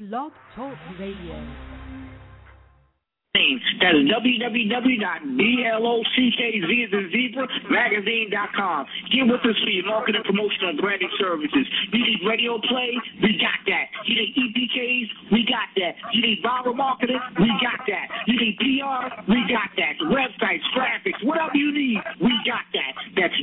Blog Talk Radio. That is www.blockzebramagazine.com. Get with us for your marketing, promotion, and branding services. You need radio play? We got that. You need EPKs? We got that. You need viral marketing? We got that. You need PR? We got that. Websites, graphics, whatever you need, we got that. That's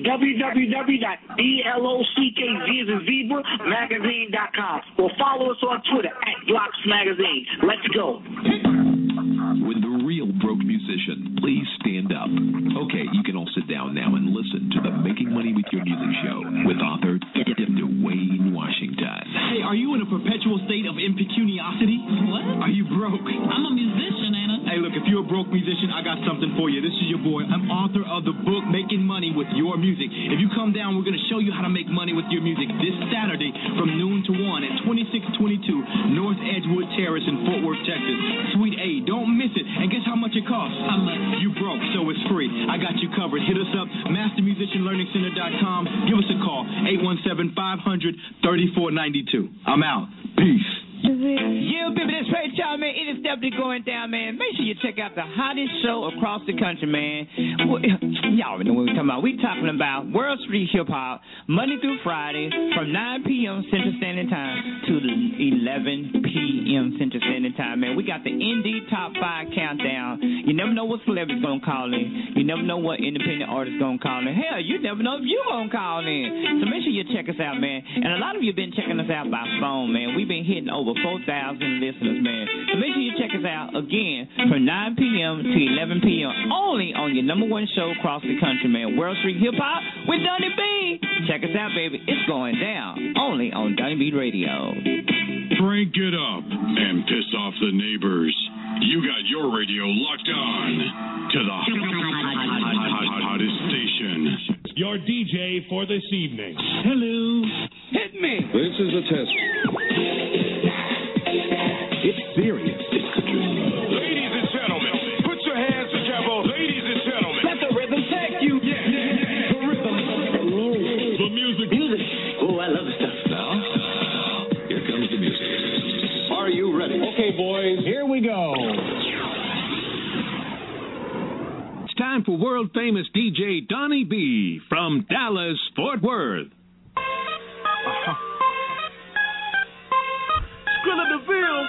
www.blockzebramagazine.com. Or follow us on Twitter @BlocksMagazine. Let's go. With the real broke musician, please stand up. Okay, you can all sit down now and listen to the Making Money with Your Music show with author Dwayne Washington. Hey, are you in a perpetual state of impecuniosity? What? Are you broke? I'm a musician, Anna. Hey, look, if you're a broke musician, I got something for you. This is your boy. I'm author of the book Making Money with Your Music. If you come down, we're going to show you how to make money with your music this Saturday from noon to 1 at 2622 North Edgewood Terrace in Fort Worth, Texas. Suite A. Don't miss it. And guess how much it costs? How much? You broke, so it's free. I got you covered. Hit us up, mastermusicianlearningcenter.com. Give us a call, 817-500-3492. I'm out. Peace. Yeah, baby, that's right, y'all, man. It is definitely going down, man. Make sure you check out the hottest show across the country, man. Y'all know what we're talking about. We're talking about World Street Hip Hop, Monday through Friday, from 9 p.m. Central Standard Time to 11 p.m. Central Standard Time, man. We got the Indie Top 5 Countdown. You never know what celebrity's going to call in. You never know what independent artist's going to call in. Hell, you never know if you're going to call in. So make sure you check us out, man. And a lot of you have been checking us out by phone, man. We've been hitting over 4,000 listeners, man. So make sure you check us out again from 9 p.m. to 11 p.m. only on your number one show across the country, man. World Street Hip Hop with Donnie B. Check us out, baby. It's going down only on Donnie B Radio. Crank it up and piss off the neighbors. You got your radio locked on to the hottest station. Your DJ for this evening. Hello. Hit me. This is a test. It's serious. Ladies and gentlemen, put your hands together. Ladies and gentlemen. Let the rhythm take you. Yeah. The rhythm. The music. Music. Oh, I love this stuff. Now, here comes the music. Are you ready? Okay, boys, here we go. It's time for world-famous DJ Donnie B. from Dallas, Fort Worth. Skrilla DeVille,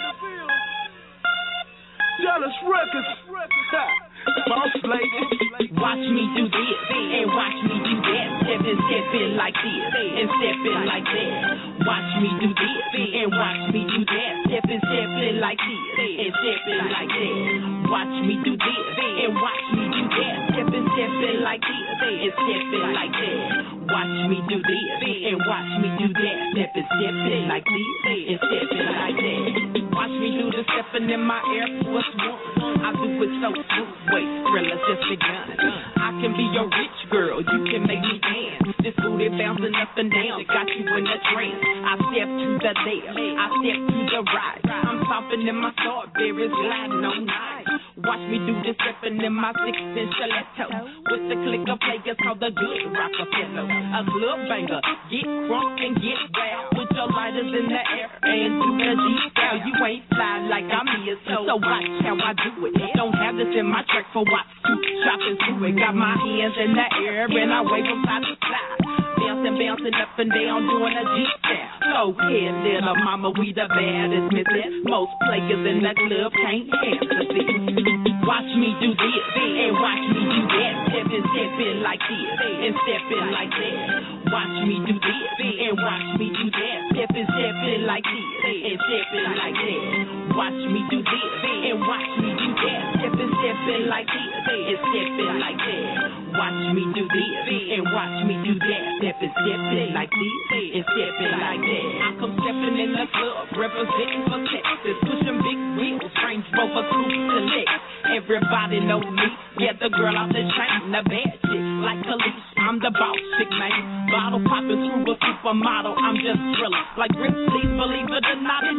Dallas Records, Boss Lady. Watch me do this and watch me do that. Stepping like this and stepping like that. Watch me do this and watch me do that. Stepping like this and stepping like that. Watch me do this and watch me do that. Stepping like this and stepping like that. Watch me do this and watch me do that. Stepping like this and stepping like that. Watch me do the stepping in my Air Force One. I do it so smooth. Wait, Skrilla's just begun. I can be your rich girl. You can make me dance. This booty bouncing up and down. Got you in a trance. I step to the left. I step to the right. I'm stomping in my strawberries, gliding on night. Watch me do this stepping in my 6-inch stiletto. With the click of players called the good Rockefeller. A club banger. Get crunk and get wild. Put your lighters in the air and do the G-style. You ain't fly like I'm here, so watch how I do it. Don't have this in my track for what? Shopping through it. Got my hands in the air and I wave them side to side. Bouncing up and down, doing a G-style. So kid, little mama, we the baddest missus. Most players in the club can't answer this. Watch me do this and watch me do that. Stepping like this and stepping like that. Watch me do this and watch me do that. Stepping like this and stepping like that. Watch me do this and watch me do that. Stepping like this and stepping like that. Watch me do this and watch me do that. Stepping like this and stepping like that. I come stepping in the club, representing for Texas, pushing big wheels, Range Rover Coupe Select. Everybody know me, yeah, the girl off the chain, the bad chick, like Khalees. I'm the boss chick, man. Bottle popping through a supermodel, I'm just Skrilla. Like Rip, please believe it or not, it don't get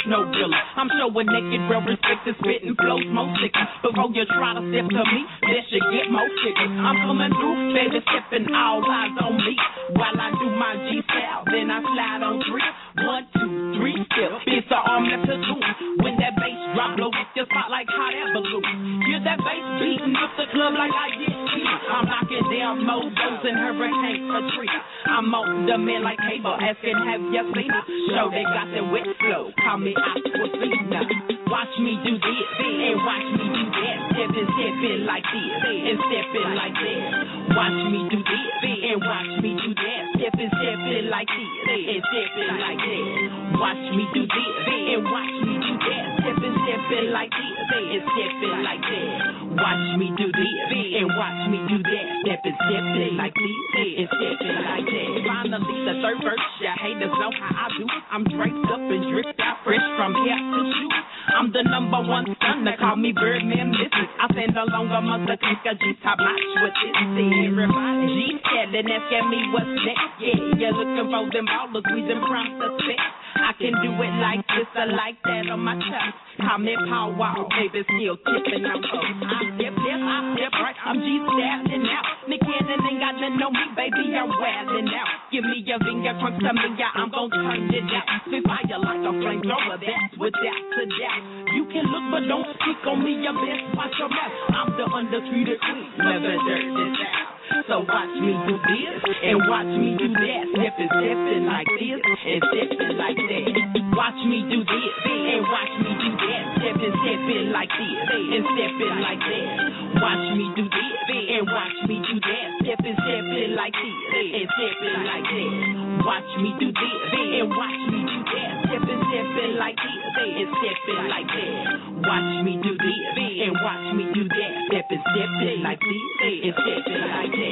no realer. I'm showing naked, well respected, spitting flows most sicker. Before you try to step to me, that should get more sicker. I'm coming through, baby, stepping all eyes on me. While I do my G-style, then I slide on 3. 1, 2, 3, step. It's the arm left to two. When that bass drop, blow up your spot like hot air balloon. Hear that bass beating up the club like I get beat. I'm knocking down mozos and Hurricane Katrina. I'm on the man like cable, asking have you seen it? Show they got that wet flow. Call me Aquafina. Watch me do this and watch me do that. Stepping like this and stepping like that. Watch me do this and watch me do that. Stepping like this and stepping like that. Watch me do this and watch me do that. Stepping like this and stepping like that. Watch me do this and watch me do that. Stepping like this and stepping like that. Finally the third verse, ya haters know how I do. I'm draped up and dripped out fresh from hair to shoe. I'm the number one son, they call me Birdman Mrs. I send along a mother kicker G top notch with this. See everybody G-telling, asking me what's next. Yeah, you're looking for them ballers, we them prompt suspect. I can do it like this or like that on my chest. Call me power, baby, still tipping out. I step right, I'm G-stabbing out. Nick Cannon ain't got to know me, baby, I'm wildin' out. Give me your finger, crunch to me, yeah, I'm gon' turn it out. See fire like a flamethrower, that's without a doubt. You can look, but don't speak on me, your best, watch your mouth. I'm the undefeated queen, never dirt this out. So watch me do this and watch me do that. Stepping like this and stepping like that. Watch me do this and watch me do that. Stepping like this and stepping like that. Watch me do this and watch me do that. Stepping like this and stepping like that. Watch me do this and watch me do that. Stepping like this and stepping like that. Watch me do this and watch me do that. Stepping like this and stepping like that.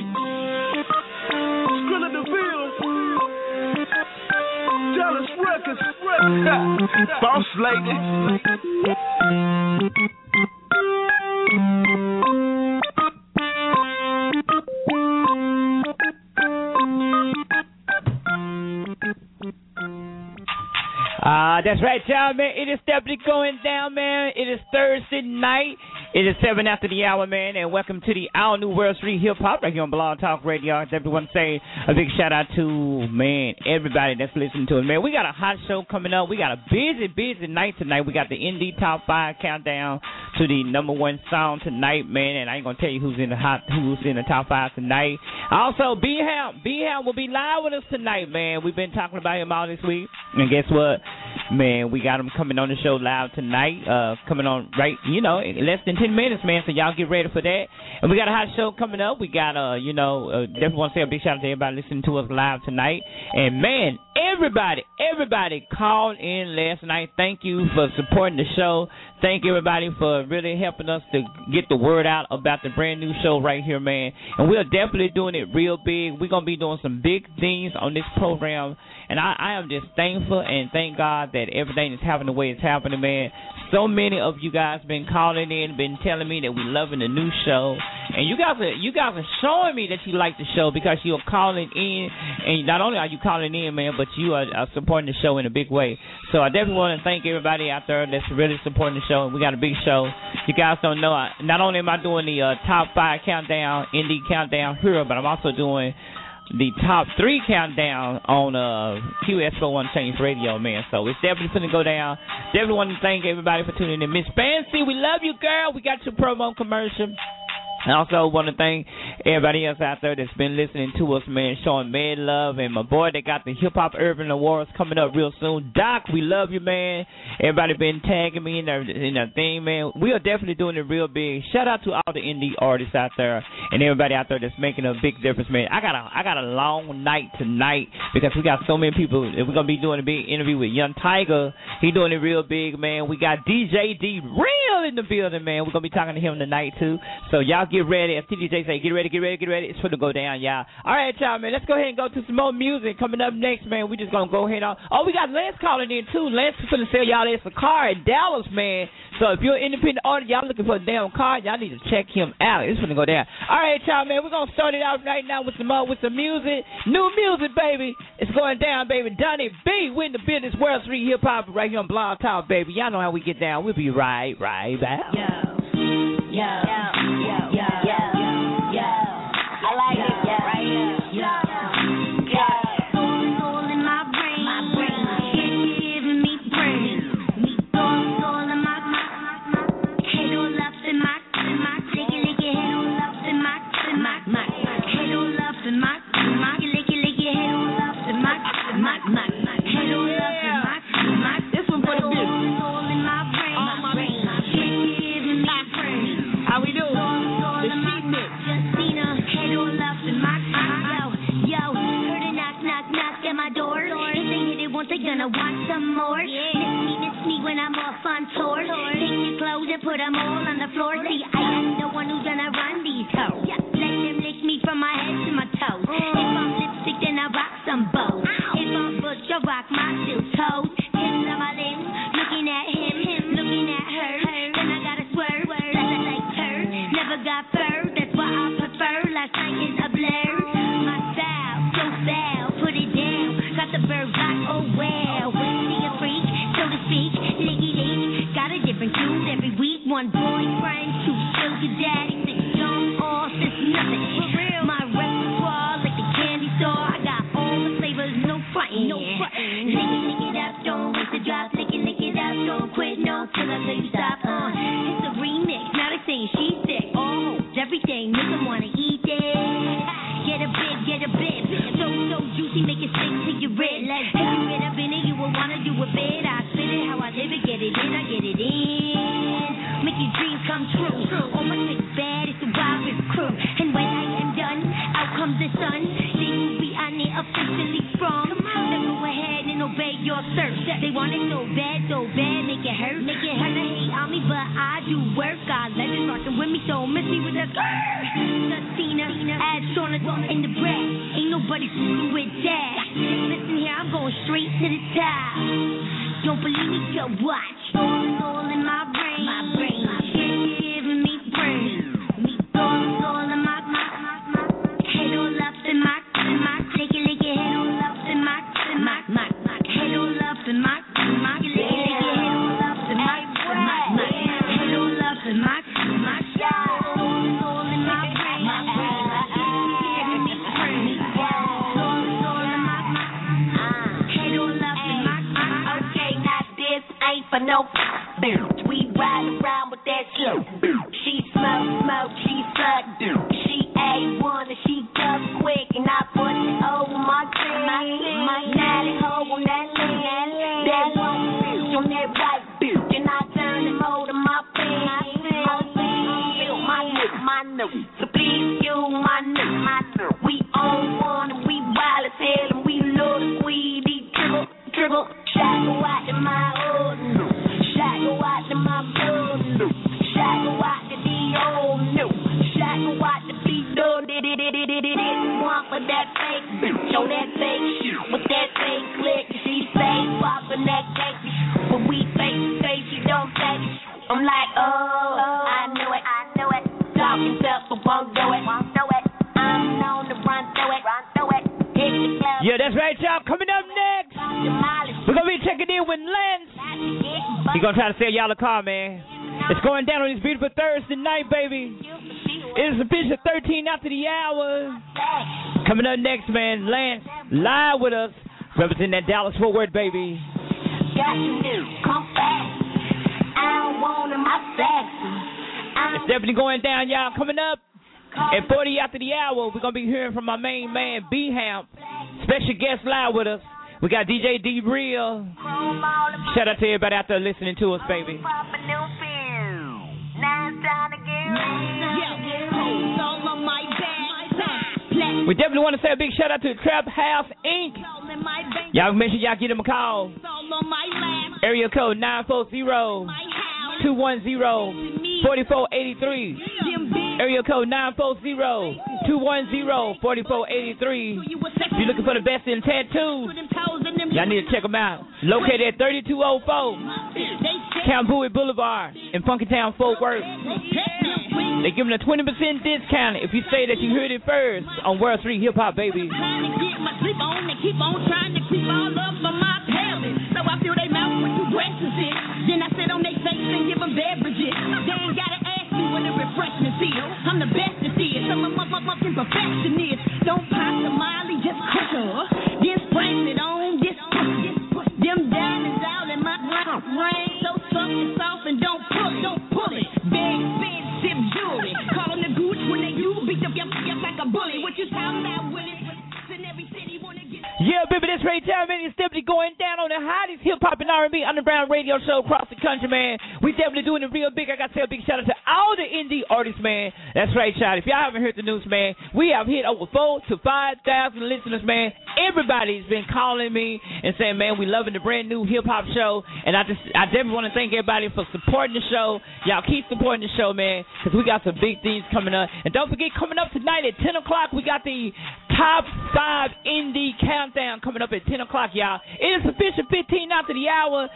Skrilla DeVille, Dallas Records, Boss Lady. That's right, y'all, man. It is definitely going down, man. It is Thursday night. It is 7 after the hour, man, and welcome to the All New World Street Hip Hop right here on Blog Talk Radio. I definitely want to say a big shout out to, man, everybody that's listening to it, man. We got a hot show coming up. We got a busy night tonight. We got the Indie Top 5 countdown to the number one song tonight, man, and I ain't gonna tell you who's in the top 5 tonight. Also, B-Ham will be live with us tonight, man. We've been talking about him all this week, and guess what? Man, we got him coming on the show live tonight, coming on right, in less than 10 minutes, man, so y'all get ready for that. And we got a hot show coming up. We got, definitely want to say a big shout out to everybody listening to us live tonight. And, man, everybody called in last night. Thank you for supporting the show. Thank everybody for really helping us to get the word out about the brand new show right here, man. And we're definitely doing it real big. We're going to be doing some big things on this program. And I am just thankful and thank God that everything is happening the way it's happening, man. So many of you guys been calling in, been telling me that we loving the new show. And you guys are showing me that you like the show because you're calling in. And not only are you calling in, man, but you are supporting the show in a big way. So I definitely want to thank everybody out there that's really supporting the show. And we got a big show. You guys don't know, not only am I doing the top 5 countdown, indie countdown here, but I'm also doing the top 3 countdown on QS41 Change Radio, man. So it's definitely going to go down. Definitely want to thank everybody for tuning in. Miss Fancy, we love you, girl. We got your promo commercial. I also want to thank everybody else out there that's been listening to us, man, showing mad love. And my boy that got the Hip Hop Urban Awards coming up real soon. Doc, we love you, man. Everybody been tagging me in their thing, man. We are definitely doing it real big. Shout out to all the indie artists out there and everybody out there that's making a big difference, man. I got a long night tonight because we got so many people. We're going to be doing a big interview with Young Tiger. He doing it real big, man. We got DJ D Real in the building, man. We're going to be talking to him tonight, too. So y'all get ready. As TDJ say, get ready. It's for to go down, y'all. All right, y'all, man. Let's go ahead and go to some more music. Coming up next, man, we just going to go ahead on. Oh, we got Lance calling in, too. Lance is going to sell y'all this a car in Dallas, man. So if you're an independent artist, y'all looking for a damn car, y'all need to check him out. It's going to go down. All right, y'all, man. We're going to start it out right now with some music. New music, baby. It's going down, baby. Donnie B. with the business World Street Hip Hop right here here on Blog Talk, baby. Y'all know how we get down. We'll be right back. Yo. I like it. Right here. All in my brain. It's giving me brain. Thoughts all in my head all up in my lick your head all up in my head all up in my lick your head all up in my head all up in my. This one for the business. All in my brain. It's giving me brain. How we do? The sheet mix. Justina, head all up in my yo. Heard a knock at my door. If they hit it once, they gonna want some more. Miss me when I'm off on tour. Take your clothes and put them all on the floor. See, I am the one who's gonna run these hoes. Let them lick me from my head to my toes. If I'm lipstick, then I rock some bows. If I'm butch, I rock my steel toes. Tips on my limbs, looking at him, looking at her. Then I gotta swerve, like her. Never got fur, that's why I prefer. Last night is a blur. My style, so foul, put it down. Got the bird like, oh well. See a freak, so to speak. Licky leak, got a different tune every week. One boyfriend, two sugar daddy, 6 young off, it's nothing. For real, my repertoire like the candy store. I got all the flavors, no frontin'. Lick it up, don't waste the drop. Lick it up, don't quit, no, till I tell you stop. It's a remix, now they saying she's sick. Oh, everything, make them wanna eat it. Get a bit. So juicy, make it stick to your ribs. If you get up in it, you will wanna do a bit. I spit it how I live it, get it in, I get it in. Make your dreams come true. All my chicks bad, it's a wild rip crew. And when I am done, out comes the sun. They will be on it officially from. Now go ahead and obey your search. They want it so bad, make it hurt. Tryna hate on me, but I do work. Got legends rockin' with me, so miss me with a Justina, add Shauna in the breath. Ain't nobody fooling with that. Listen here, I'm going straight to the top. Don't believe me, go watch. All in my brain. It's giving me brain. Thoughts all in my head all up in my lick your head all up in my head all up in my lick your head all up in my head all up in my all in my brain. Giving me brain. Thoughts all in my head all up in my. Okay, now this ain't for no. We ride around with that slow. She smoke, she suck. She A1 and she does quick, and I put it over my thing. My natty hoe on that land. That one bitch on that right bitch, and I turn him over to my thing. My new. So please you my new. We own one and we wild as hell, and we love the squeeze. Dribble. Shot go out in my old new. Shot go out in my old new. Shot go out to the old new. Shot go out to be done. One for that fake bitch on that fake shit with that fake click. She fake walking that cake. When we face to face, she don't take it. I'm like, oh, I know it. Talking tough, but won't do it. I'm known to run through it. Hit the club. Yeah, that's right, y'all. Coming up next, we're going to be checking in with Lance. He's going to try to sell y'all a car, man. It's going down on this beautiful Thursday night, baby. It is official 13 after the hour. Coming up next, man, Lance, live with us, representing that Dallas-Fort Worth, baby. Come back. I don't want my facts. It's definitely going down, y'all. Coming up at 40 after the hour, we're going to be hearing from my main man, B-Hamp. Special guest live with us. We got DJ D-Real. Shout out to everybody out there listening to us, baby. We definitely want to say a big shout out to Trap House Inc. Y'all make sure y'all give them a call. Area code 940-210-4483. Area code 940-210-4483. If you're looking for the best in tattoos, y'all need to check them out. Located at 3204 Cambui Boulevard in Funkytown, Fort Worth. They give them a 20% discount if you say that you heard it first on World Street Hip Hop, baby. Trying to get my sleep on, they keep on trying to creep all up on my pelvis. So I feel they mouth with too wet. and don't pull it. Big, expensive jewelry. Call them the gooch when they do. Beat up like a bully. What you sound that with it? In every city wanna get. Yeah, baby, this right time, man, it's definitely going down on the hottest hip-hop and R&B underground radio show across the country, man. We definitely doing it real big. I got to say a big shout-out to all the indie artists, man. That's right, child. If y'all haven't heard the news, man, we have hit over 4,000 to 5,000 listeners, man. Everybody's been calling me and saying, man, we loving the brand new hip-hop show. And I definitely want to thank everybody for supporting the show. Y'all keep supporting the show, man, because we got some big things coming up. And don't forget, coming up tonight at 10 o'clock, we got the Top 5 Indie Countdown coming up at 10 o'clock, y'all. It is official 15 after the hour,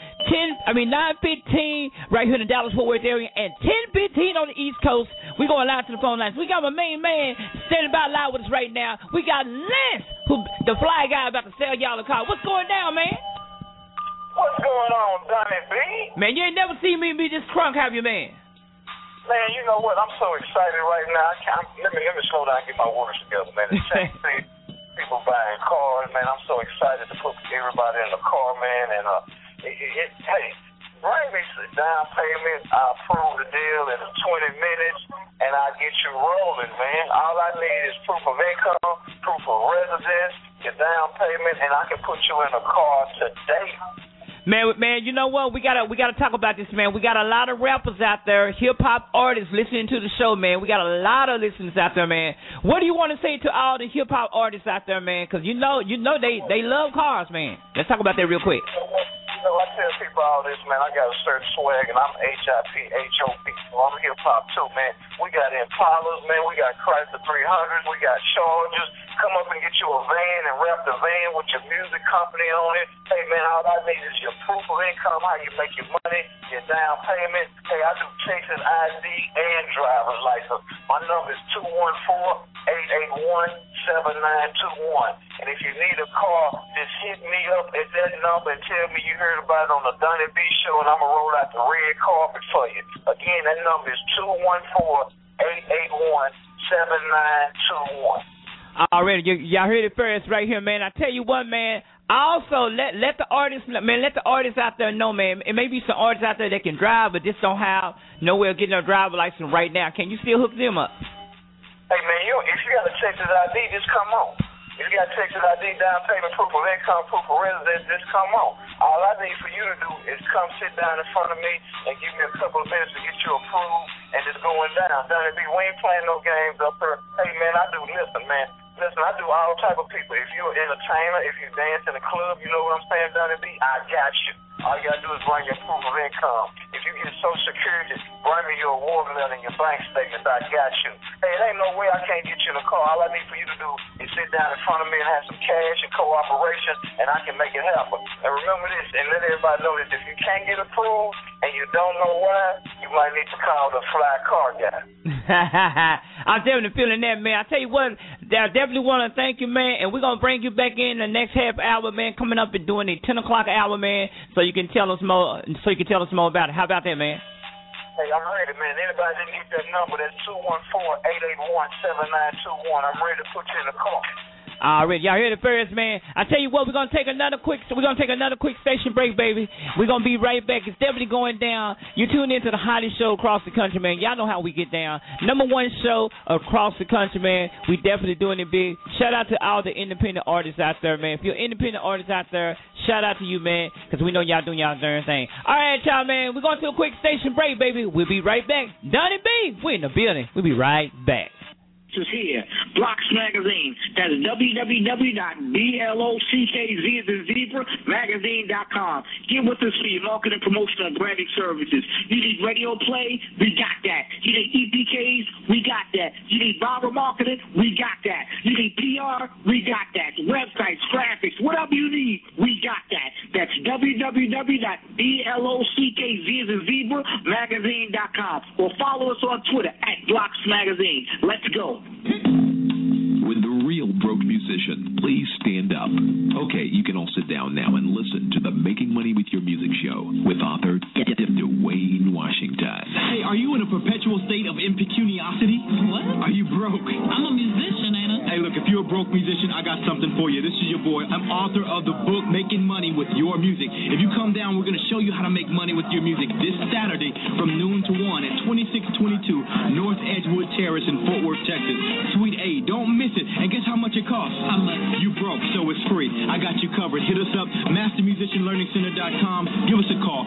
9:15 right here in the Dallas-Fort Worth area, and 10:15 on the East Coast. We going live to the phone lines. We got my main man standing by live with us right now. We got Lance, who the fly guy about to sell y'all a car. What's going down, man? What's going on, Donnie B? Man, you ain't never seen me be this crunk, have you, man? Man, you know what? I'm so excited right now. Let me slow down and get my words together, man. It's same people buying cars, man. I'm so excited to put everybody in the car, man. And hey, bring me some down payment. I'll approve the deal in 20 minutes, and I'll get you rolling, man. All I need is proof of income, proof of residence, your down payment, and I can put you in a car today. Man, you know what? We gotta talk about this, man. We got a lot of rappers out there, hip hop artists listening to the show, man. We got a lot of listeners out there, man. What do you want to say to all the hip hop artists out there, man? Because you know they love cars, man. Let's talk about that real quick. You know, I tell people all this, man. I got a certain swag, and I'm HIP, so I'm hip hop too, man. We got Impalas, man. We got Chrysler 300s. We got Chargers. Come up and get you a van and wrap the van with your music company on it. Hey, man, all I need is your proof of income, how you make your money, your down payment. Hey, I do Texas ID and driver's license. My number is 214-881-7921. And if you need a car, just hit me up at that number and tell me you heard about it on the Donnie B Show, and I'm going to roll out the red carpet for you. Again, that number is 214-881-7921. Already, y'all heard it first right here, man. I tell you what, man. Also, let the artists, man, let the artists out there know, man. It may be some artists out there that can drive, but just don't have nowhere getting a driver's license right now. Can you still hook them up? Hey, man, if you got a Texas ID, just come on. If you got Texas ID, down payment, proof of income, proof of residence, just come on. All I need for you to do is come sit down in front of me and give me a couple of minutes to get you approved and just going down. Donnie B, we ain't playing no games up here. Hey, man, I do all type of people. If you're an entertainer, if you dance in a club, you know what I'm saying, Donnie B, I got you. All you got to do is bring your proof of income. If you get Social Security, bring me your award letter and your bank statements. I got you. Hey, it ain't no way I can't get you in a car. All I need for you to do is sit down in front of me and have some cash and cooperation, and I can make it happen. And remember this, and let everybody know this, if you can't get approved and you don't know why, you might need to call the fly car guy. I'm definitely feeling that, man. I tell you what, I definitely want to thank you, man, and we're going to bring you back in the next half hour, man, coming up and doing the 10 o'clock hour, man, so you can tell us more about it. How about that, man? Hey, I'm ready, man. Anybody that needs that number, that's 214-881-7921. I'm ready to put you in the car. Alright, y'all heard it first, man. I tell you what, we're gonna take another quick station break, baby. We're gonna be right back. It's definitely going down. You tune into the hottest show across the country, man. Y'all know how we get down. #1 show across the country, man. We definitely doing it big. Shout out to all the independent artists out there, man. If you're independent artists out there, shout out to you, man, because we know y'all doing y'all darn thing. All right, y'all, man. We're going to a quick station break, baby. We'll be right back. Donnie B, we're in the building. We'll be right back. Is here, Blocks Magazine. That's www.blockzebramagazine.com. Get with us for your marketing, promotion, and branding services. You need radio play? We got that. You need EPKs? We got that. You need viral marketing? We got that. You need PR? We got that. Websites, graphics, whatever you need, we got that. That's www.blockzebramagazine.com, or follow us on Twitter at Blocks Magazine. Let's go. With the real broke musician, please stand up. Okay, you can all sit down now and listen to the Making Money with Your Music show with author Dwayne Washington. Hey, are you in a perpetual state of impecuniosity? What? Are you broke? I'm a musician, ain't I? Hey, look, if you're a broke musician, I got something for you. This is your boy. I'm author of the book, Making Money with Your Music. If you come down, we're going to show you how to make money with your music this Saturday from noon to 1 at 2622 North Edgewood Terrace in Fort Worth, Texas. Suite A. Don't miss it. And guess how much it costs? How much? You broke, so it's free. I got you covered. Hit us up, mastermusicianlearningcenter.com. Give us a call,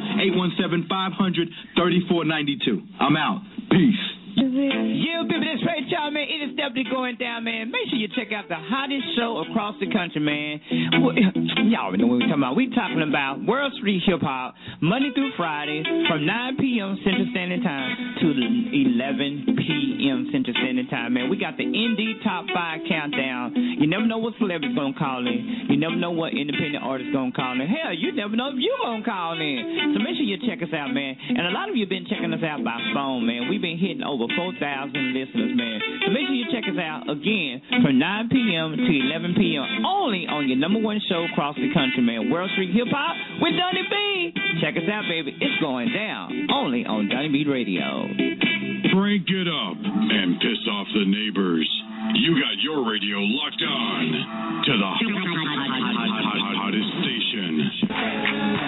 817-500-3492. I'm out. Peace. Yeah, baby, that's right, y'all, man. It is definitely going down, man. Make sure you check out the hottest show across the country, man. Y'all know what we're talking about. We're talking about World Street Hip Hop, Monday through Friday, from 9 p.m. Central Standard Time to 11 p.m. Central Standard Time, man. We got the Indie Top 5 Countdown. You never know what celebrity's going to call in. You never know what independent artist's going to call in. Hell, you never know if you're going to call in. So make sure you check us out, man. And a lot of you have been checking us out by phone, man. We've been hitting over 4,000 listeners, man. So make sure you check us out again from 9 p.m. to 11 p.m. only on your number one show across the country, man. World Street Hip Hop with Donnie B. Check us out, baby. It's going down only on Donnie B Radio. Crank it up and piss off the neighbors. You got your radio locked on to the hottest station.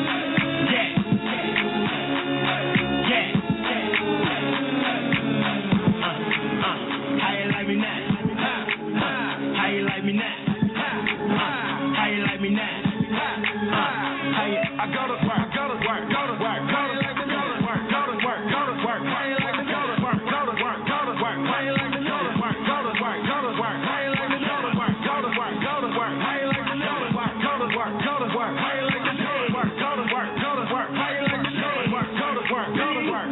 I go to work, go to work, go to work, go to work, go to work, go to work, go to work. How you like me? Go to work, go to work, go to work. How you like me? Go to work, go to work, go to work. How you like me? Go to work, go to work, go to work. How you like me? Go to work, go to work, go to work. How you like me? Go to work, go to work, go to work. How you like me? Go to work, go to work, go to work.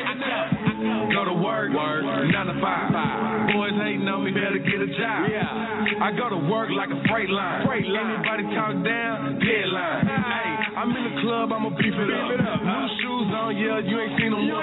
Go to work, 9 to 5. Boys hating on me, better get a job. Yeah, I go to work like a freight line. Anybody talk down, deadline. Hey, I'm in the club, I'ma beef it up. New shoes on, yeah, you ain't seen them.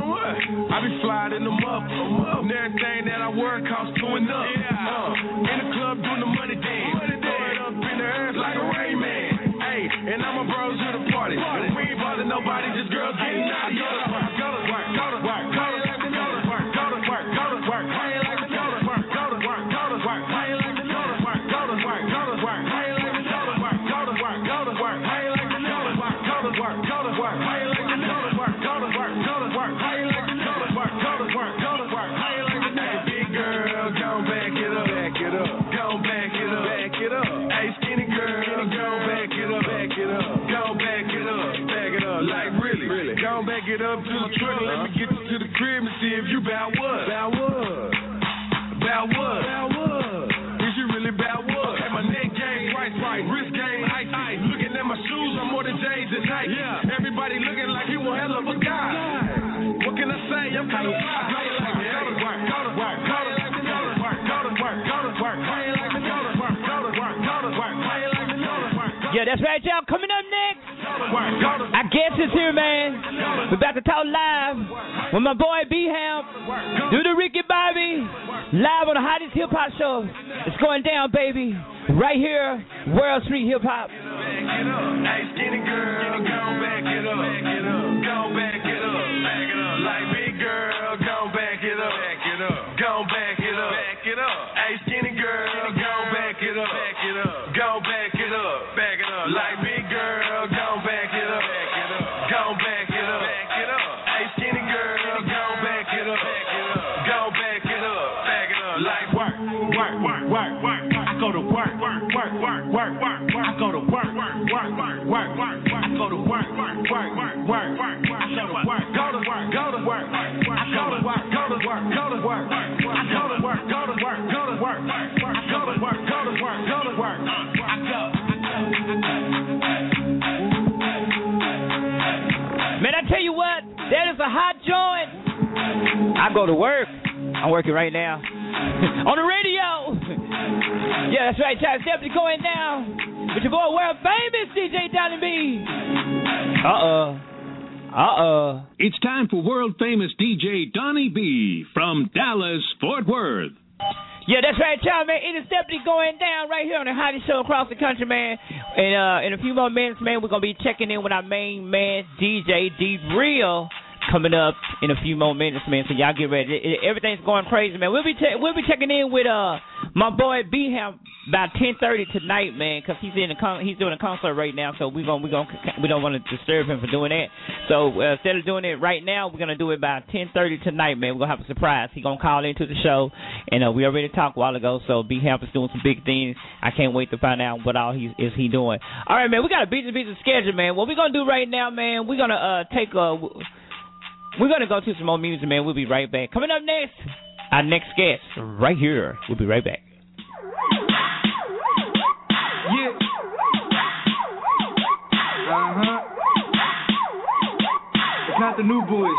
I be flying in them up. And everything that I wear costs $2 and up. In the club doing the money dance. Throw it up in the air like a Rain Man. Hey, and I'm a bros to the party. We ain't bothering nobody, just girls getting out. Go to work, go to work, go to work, go to work, go to work, go to work, go to work. How you like me? Go to work, go to work, go to work. How you like me? Go to work, go to work, go to work. How you like me? Go to work, go to work, go to work. How you like me? Go to work, go to work, go to work. How you like me? Go to work, go to work, go to work. How you like me? Go to work, go to work, go to work. How you like me? Hey, big girl, go back it up, back it up, go back it up, back it up. Hey, skinny girl, go back it up, back it up, go back it up, back it up. Like really, go back it up to the truck. Let me get you to the crib and see if you bout what, bout what, bout what, bout what. Is you really bout what? Hey, my neck game, right, wrist game, ice. Looking at my shoes, I'm more than J's and Nike. Yeah, everybody looking like he one hell of a guy. What can I say? I'm kind of fly. Go to work, go to work, go to work, go to work, go to work, go to work, go to work. How you like me? Go to work, go to work, go to work. How you like me? Go to work. Yeah, that's right, y'all. Coming up next, I guess it's here, man. We're about to talk live with my boy B-Ham. Do the Ricky Bobby. Live on the hottest hip-hop show. It's going down, baby. Right here, World Street Hip Hop. Hey, skinny girl, go back it up, back it up, go back it up, back it up. Like big girl, go back it up, back it up, go back it up, back it up. Hey, skinny girl, go back it up, back it up, go back it up, back it up. Like big girl, go back it up, back it up, go back it up, back it up. Hey, skinny girl, go back it up, back it up, go back it up, back it up. Like work, work, work, work, work. I go to work, work, work, work, work, work. I go to work, work, work, work, work, work. I go to work, work, work, work, work, work. I go to work, go to work, go to work. I go to work, go to work, go to work. I go to work, go to work, go to work. I go to work, go to work, go to work. I go. Man, I tell you what, that is a hot joint. I go to work. I'm working right now. On the radio. Yeah, that's right, y'all. It's definitely going down with your boy, world famous DJ Donnie B. It's time for world famous DJ Donnie B from Dallas, Fort Worth. Yeah, that's right, y'all, man. It is definitely going down right here on the hottest show across the country, man. And in a few more minutes, man, we're going to be checking in with our main man, DJ D-Real. coming up in a few more minutes, man. So y'all get ready. Everything's going crazy, man. We'll be checking in with my boy B-Ham about 10:30 tonight, man, because he's doing a concert right now. So we don't want to disturb him for doing that. So instead of doing it right now, we're gonna do it about 10:30 tonight, man. We're gonna have a surprise. He's gonna call into the show, and we already talked a while ago. So B-Ham is doing some big things. I can't wait to find out what all he doing. All right, man. We got a busy schedule, man. What we're gonna do right now, man? We're gonna we're gonna go to some more music, man. We'll be right back. Coming up next, our next guest right here. We'll be right back. Yeah. It's not the new boys.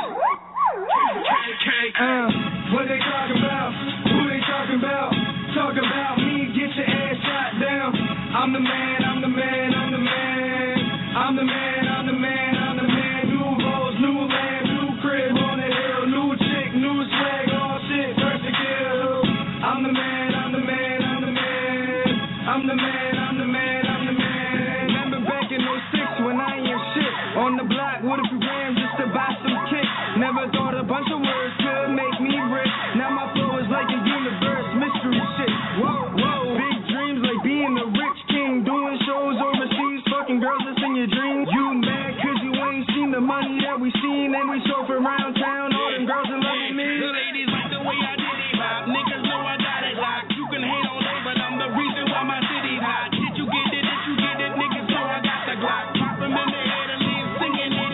What they talking about? Who they talking about? Talk about me, get your ass shot down. I'm the man, I'm the man, I'm the man. I'm the man, I'm the man, I'm the man. New rolls, new land, new crib on the hill. New chick, new swag, all shit, first to kill. I'm the man, I'm the man, I'm the man. I'm the man, I'm the man, I'm the man. Remember back in 06 when I ain't shit. On the block with a few grams just to buy some kicks. Never thought a bunch of words could make me rich. Now my flow is like a universe, mystery shit. Whoa, whoa, big dreams like being a rich king. Doing shows overseas, fucking girls that's in your dreams. You mad cause you ain't seen the money that we seen. And we surf around town, all them girls are loving me. The ladies like the way I did it hop. Niggas know I got it locked. You can hate all day, but I'm the reason why my city's hot. Did you get it? Did you get it? Niggas know I got the Glock. Pop 'em in the head and leave singing it.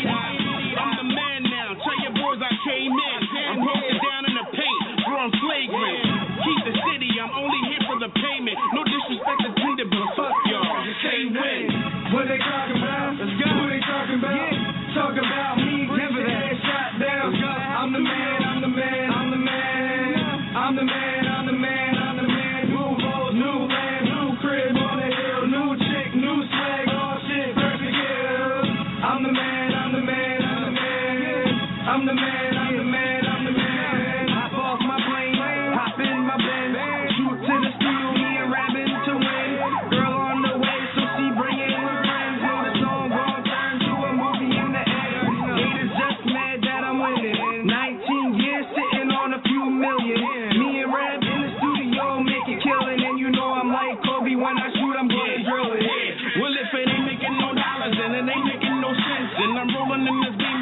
I'm the man now. Tell your boys I came in. I'm broken down in the paint. Growing flagrant. Keep the city. I'm only here for the payment. No disrespect to Tinder, but fuck y'all. Just say win. What they talking about? Let's go. Who they talking about? Yeah. Talk about me. Never that shot down. Let's go. I'm the man. I'm the man. I'm the man. I'm the man. I'm the man. I'm the man. New rolls, new land, new crib on the hill, new chick, new swag, all shit, first to kill. I'm the man. I'm the man. I'm the man. I'm the man. I'm the man. I'm the man. Hop off my plane, hop in my Benz, shoot to the studio, me and Rabbit to win. Girl on the way, so she bring in her friends. Know the song gon' turn to a movie in the air. Haters just mad that I'm winning. 19 years sitting on a few million. Me and Rab in the studio making killing, and you know I'm like Kobe when I shoot, I'm gonna drill it. Well, if it ain't making no dollars, then it ain't making no sense. And I'm rolling in this game.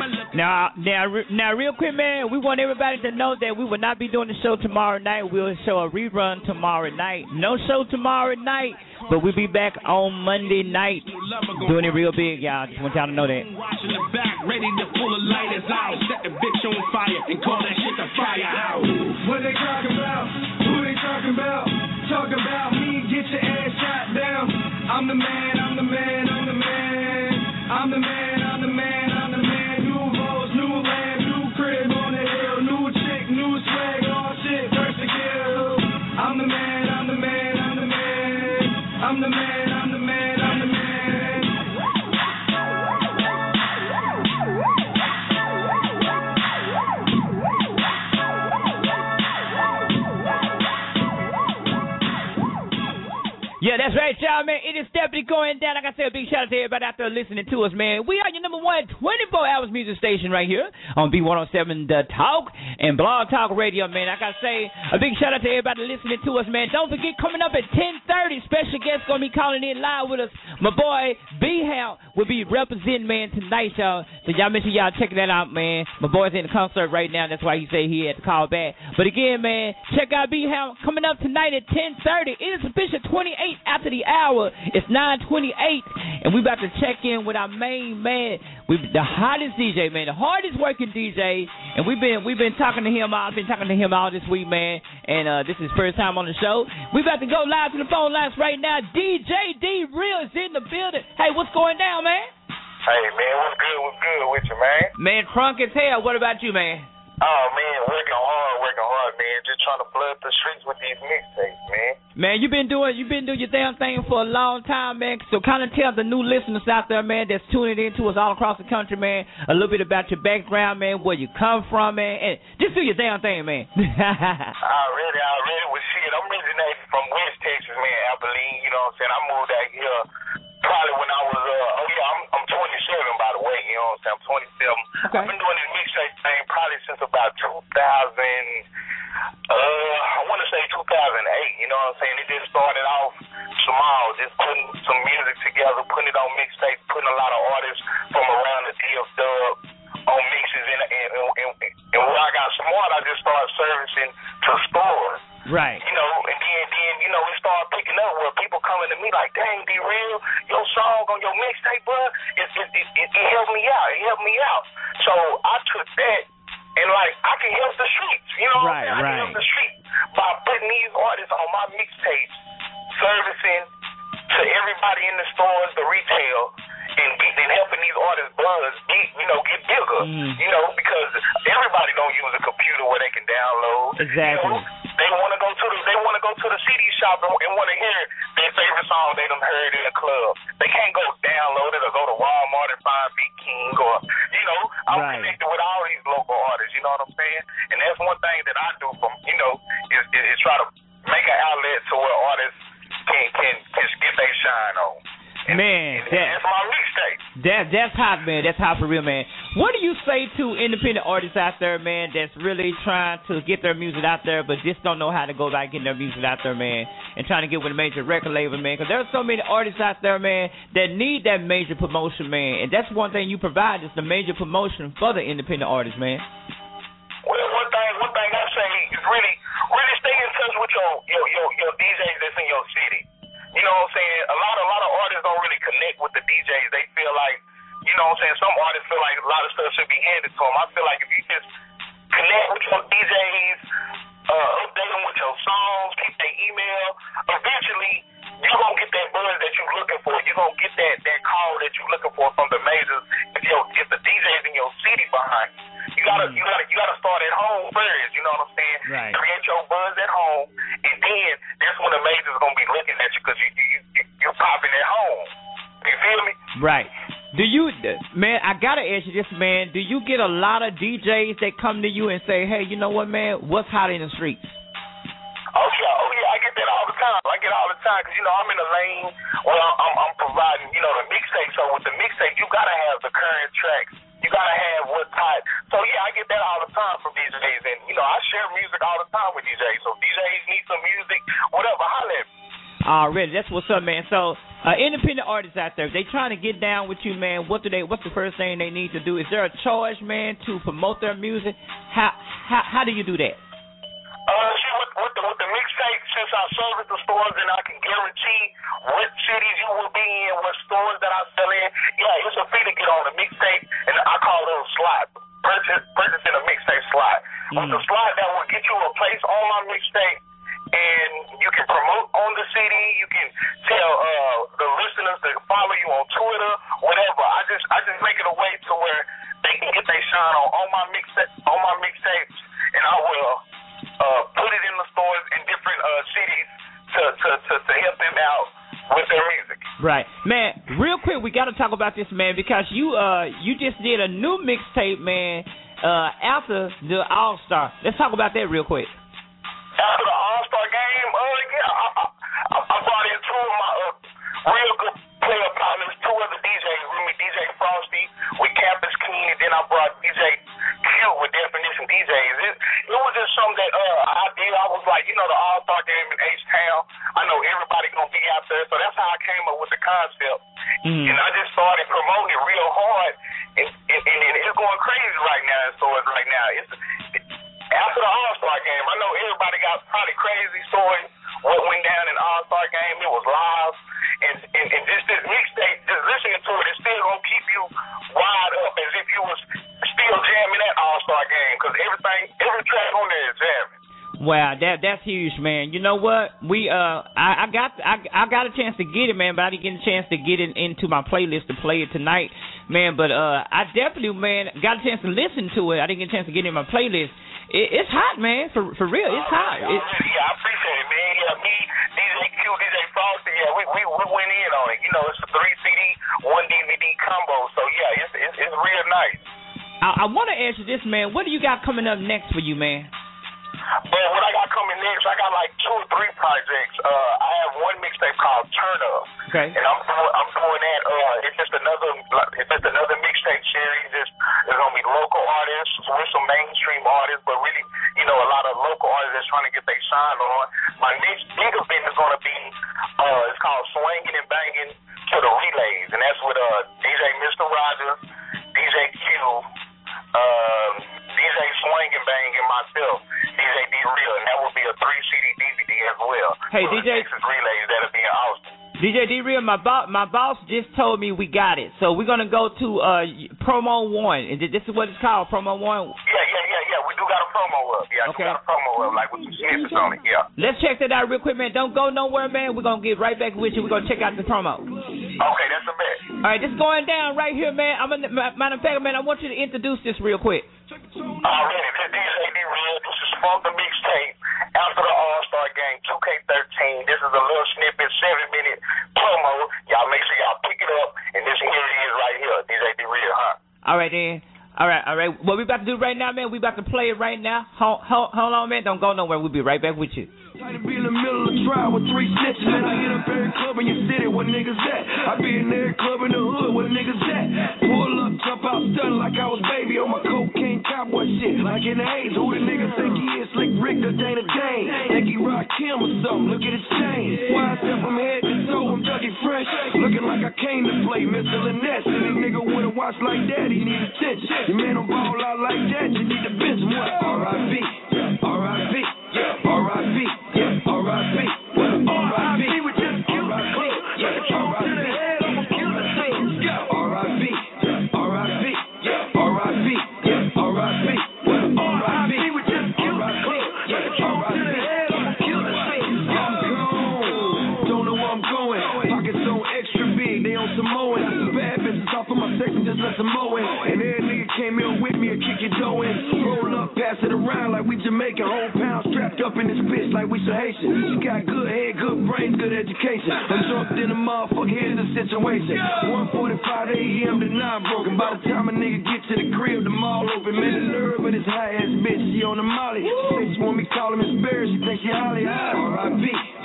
Now, real quick, man, we want everybody to know that we will not be doing the show tomorrow night. We'll show a rerun tomorrow night. No show tomorrow night, but we'll be back on Monday night doing it real big, y'all. Just want y'all to know that. Watching the back, ready to pull the lighters out. Set the bitch on fire and call that shit the fire out. What they talking about? Who they talking about? Talk about me, get your ass shot down. I'm the man, I'm the man, I'm the man. I'm the man, I'm the man, I'm the man. New rolls, new land, new crib on the hill, new chick, new swag, all shit, first to kill. I'm the man, I'm the man, I'm the man. I'm the man, I'm the man, I'm the man. Yeah, that's right, y'all, man. It is definitely going down. Like I said, a big shout out to everybody out there listening to us, man. We are your number one 24 hours music station right here on B107 The Talk and Blog Talk Radio, man. Like I say, a big shout out to everybody listening to us, man. Don't forget, coming up at 10:30, special guest going to be calling in live with us. My boy B-Ham will be representing, man, tonight, y'all. So y'all make sure y'all check that out, man. My boy's in the concert right now. That's why he said he had to call back. But again, man, check out B-Ham coming up tonight at 10:30. It is official 28 after the hour. It's 9:28, and we about to check in with our main man, the hottest DJ, man, the hardest working DJ, and we've been talking to him. I've been talking to him all this week, man, and this is his first time on the show. We about to go live to the phone lines right now. DJ D Real is in the building. Hey, what's going down, man? Hey, man, what's good with you, man? Man, crunk as hell. What about you, man? Oh, man, working hard, man. Just trying to flood the streets with these mixtapes, man. Man, you've been doing your damn thing for a long time, man. So kind of tell the new listeners out there, man, that's tuning in to us all across the country, man, a little bit about your background, man, where you come from, man, and just do your damn thing, man. Already. Well, shit, I'm originating from West Texas, man, Abilene. You know what I'm saying? I moved out here probably when I was, I'm 27, by the way. You know know what I'm saying? I'm 27. Okay. I've been doing this mixtape thing probably since about I want to say 2008, you know what I'm saying? It just started off small, just putting some music together, putting it on mixtapes, putting a lot of artists from around the DF Dub on mixes, and when I got smart, I just started servicing to stores. Right. You know, and then you know, it started picking up where people coming to me like, dang, be real, your song on your mixtape, bro, it helped me out. It helped me out. So I took that and like I can help the streets. You know what I'm saying? I can help the streets by putting these artists on my mixtapes, servicing to everybody in the stores, the retail, and helping these artists buzz, get bigger. You know, because everybody don't use a computer where they can download. Exactly. You know? They want to go to the CD shop and want to hear their favorite song they done heard in the club. They can't go download it or go to Walmart and find Big King or, you know, I'm connected with all these local artists, you know what I'm saying? And that's one thing that I do from, you know, is try to make an outlet to where artists can get their shine on. Man, that's my mixtape. That's hot, man. That's hot for real, man. What do you say to independent artists out there, man, that's really trying to get their music out there, but just don't know how to go about getting their music out there, man, and trying to get with a major record label, man? Because there's so many artists out there, man, that need that major promotion, man, and that's one thing you provide is the major promotion for the independent artists, man. Well, one thing I say is really stay in touch with your DJs that's in your city. You know what I'm saying? A lot of artists don't really connect with the DJs. They feel like, you know what I'm saying, some artists feel like a lot of stuff should be handed to them. I feel like if you just connect with your DJs, update them with your songs, keep their email, eventually you're going to get that buzz that you're looking for. You're going to get that call that you're looking for from the majors if the DJs in your city behind you. You gotta start at home first, you know what I'm saying? Right. Create your buzz at home, and then that's when the majors are gonna be looking at you because you're popping at home. You feel me? Right. Do you, man? I gotta ask you this, man. Do you get a lot of DJs that come to you and say, "Hey, you know what, man? What's hot in the streets?" Oh yeah, I get that all the time. Because you know I'm in the lane where I'm providing, you know, the mixtape. So with the mixtape, you gotta have the current tracks. You gotta have what's hot. So yeah, I get that all the time from DJs, and you know I share music all the time with DJs. So DJs need some music, whatever, holla at me. Already, that's what's up, man. So independent artists out there, if they trying to get down with you, man, what's the first thing they need to do? Is there a charge, man, to promote their music? How do you do that? With the mixtape, since I service the stores and I can guarantee what cities you will be in, what stores that I sell in, yeah, it's a fee to get on the mixtape, and I call it a slot. Purchasing a mixtape slot. With the slot, that will get you a place on my mixtape, and you can promote on the CD. You can tell the listeners to follow you on Twitter, whatever. I just make it a way to where they can get their shine on my mixtapes, and I will put it in the stores in different cities to help them out with their music. Right, man. Real quick, we got to talk about this, man, because you just did a new mixtape, man. After the All-Star, let's talk about that real quick. After the All-Star game, I brought in two of my real good player partners, two other DJs with me, DJ Frosty with Campus King, and then I brought DJ Q with Definition DJs. It was just something that I did. I was like, you know, the All-Star game in H-Town, I know everybody going to be out there, so that's how I came up with the concept. And I just started promoting it real hard, and it's going crazy right now in stores right now. After the All-Star game, I know everybody got probably crazy stories what went down in the All-Star game. It was live, and just this mixtape, just listening to it, it's still going to keep you wide up as if you was still jamming that All-Star game, because every track on there is jamming. Wow, that's huge, man. You know what? I got a chance to get it, man, but I didn't get a chance to get it into my playlist to play it tonight, man. But I definitely, man, got a chance to listen to it. I didn't get a chance to get it in my playlist. It's hot, man. For real, it's hot. Yeah, I appreciate it, man. Yeah, me, DJ Q, DJ Frosty, yeah, we went in on it. You know, it's a 3-CD, 1-DVD combo. So yeah, it's real nice. I want to ask you this, man. What do you got coming up next for you, man? Well, what I got coming next, I got like 2 or 3 projects. I have one mixtape called Turn Up. Okay. And I'm doing that. It's just another mixtape mixtape series. There's going to be local artists with some mainstream artists, but really, you know, a lot of local artists that's trying to get their shine on. My next big event is going to be, it's called Swinging and Banging to the Relays, and that's with DJ Mr. Rogers, DJ Q, DJ Swing and Bang, and myself, DJ D Real, and that will be a 3-CD DVD as well. Hey, DJ Texas Relays, that'll be in Austin. DJ D Real, my boss just told me we got it, so we're gonna go to Promo One. This is what it's called, Promo One. Yeah. We do got a promo up. Yeah, okay. We got a promo up, like with some snippets on it. Yeah. Let's check that out real quick, man. Don't go nowhere, man. We're gonna get right back with you. We're gonna check out the promo. Okay, that's the best. All right, this is going down right here, man. Matter of fact, man, I want you to introduce this real quick. Already, this is DJ D Real. This is from the mixtape after the All-Star Game 2K13. This is a little snippet, 7-minute promo. Y'all make sure y'all pick it up, and this here it is right here, DJ D Real, huh? All right, then. All right. What we about to do right now, man, we about to play it right now. Hold on, man. Don't go nowhere. We'll be right back with you. Tight to be in the middle of the trial with 3 snitches. Man, I hit up every club in your city, where niggas at? I be in every club in the hood, where niggas at? Pull up, jump out, stunning like I was baby on my cocaine cowboy shit. Like in the A's, who the niggas think he is? Slick Rick or Dana Dane? Think he rock him or something? Look at his chain. Why I step from head to toe, I'm Dougie Fresh. Looking like I came to play Mr. Lynette. Any nigga with a watch like that, he need attention. Your man don't ball out like that, you need to bench him. What? R.I.P. R.I.P. R.I.P. R.I.P. R.I.P. We just killed the clip. R.I.P. to the head, I'ma kill the thing. R.I.P. R.I.P. R.I.P. R.I.P. R.I.P. We just killed the clip. R.I.P. to the head, I'ma kill the thing. I'm gone. Don't know where I'm going. Pockets so extra big, they on Samoan. Bad bitches off of my section, just let some mow in. And every nigga came in with me and kick your dough in. Roll up, pass it around like we Jamaican. Whole pound strapped up in this bitch like we some Haitian. She got good head, good brains, good education. I'm drunk in the motherfucker, here's the situation. 1:45 a.m. to 9 broken. By the time a nigga get to the crib, the mall open. Man, the nerve of this high ass bitch, she on the molly. She say she want me call him Miss Barry, she think she Holly High. R.I.P.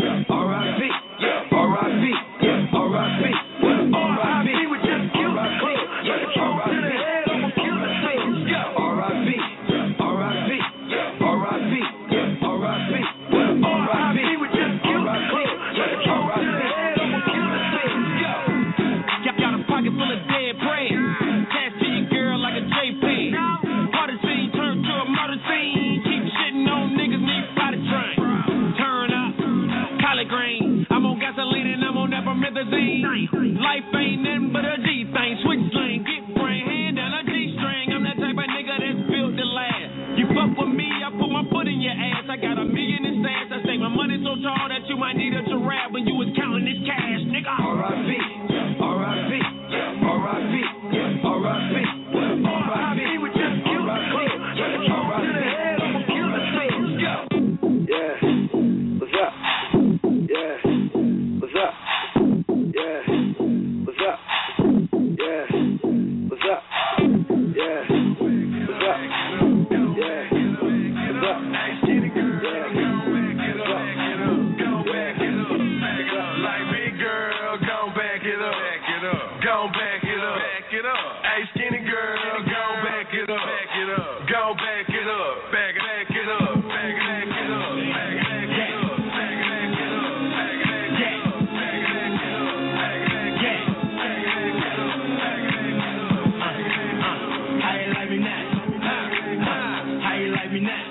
R.I.P. R.I.P. R.I.P. R.I.P. We just killed the clip. R.I.P. to the head, I'ma kill the thing. R.I.P. R.I.P. R.I.P. R.I.P. R.I.P. We just killed the clip. R.I.P. to the head, I'ma kill the thing. Got a pocket full of dead bread. Cash to your girl like a JP. Party scene turned to a murder scene. Keep shitting on niggas, need body train. Turn up, collard green. I'm on gasoline and I'm on epimethazine. Life ain't nothing but a G thing. Switch lane, get brain, hand down a G string. I'm that type of nigga that's built to last. You fuck with me, I put my foot in your ass. I got $1 million in stats. I say my money so tall that you might need a giraffe when you was counting this cash, nigga. R.I.P. R.I.P. R.I.P. R.I.P. R.I.P. We just killed the clip. R.I.P. to the head, I'ma kill the thing. Yeah. What's up? Yeah. What's up? Yeah. What's up? Yeah. What's up? Yeah. What's up? Yeah. What's up? Like big girl, gon' back it up. Gon' back it up. Hey, skinny girl, gon' back it up. Gon' back it up. Back it up. Back it up. Back it up. How you like me now? How you like me now?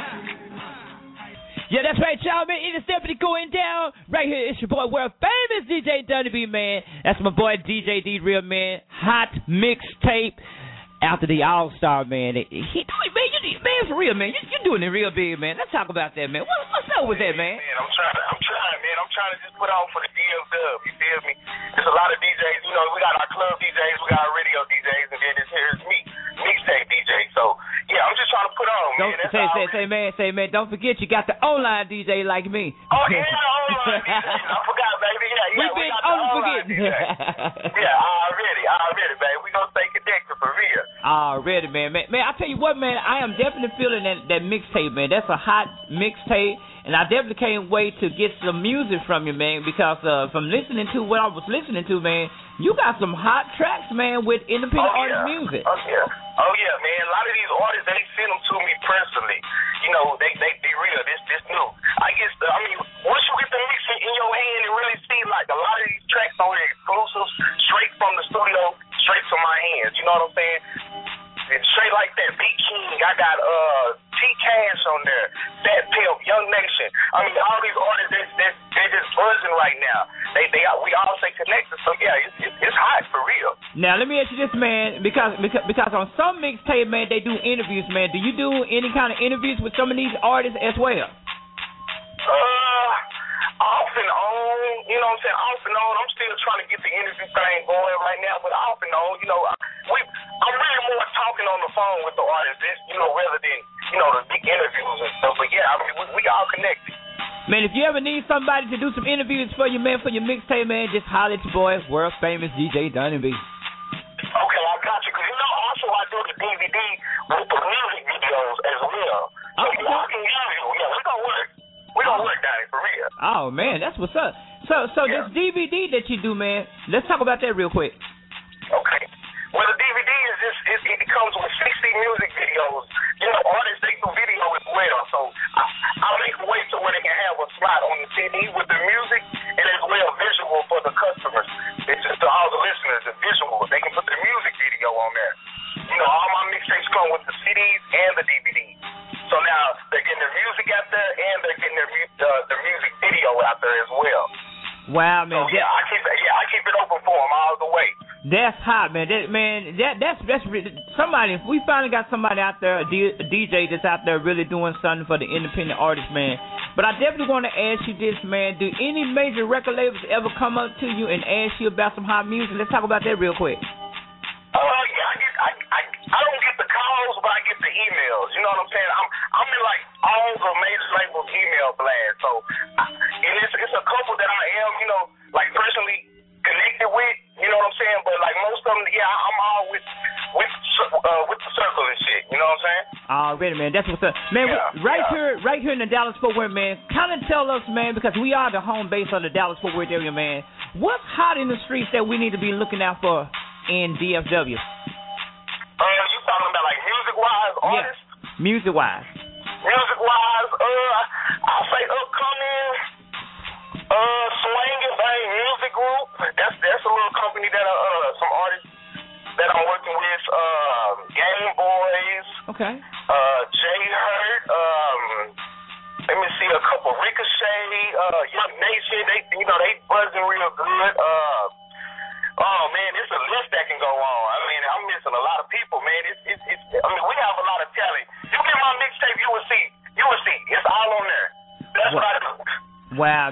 Yeah, that's right, y'all, man. It is definitely going down right here. It's your boy, world famous DJ Dunny B, man. That's my boy DJ D Real, man. Hot mixtape after the All-Star, man. Man, for real, man. You're doing it real big, man. Let's talk about that, man. What's up with that, man? I'm trying, man. I'm trying to just put on for the DFW. You feel me? There's a lot of DJs. You know, we got our club DJs, we got our radio DJs, and then here's me, mixtape DJ. So, yeah, I'm just trying to put on, man. Say, man, don't forget you got the online DJ like me. Oh, yeah, the online DJ. I forgot, baby. Yeah, we got the online DJ. Yeah, already, baby. We gonna stay connected for real. Already, man. Man, I tell you what, man, I am definitely feeling that mixtape, man. That's a hot mixtape. and I definitely can't wait to get some music from you, man, because from listening to what I was listening to, man, you got some hot tracks, man, with independent artist music. Oh yeah, man. A lot of these artists, they send them to me personally. You know, they be real. This new. Once you get the mix in your hand and really see, like, a lot of these tracks are exclusives, straight from the studio, straight to my hands. You know what I'm saying? And straight like that, Beat King. I got T-Cash on there, Fat Pimp, Young Nation. I mean, all these artists, they're just buzzing right now. We all stay connected. So yeah, it's hot for real. Now let me ask you this, man, because on some mixtape, man, they do interviews, man. Do you do any kind of interviews with some of these artists as well? Off and on, you know what I'm saying? Off and on. I'm still trying to get the interview thing going right now, but off and on, you know, I'm really more talking on the phone with the artists, rather than, the big interviews and stuff. But yeah, I mean, we all connected. Man, if you ever need somebody to do some interviews for you, man, for your mixtape, man, just holler at your boy, world famous DJ Donnie B. Okay, I got you. Because, also I do the DVD with the music videos as well. So I can use you. Yeah, we gonna work. We gonna work, Donnie, for real. Oh, man, that's what's up. So this DVD that you do, man, let's talk about that real quick. Okay. Well, the DVD is just, it comes with 60 music videos. Artists, they do video as well. So I'll make a way to where they can have a slot on the CD with the music and as well visual for the customers. It's just to all the listeners, the visual. They can put the music video on there. All my mixtapes come with the CDs and the DVDs. So now they're getting their music out there and they're getting the music video out there as well. Wow, man. So, I keep it open for them all the way. That's hot, man. That's somebody. If we finally got somebody out there, a DJ that's out there really doing something for the independent artists, man. But I definitely want to ask you this, man. Do any major record labels ever come up to you and ask you about some hot music? Let's talk about that real quick. I don't get the calls, but I get the emails. You know what I'm saying? I'm in like all the major labels email blast. So, and it's a couple that I am, like personally connected with. You know what I'm saying? But like most of them, I'm all with the circle and shit. You know what I'm saying? Already, man. That's what's up, man. Right here in the Dallas-Fort Worth, man. Kind of tell us, man, because we are the home base of the Dallas-Fort Worth area, man. What's hot in the streets that we need to be looking out for in DFW? You talking about like music-wise, artists? Yeah, music-wise. Music-wise, I'll say upcoming, Swing and Bang Music Group. That's a little company that some artists that I'm working with. Game Boys. Okay. Jay Hurt. Let me see a couple. Ricochet. Young Nation. They buzzing real good. Oh man, it's a list that can go on. I mean, I'm missing a lot of people, man. We have a lot of talent. You get my mixtape, you will see. It's all on there. That's what I do. Wow,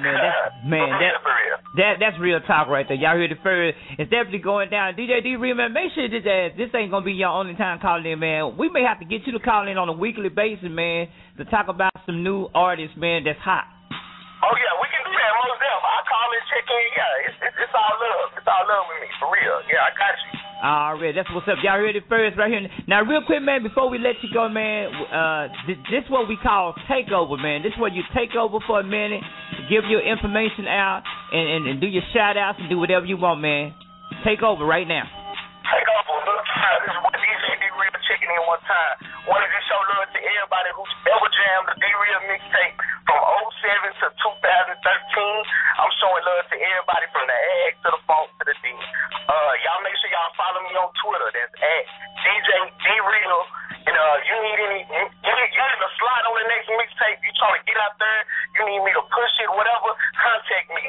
man, that's real talk right there. Y'all heard it first. It's definitely going down. DJ D-Real, man, make sure this ain't gonna be your only time calling in, man. We may have to get you to call in on a weekly basis, man, to talk about some new artists, man, that's hot. Oh yeah, we can do that most definitely. I call and check in. Yeah, it's all love. It's all love with me, for real. Yeah, I got you. All right, that's what's up. Y'all heard it first right here. Now, real quick, man, before we let you go, man, this is what we call takeover, man. This is where you take over for a minute, give your information out, and do your shout-outs and do whatever you want, man. Take over right now. Take over. Look, this is what DJ D-Real checking in one time. Wanted to show love to everybody who's ever jammed the D-Real mixtape from 2007 to 2013. I'm showing love to everybody from the egg to the funk to the D. Y'all make sure y'all follow me on Twitter. That's at DJ D-Real. And you need a slot on the next mixtape. You trying to get out there, you need me to push it, whatever, contact me,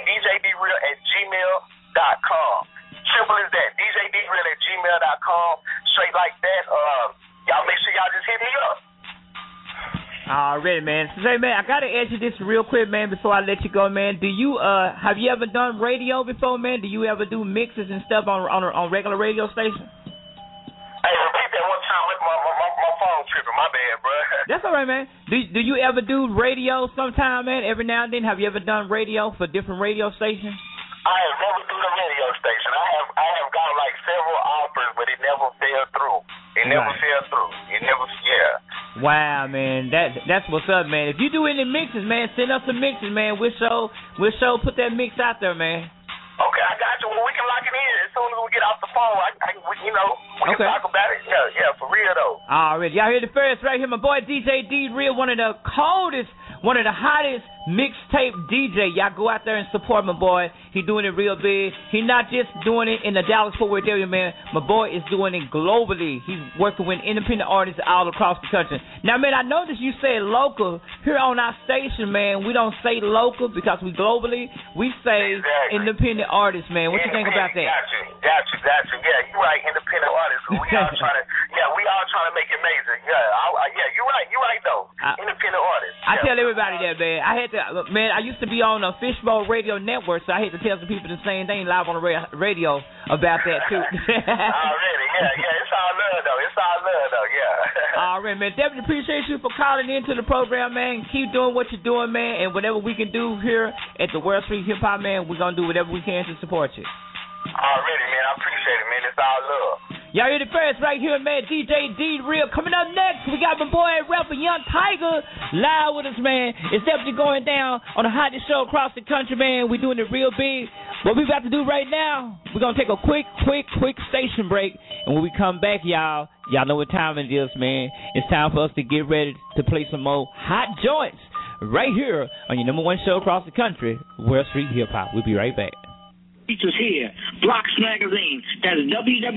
DJDreal@gmail.com. Simple as that, DJDreal@gmail.com. Straight like that. Y'all make sure y'all just hit me up. Already, man. So, man, I gotta ask you this real quick, man, before I let you go, man. Do you have you ever done radio before, man? Do you ever do mixes and stuff on regular radio station? Hey, repeat that one time. My phone tripping. My bad, bro. That's all right, man. Do you ever do radio sometime, man? Every now and then, have you ever done radio for different radio stations? I have never done a radio station. I have gotten like several offers, but it never fell through. It never fell through. It never, yeah. Wow, man, that's what's up, man. If you do any mixes, man, send us some mixes, man. We'll show put that mix out there, man. Okay, I got you. Well, we can lock it in as soon as we get off the phone. We can talk about it. Yeah, for real though. Alright, y'all hear the first right here, my boy DJ D Real, one of the hottest mixtape DJ. Y'all go out there and support my boy. He doing it real big. He not just doing it in the Dallas-Fort Worth area, man. My boy is doing it globally. He's working with independent artists all across the country. Now, man, I noticed you said local. Here on our station, man, we don't say local because we globally. We say independent artists, man. What you think about that? Got you. Yeah, you're right, independent artists. We all trying to make it major. Yeah, you're right though. Independent artists. I tell everybody that, man. I used to be on a Fishbowl Radio Network, so I had to tell some people the same thing live on the radio about that too. Already, yeah. It's all love though. Yeah. All right, man. Definitely appreciate you for calling into the program, man. Keep doing what you're doing, man. And whatever we can do here at the World Street Hip Hop, man, we're gonna do whatever we can to support you. Already, man. I appreciate it, man. It's all love. Y'all hear the first right here, man. DJ D Real. Coming up next, we got my boy rapper Young Tiger live with us, man. It's definitely going down on the hottest show across the country, man. We're doing it real big. What we about to do right now, we're going to take a quick station break. And when we come back, y'all know what time it is, man. It's time for us to get ready to play some more hot joints right here on your number one show across the country, World Street Hip Hop. We'll be right back. Features here, Blocks Magazine. That is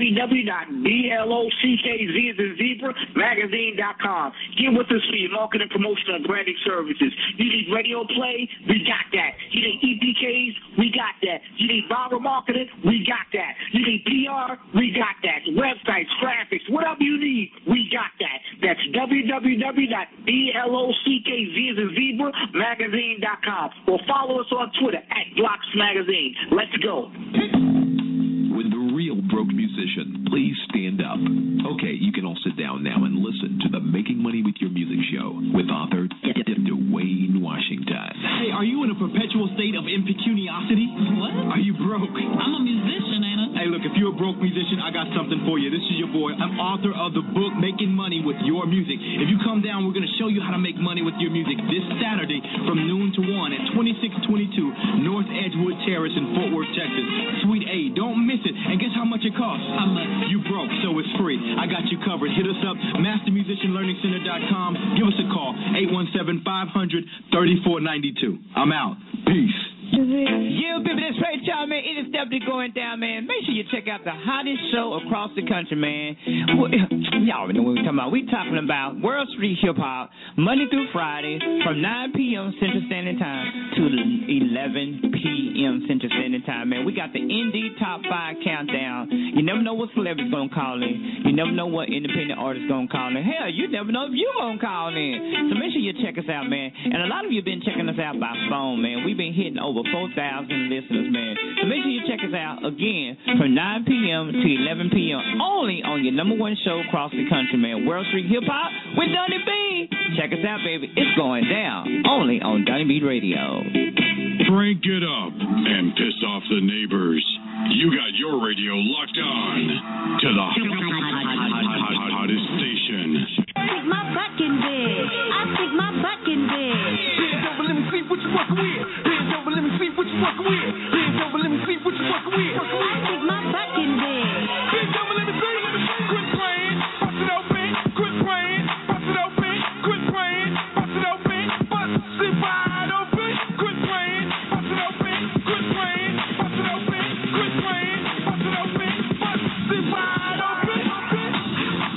www.blockszebramagazine.com. Get with us for your marketing, promotion, and branding services. You need radio play? We got that. You need EPKs? We got that. You need viral marketing? We got that. You need PR? We got that. Websites, graphics, whatever you need, we got that. That's www.blockszebramagazine.com. Or follow us on Twitter at Blocks Magazine. Let's go. With the real broke musician, please stand up. Okay, you can all sit down now and listen to the Making Money with Your Music show with author Dwayne Washington. Hey, are you in a perpetual state of impecuniosity? What? Are you broke? I'm a musician, ain't I? Hey, look, if you're a broke musician, I got something for you. This is your boy. I'm author of the book Making Money with Your Music. If you come down, we're going to show you how to make money with your music this Saturday from noon to 1 at 2622 North Edgewood Terrace in Fort Worth, Texas. Suite A. Don't miss it. And guess how much it costs? How much? You broke, so it's free. I got you covered. Hit us up, mastermusicianlearningcenter.com. Give us a call, 817-500-3492. I'm out. Peace. Yeah, baby, that's right, y'all, man. It is definitely going down, man. Make sure you check out the hottest show across the country, man. Y'all already know what we're talking about. We're talking about World Street Hip Hop, Monday through Friday, from 9 p.m. Central Standard Time to 11 p.m. Central Standard Time, man. We got the Indie Top 5 Countdown. You never know what celebrity's going to call in. You never know what independent artist's going to call in. Hell, you never know if you're going to call in. So make sure you check us out, man. And a lot of you have been checking us out by phone, man. We've been hitting over 4,000 listeners, man. So make sure you check us out again from 9 p.m. to 11 p.m. only on your number one show across the country, man. World Street Hip Hop with Donnie B. Check us out, baby. It's going down only on Donnie B Radio. Crank it up and piss off the neighbors. You got your radio locked on to the hottest station. Stick my butt in bed. I stick my butt in bed. Bend over, let me see what you working with. Bend over, let me see what you working with. Bend over, let me see what you working with. I stick my butt in bed. Bend over, let me see. Quit playing, bust it open. Quit playing, bust it open. Quit playing, bust it open. Bust it wide open. Quit playing, bust it open. Quit playing, bust it open. Quit playing, bust it open. Bust it wide open.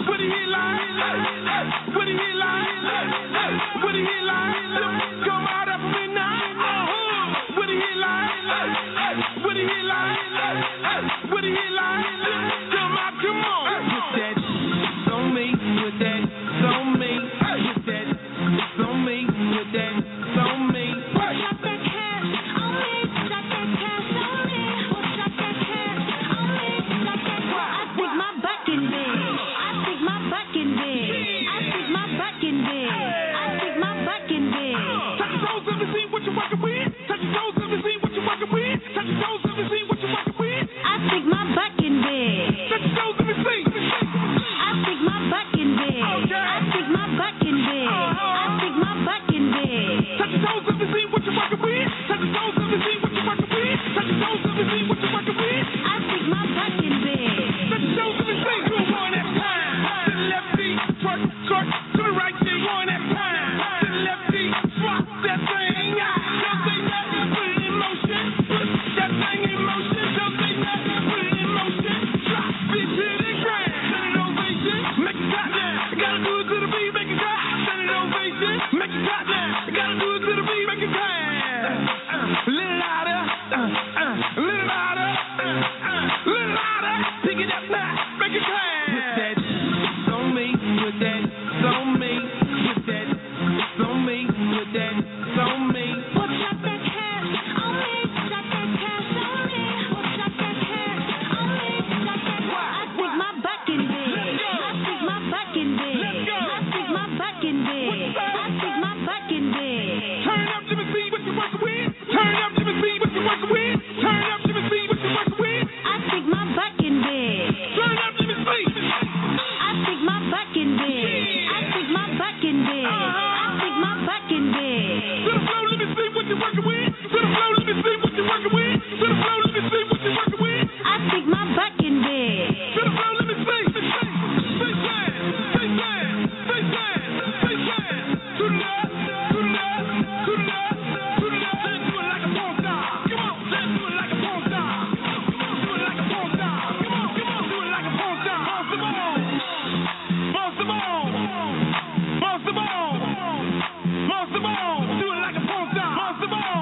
to the beat, make it cry. Standing ovation, make it clap now. Gotta do it to the beat, make it cry. A little louder, a little louder, a little louder. Pick it up now, make it cry. Put that on me, put that on me, put that on me, put that on me. What's up that cash on me? Shut that cash on me. What's up that cash on me? Shut that cash. I stick my back in bed. I stick my back in bed. I stick my back in bed. I stick my back in bed. Turn up, let me see what you're working with. Turn up, let me see what you're working with. Turn up, let me see what you're working with. I stick my back in bed. Turn up, let me see. I stick my back in bed. I stick my back in bed. I stick my back in bed. To the flow, let me see what you're working with. To the flow, let me see what you're working with. To the flow, let me see what you're working with. I stick my back in bed. To the flow, let me see. Say shine, say shine, say shine, say shine. To the left, to the left, to the left, to the left. Let's do it like a porn star. Come on, let's do it like a porn star. Do it like a porn star. Come on, do it like a porn star. Monster ball, monster ball, monster ball. Do it like a porn star. Monster ball.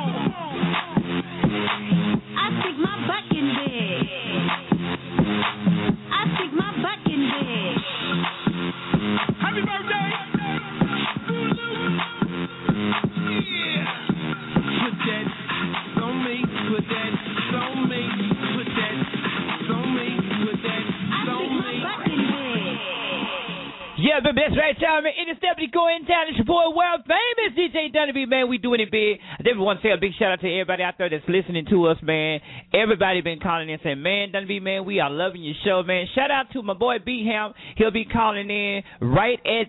I stick my back in bed. I stick my back in bed. Happy birthday. Yeah. Put that on me. Put that on me. Put that on me. Put that on me. Back in bed. Yeah, baby, that's right, y'all, man. It is definitely going down. It's your boy, world famous DJ Donnie B, man. We doing it big. I definitely want to say a big shout out to everybody out there that's listening to us, man. Everybody been calling in saying, man, Donnie B, man, we are loving your show, man. Shout out to my boy B-Ham. He'll be calling in right at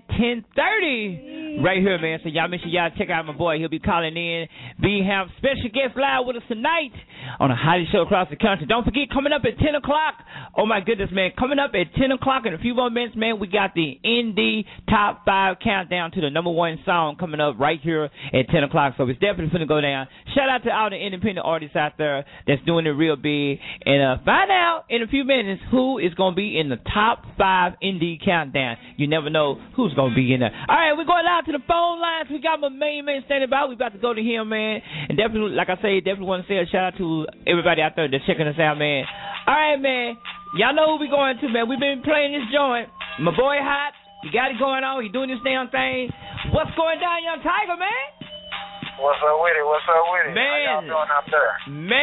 10:30 right here, man. So y'all make sure y'all check out my boy. He'll be calling in. B-Ham, special guest live with us tonight on the hottest show across the country. Don't forget, coming up at 10 o'clock. Oh, my goodness, man. Coming up at 10 o'clock in a few more minutes, man, we got the Indie Top 5 countdown to the #1 song coming up right here at 10 o'clock. So it's definitely going to go down. Shout out to all the independent artists out there that's doing it real big. And find out in a few minutes who is going to be in the top 5 Indie countdown. You never know who's going to be in there. All right, we're going out to the phone lines. We got my main man standing by. We're about to go to him, man. And definitely, like I say, definitely want to say a shout out to everybody out there that's checking us out, man. All right, man. Y'all know who we going to, man. We've been playing this joint. My boy Hot. He got it going on. He doing this damn thing. What's going down, Young Tiger, man? What's up with it? What's up with it? Man. How y'all doing out there?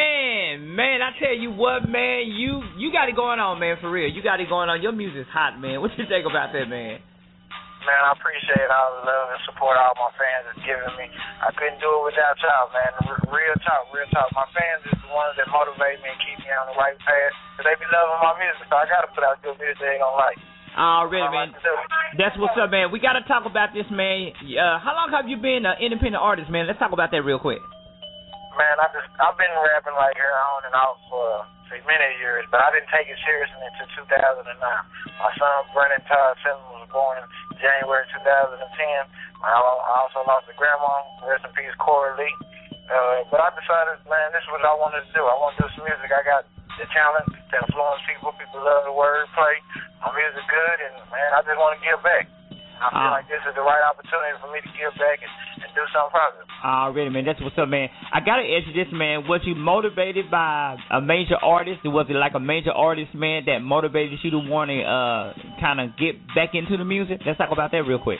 Man, I tell you what, man. You got it going on, man, for real. You got it going on. Your music's hot, man. What you think about that, man? Man, I appreciate all the love and support all my fans have given me. I couldn't do it without y'all, man. Real talk, real talk. My fans is the ones that motivate me and keep me on the right path. Because they be loving my music, so I got to put out good music they don't like. Already, man. That's what's up, man. We got to talk about this, man. How long have you been an independent artist, man? Let's talk about that real quick. Man, I've been rapping right here on and off for many years, but I didn't take it seriously until 2009. My son, Brennan Todd Simmons, was born in January 2010. I also lost a grandma, rest in peace, Cora Lee. But I decided, man, this is what I wanted to do. I want to do some music. I got the talent to influence people. People love the wordplay. My music good, and, man, I just want to give back. I feel like this is the right opportunity for me to give back and do something positive. Already, man. That's what's up, man. I got to ask you this, man. Was you motivated by a major artist? Was it like a major artist, man, that motivated you to want to kind of get back into the music? Let's talk about that real quick.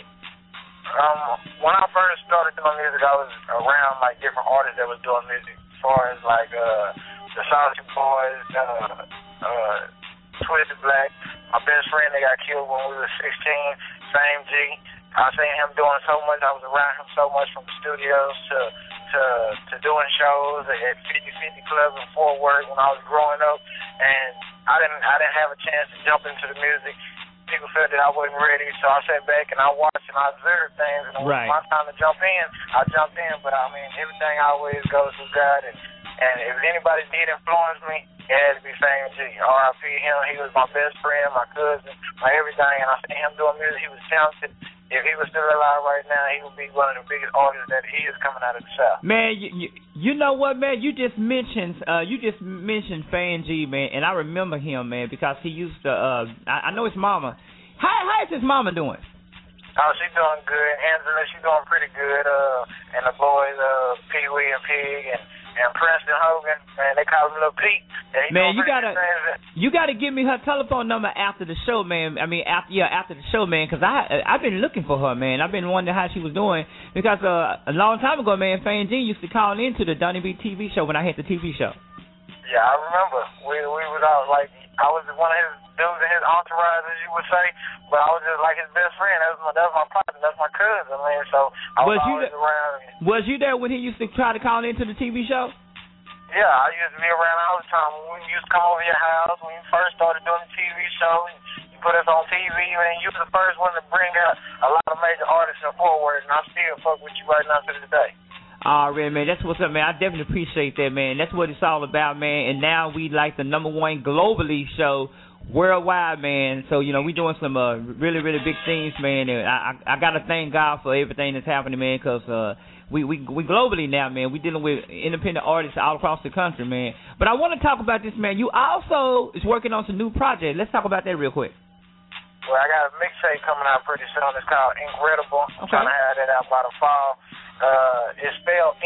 When I first started doing music, I was around, like, different artists that was doing music, as far as, like, the Sausage Boys, Twisted Black. My best friend, they got killed when we were 16, Fame G. I seen him doing so much. I was around him so much, from the studios to doing shows at 50/50 Club in Fort Worth when I was growing up, and I didn't have a chance to jump into the music. People said that I wasn't ready, so I sat back and I watched and I observed things. And when it was my time to jump in, I jumped in. But I mean, everything always goes through God, and if anybody did influence me, it had to be Fame G. R.I.P. him. He was my best friend, my cousin, my everything. And I seen him doing music. He was talented. If he was still alive right now, he would be one of the biggest artists that he is coming out of the South. Man, you know what, man? You just mentioned Fame G, man, and I remember him, man, because he used to. I know his mama. How is his mama doing? Oh, she's doing good. Angela, she's doing pretty good. And the boys, Pee Wee and Pig and Preston Hogan, man, they call him Lil Pete. Man, you gotta give me her telephone number after the show, man. I mean, after the show, man, because I've been looking for her, man. I've been wondering how she was doing because a long time ago, man, Fane G used to call into the Donnie B TV show when I had the TV show. Yeah, I remember. We was out like I was one of his dudes in his entourage, as you would say, but I was just like his best friend. That was my partner. That's my cousin, man. So I was always around. Was you there when he used to try to call into the TV show? Yeah, I used to be around all the time. When we used to come over your house when you first started doing the TV show, you put us on TV, and you were the first one to bring out a lot of major artists in Fort Worth, and I still fuck with you right now to this day. Alright, man, that's what's up, man. I definitely appreciate that, man. That's what it's all about, man. And now we like the #1 globally show worldwide, man. So, you know, we doing some really, really big things, man. And I got to thank God for everything that's happening, man, because we globally now, man. We dealing with independent artists all across the country, man. But I want to talk about this, man. You also is working on some new projects. Let's talk about that real quick. Well, I got a mixtape coming out pretty soon. It's called Incredible. I'm trying to have that out by the fall. It's spelled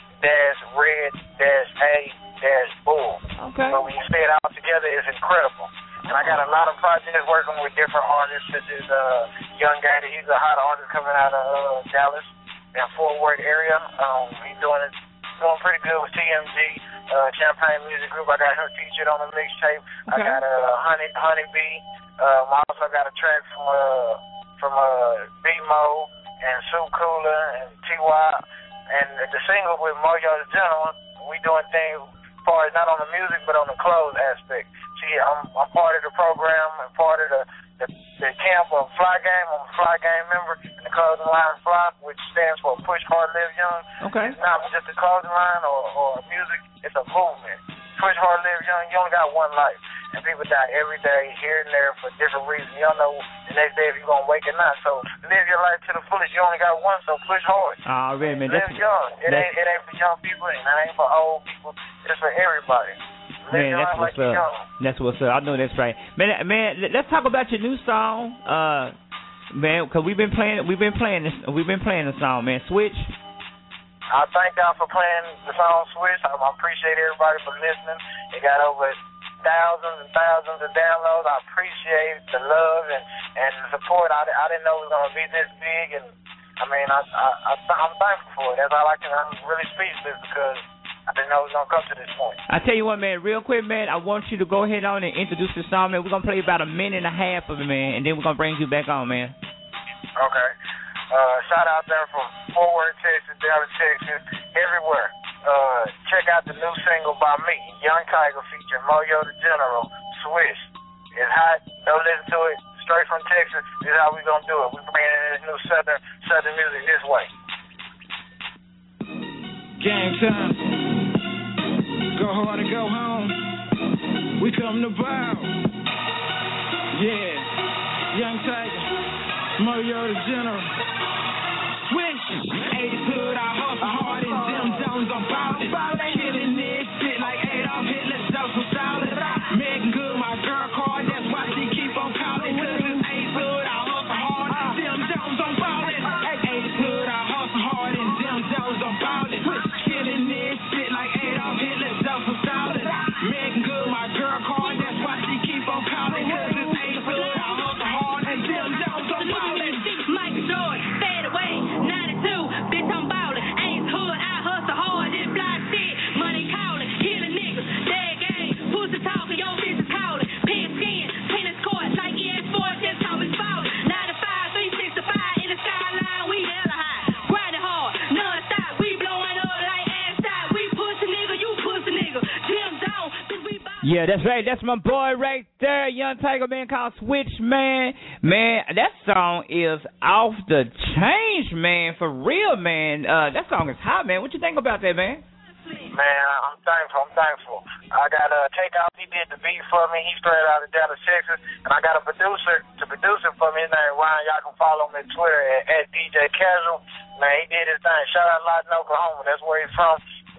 Ink-Red-A-Bull. Okay. So when you say it all together, it's incredible. And I got a lot of projects working with different artists, such as Young Gator. He's a hot artist coming out of Dallas and Fort Worth area. He's doing pretty good with TMG, Champagne Music Group. I got him featured on the mixtape. Okay. I got Honey Bee. I also got a track from B-Mo and Sue Cooler and T.Y. And the single with Mojo the Gentleman, we doing things as far as not on the music but on the clothes aspect. See, I'm part of the program and part of the camp of Fly Game. I'm a Fly Game member in the Clothing Line Fly, which stands for Push Hard Live Young. Okay. It's not just a clothing line or music, it's a movement. Push Hard Live Young, you only got one life. And people die every day, here and there, for different reasons. Y'all know the next day if you're going to wake or not. So live your life to the fullest. You only got one, so push hard. Alright, man. Live young. It ain't for young people, and it ain't for old people. It's for everybody. Live Man, that's what's up. That's what's up. I know that's right. Man, let's talk about your new song. Man, because we've been playing the song, man. Switch. I thank y'all for playing the song Switch. I appreciate everybody for listening. It got over thousands and thousands of downloads. I appreciate the love and the support. I didn't know it was gonna be this big, and I mean I'm thankful for it. That's all I can. I'm really speechless because I didn't know it was gonna come to this point. I tell you what, man, real quick, man, I want you to go ahead on and introduce the song, man. We're gonna play about a minute and a half of it, man, and then we're gonna bring you back on, man. Okay. Shout out there from Fort Worth, Texas, Dallas, Texas, everywhere. Check out the new single by me, Young Tiger, featuring Mojo the General, Swish. It's hot. Go listen to it. Straight from Texas. This is how we gonna do it. We bringing in this new southern music this way. Game time. Go hard and go home. We come to bow. Yeah. Young Tiger, Mojo the General. Switch. 80s hood, I hustle hard in them zones. I'm ballin'. Killing this shit like Adolf Hitler, so solid. Megan Good, my girl card, that's why she keep on calling. Cause it's 80s hood, I hustle hard in them zones. I'm ballin'. 80s hood, I hustle hard in them zones. I'm ballin'. Killing this shit like Adolf Hitler, so solid. Megan Good, my girl card, that's why she keep on calling. Cause it's 80s hood, I hustle hard in them zones. I'm ballin'. Mike George, fade away, 92, bitch, I'm ballin'. Ain't hood, I hustle hard, this block shit. Money callin', killing niggas, dead game, pussy talkin', yo bitch is callin'. Pink skin, tennis court, like ES Sports, just call me ballin'. 95, 365, in the skyline, we hella high. Grindin' hard, non-stop, we blowin' up like ass shot. We pussy nigga, you pussy nigga. Jim down, we ballin'. Yeah, that's right. That's my boy right there, Young Tiger, man, called Switch, man. Man, that song is off the change, man, for real, man. That song is hot, man. What you think about that, man? Man, I'm thankful. I got Takeoff, he did the beat for me. He's straight out of Dallas, Texas. And I got a producer to produce it for me. His name Ryan. Y'all can follow him at Twitter at DJ Casual. Man, he did his thing. Shout out Lawton, Oklahoma. That's where he's from.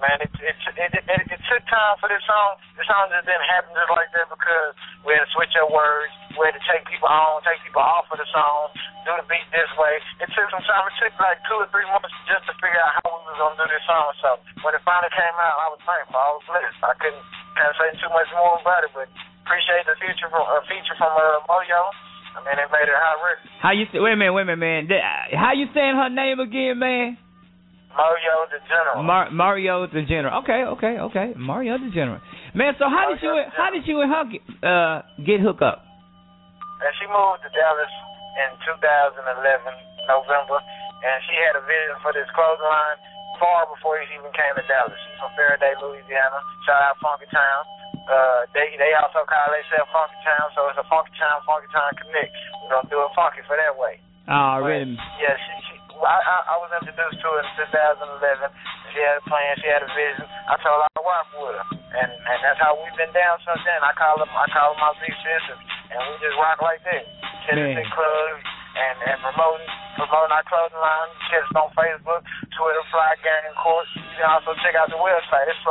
man, it took time for this song. The song just didn't happen just like that because we had to switch up words. We had to take people on, take people off of the song, do the beat this way. It took some time. It took like 2 or 3 months just to figure out how we was going to do this song. So when it finally came out, I was thankful. I was blessed. I couldn't kind of say too much more about it, but appreciate the feature from Moyo. I mean, it made it hot record. Wait a minute, man. How you saying her name again, man? Moyo the General. Mario the General. Okay. Mario the General. Man, so how did you and her get hooked up? And she moved to Dallas in 2011, November, and she had a vision for this clothing line far before she even came to Dallas. She's from Faraday, Louisiana. Shout out Funky Town. They also call themselves Funky Town, so it's a Funky Town Connect. We're going to do it funky for that way. Oh, really? Yeah, I was introduced to her in 2011. She had a plan, she had a vision. I told her I rock with her, and that's how we've been down since then. I call her my big sisters, and we just rock like that. Catch us in clubs and promoting our clothing line. Catch us on Facebook, Twitter, Fly Gang Court. You can also check out the website. It's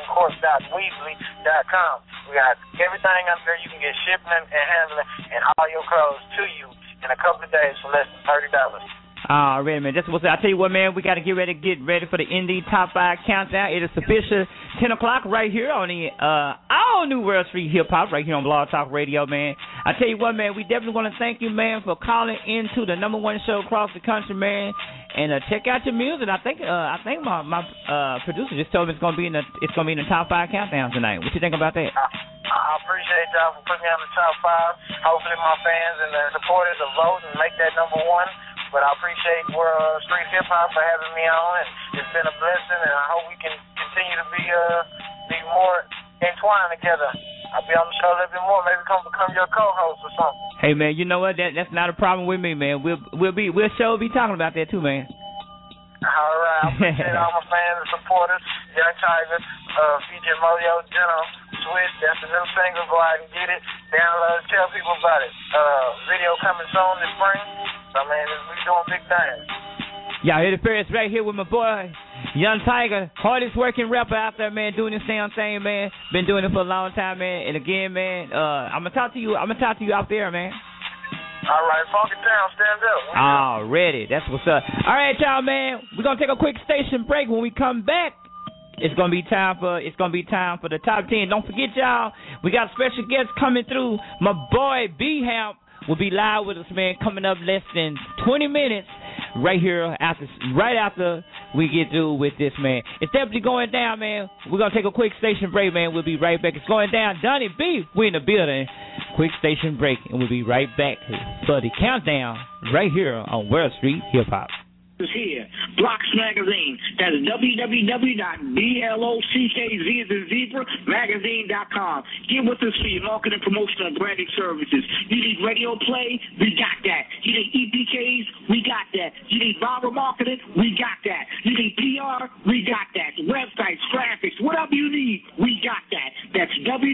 flygangcourt.weebly.com. We got everything up there. You can get shipping and handling and all your clothes to you in a couple of days for less than $30. Alright, man. That's what's up. I tell you what, man. We got to get ready for the Indie Top 5 Countdown. It is official 10 o'clock right here on the all new World Street Hip Hop right here on Blog Talk Radio, man. I tell you what, man. We definitely want to thank you, man, for calling into the #1 show across the country, man. And check out your music. I think my producer just told me it's gonna be in the top 5 countdown tonight. What you think about that? I appreciate y'all for putting me on the top 5. Hopefully my fans and the supporters will vote and make that #1. But I appreciate World Street Hip Hop for having me on, and it's been a blessing, and I hope we can continue to be more entwined together. I'll be on the show a little bit more, maybe become your co-host or something. Hey man, you know what? That's not a problem with me, man. We'll sure be talking about that too, man. All right, I appreciate all my fans and supporters. Young Tiger, featuring Moyo General, Switch. That's the new single. Go out and get it. Download. Tell people about it. Video coming soon this spring. So man, we doing big things. Y'all hear the Ferris right here with my boy, Young Tiger, hardest working rapper out there, man, doing this damn thing, man. Been doing it for a long time, man. And again, man, I'm gonna talk to you out there, man. All right, Funky Town, stand up. Already, that's what's up. All right, y'all, man, we're gonna take a quick station break. When we come back, it's gonna be time for the top 10. Don't forget, y'all, we got special guests coming through. My boy B-Hamp will be live with us, man, coming up less than 20 minutes right here right after we get through with this, man. It's definitely going down, man. We're going to take a quick station break, man. We'll be right back. It's going down. Donnie B, we in the building. Quick station break, and we'll be right back for the countdown right here on World Street Hip Hop. Is here. Blocks Magazine. That's www.blockszebramagazine.com. Get with us for your marketing, promotion, and branding services. You need radio play? We got that. You need EPKs? We got that. You need viral marketing? We got that. You need PR? We got that. Websites, graphics, whatever you need, we got that. That's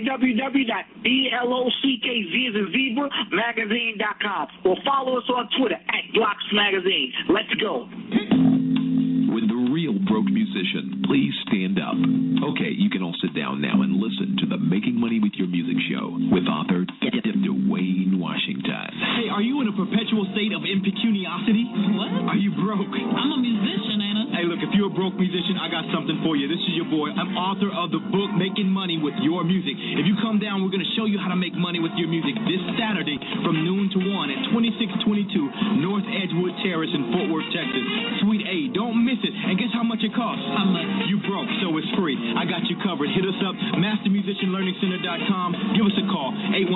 www.blockszebramagazine.com. Or follow us on Twitter @Blocks Magazine. Let's go. With the real broke musician, please stand up. Okay, you can all sit down now and listen to the Making Money with Your Music show with author Dwayne Washington. Hey, are you in a perpetual state of impecuniosity? What? Are you broke? I'm a musician, ain't I? Hey, look, if you're a broke musician, I got something for you. This is your boy. I'm author of the book Making Money with Your Music. If you come down, we're going to show you how to make money with your music this Saturday from noon to 1 at 2622 North Edgewood Terrace in Fort Worth, Texas. Suite A. Don't miss it. And guess how much it costs? How much? You broke, so it's free. I got you covered. Hit us up, mastermusicianlearningcenter.com. Give us a call,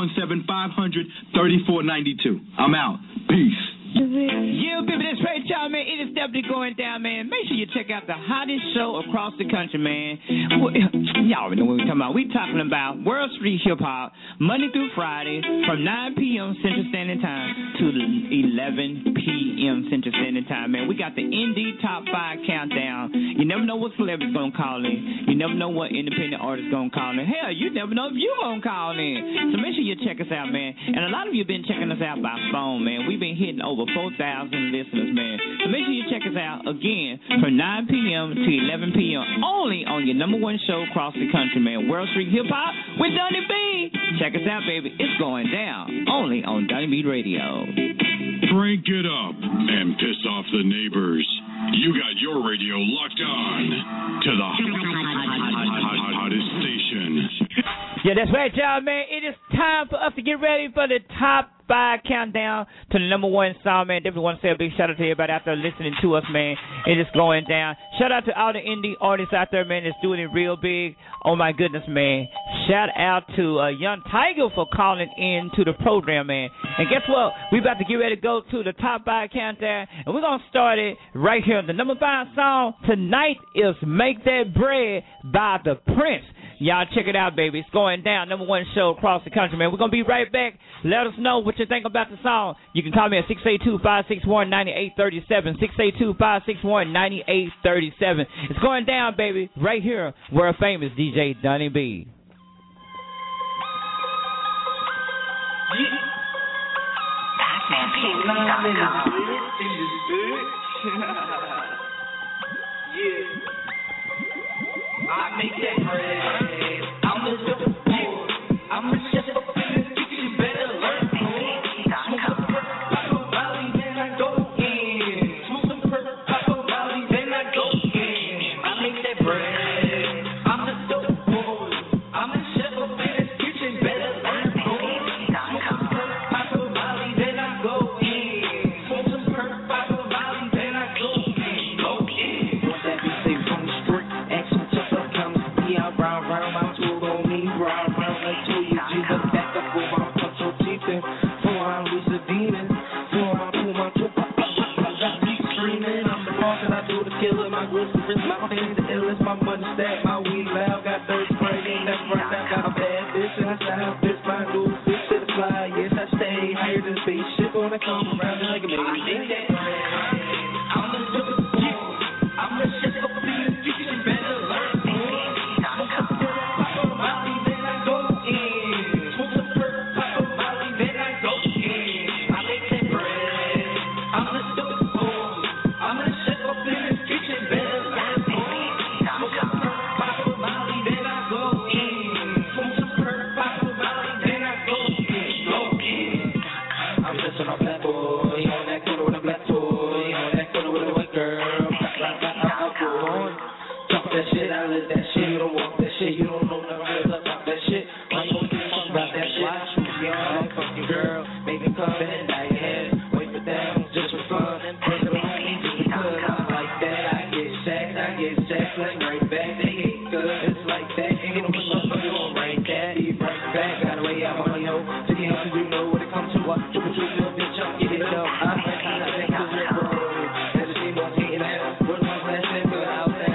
817-500-3492. I'm out. Peace. Yeah, baby, that's right, y'all, man. It is definitely going down, man. Make sure you check out the hottest show across the country, man. Y'all already know what we're talking about. We're talking about World Street Hip Hop, Monday through Friday, from 9 p.m. Central Standard Time to 11 p.m. Central Standard Time, man. We got the Indie Top 5 Countdown. You never know what celebrity's going to call in. You never know what independent artist's going to call in. Hell, you never know if you're going to call in. So make sure you check us out, man. And a lot of you have been checking us out by phone, man. We've been hitting over 4 4,000 listeners, man. So make sure you check us out again from 9 p.m. to 11 p.m. only on your number one show across the country, man. World Street Hip Hop with Donnie B. Check us out, baby. It's going down only on Donnie B Radio. Crank it up and piss off the neighbors. You got your radio locked on to the hottest station. Yeah, that's right, y'all, man. It is time for us to get ready for the top 5 countdown to the number one song, man. Definitely want to say a big shout out to everybody out there listening to us, man. It is going down. Shout out to all the indie artists out there, man, that's doing it real big. Oh, my goodness, man. Shout out to Young Tiger for calling in to the program, man. And guess what? We about to get ready to go to the top 5 countdown, and we're going to start it right here. The number 5 song tonight is Make That Bread by The Prince. Y'all check it out, baby. It's going down. Number one show across the country, man. We're going to be right back. Let us know what you think about the song. You can call me at 682-561-9837. 682-561-9837. It's going down, baby. Right here, world famous DJ Donnie B. I make that bread. I'm a chef. I'm a chef up in this kitchen. You better learn from me. Smoke some perk, pop a Molly, then I go in. Smoke some perk, pop a Molly, then I go in. I make that bread. I'm a dope boy. I'm a chef up in this kitchen. Better learn from me. Smoke some perk, pop a Molly, then I go in. Smoke some perk, pop a Molly, then I go in. Go in. What's that be say from the street? Action tough. Brown, my tool on me, brown, like two you G, but back up with my punch your teeth in. For I'm Lisa Demon, for I pull my two pop, got me screaming. I'm the boss and I do the killer, my glycerin, my thing, the illest, my money stack, my weed loud, got third spray, ain't that's right, I got a bad bitch and I style this, my new bitch to the fly, yes, I stay higher than spaceship when I come around like a baby. I think that I'm a super boy, I'm a chef up in the kitchen, better learn. That shit, I live that shit, you don't want that shit, you don't know nothing about that shit. Why you don't talk about that shit? Young, fucking girl, make me come and die your head. Wait for them, just for fun. Break it on me just because I'm like that. I get sacked, like right back. They hate good, it's like that. Ain't no motherfucker on right that. Be right back, got away out money, ho. To the end, you know what it comes to. What triple little bitch, I'm getting it up. I'm like, I think cause you're broke. Never seen no hating ass. Where's my flash nigga out there?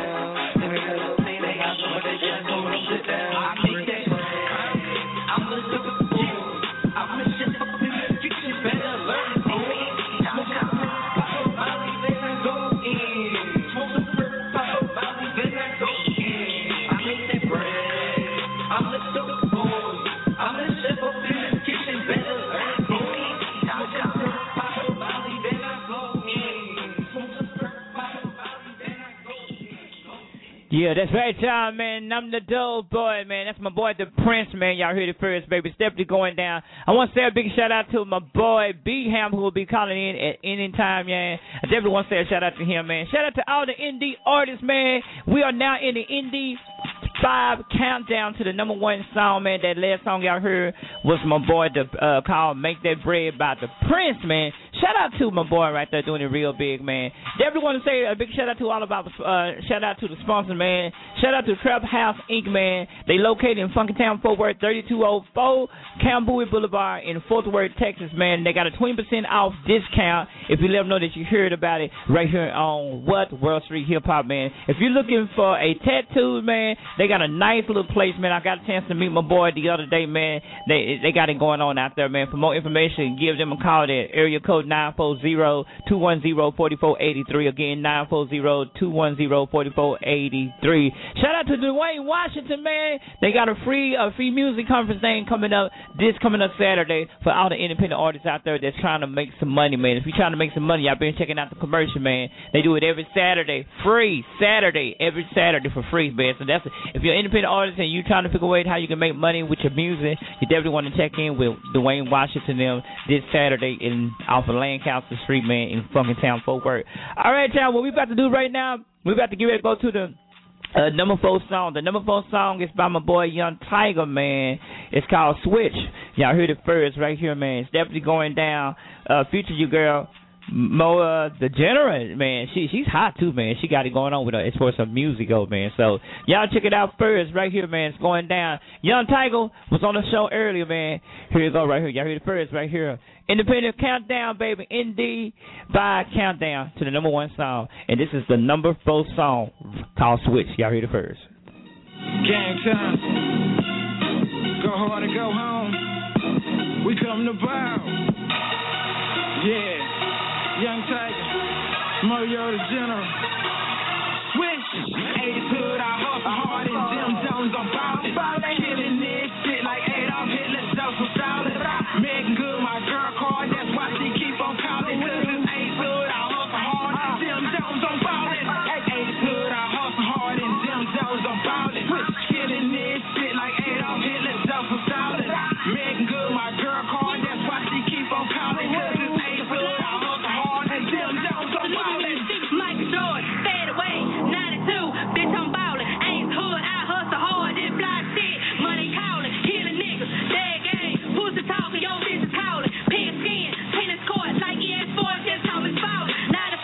Yeah, that's right, y'all, man. I'm the dope boy, man. That's my boy, the Prince, man. Y'all heard it first, baby. It's definitely going down. I want to say a big shout out to my boy, B Ham, who will be calling in at any time, yeah. I definitely want to say a shout out to him, man. Shout out to all the indie artists, man. We are now in the indie 5 countdown to the number one song, man. That last song y'all heard was my boy called Make That Bread by the Prince, man. Shout out to my boy right there doing it real big, man. Definitely want to say a big shout out to all about shout out to the sponsor, man. Shout out to Trap House Inc., man. They located in Funkytown, Fort Worth, 3204 Camboy Boulevard in Fort Worth, Texas, man. They got a 20% off discount if you let them know that you heard about it right here on World Street Hip Hop, man. If you're looking for a tattoo, man, they got a nice little place, man. I got a chance to meet my boy the other day, man. They got it going on out there, man. For more information, give them a call at area code 940-210-4483. Again, 940-210-4483. Shout out to Dwayne Washington, man. They got a free music conference thing coming up Saturday for all the independent artists out there that's trying to make some money, man. If you're trying to make some money, I've been checking out the commercial, man. They do it every Saturday, free. Every Saturday for free, man. So that's if you're an independent artist and you're trying to figure out how you can make money with your music, you definitely want to check in with Dwayne Washington them this Saturday off of Lancaster Street, man, in Funkytown, Fort Worth. All right, y'all. What we about to do right now? We about to get ready to go to the number 4 song. The number 4 song is by my boy Young Tiger, man. It's called Switch. Y'all heard it first right here, man. It's definitely going down. Feature you, girl. Moa Degenerate, man. She's hot too, man. She got it going on with her as far as her music go, man. So y'all check it out first right here, man. It's going down. Young Tiger was on the show earlier, man. Here you go right here. Y'all heard it first right here. Independent Countdown, baby. ND by Countdown to the number 1 song. And this is the number 4 song called Switch. Y'all heard it first. Game time. Go hard and go home. We come to bow. Yeah. Young Tiger, Moyo the General. Switch, 80s hood, I hustle hard in them zones, I'm ballin'. Killing this shit like Adolf Hitler, Joseph Stalin. Making good my girl card, that's why she keep on calling. Cause it's 80s hood, I hustle hard in them zones, I'm ballin'. 80s hood, I hustle hard in them zones, I'm ballin'. Killing this shit like Adolf Hitler, Joseph Stalin. Making good my girl card, that's why she keep on calling. Cause it's 80s hood, I hustle hard in them zones, I'm ballin'. Michael Jordan, fade away, 92, bitch, I'm ballin'. Ain't hood, I hustle hard, this fly shit. Money callin', killing niggas, dead game, pussy talkin', yo bitch is callin'. Pink skin, tennis court, like ES Sports, just call me ballin'.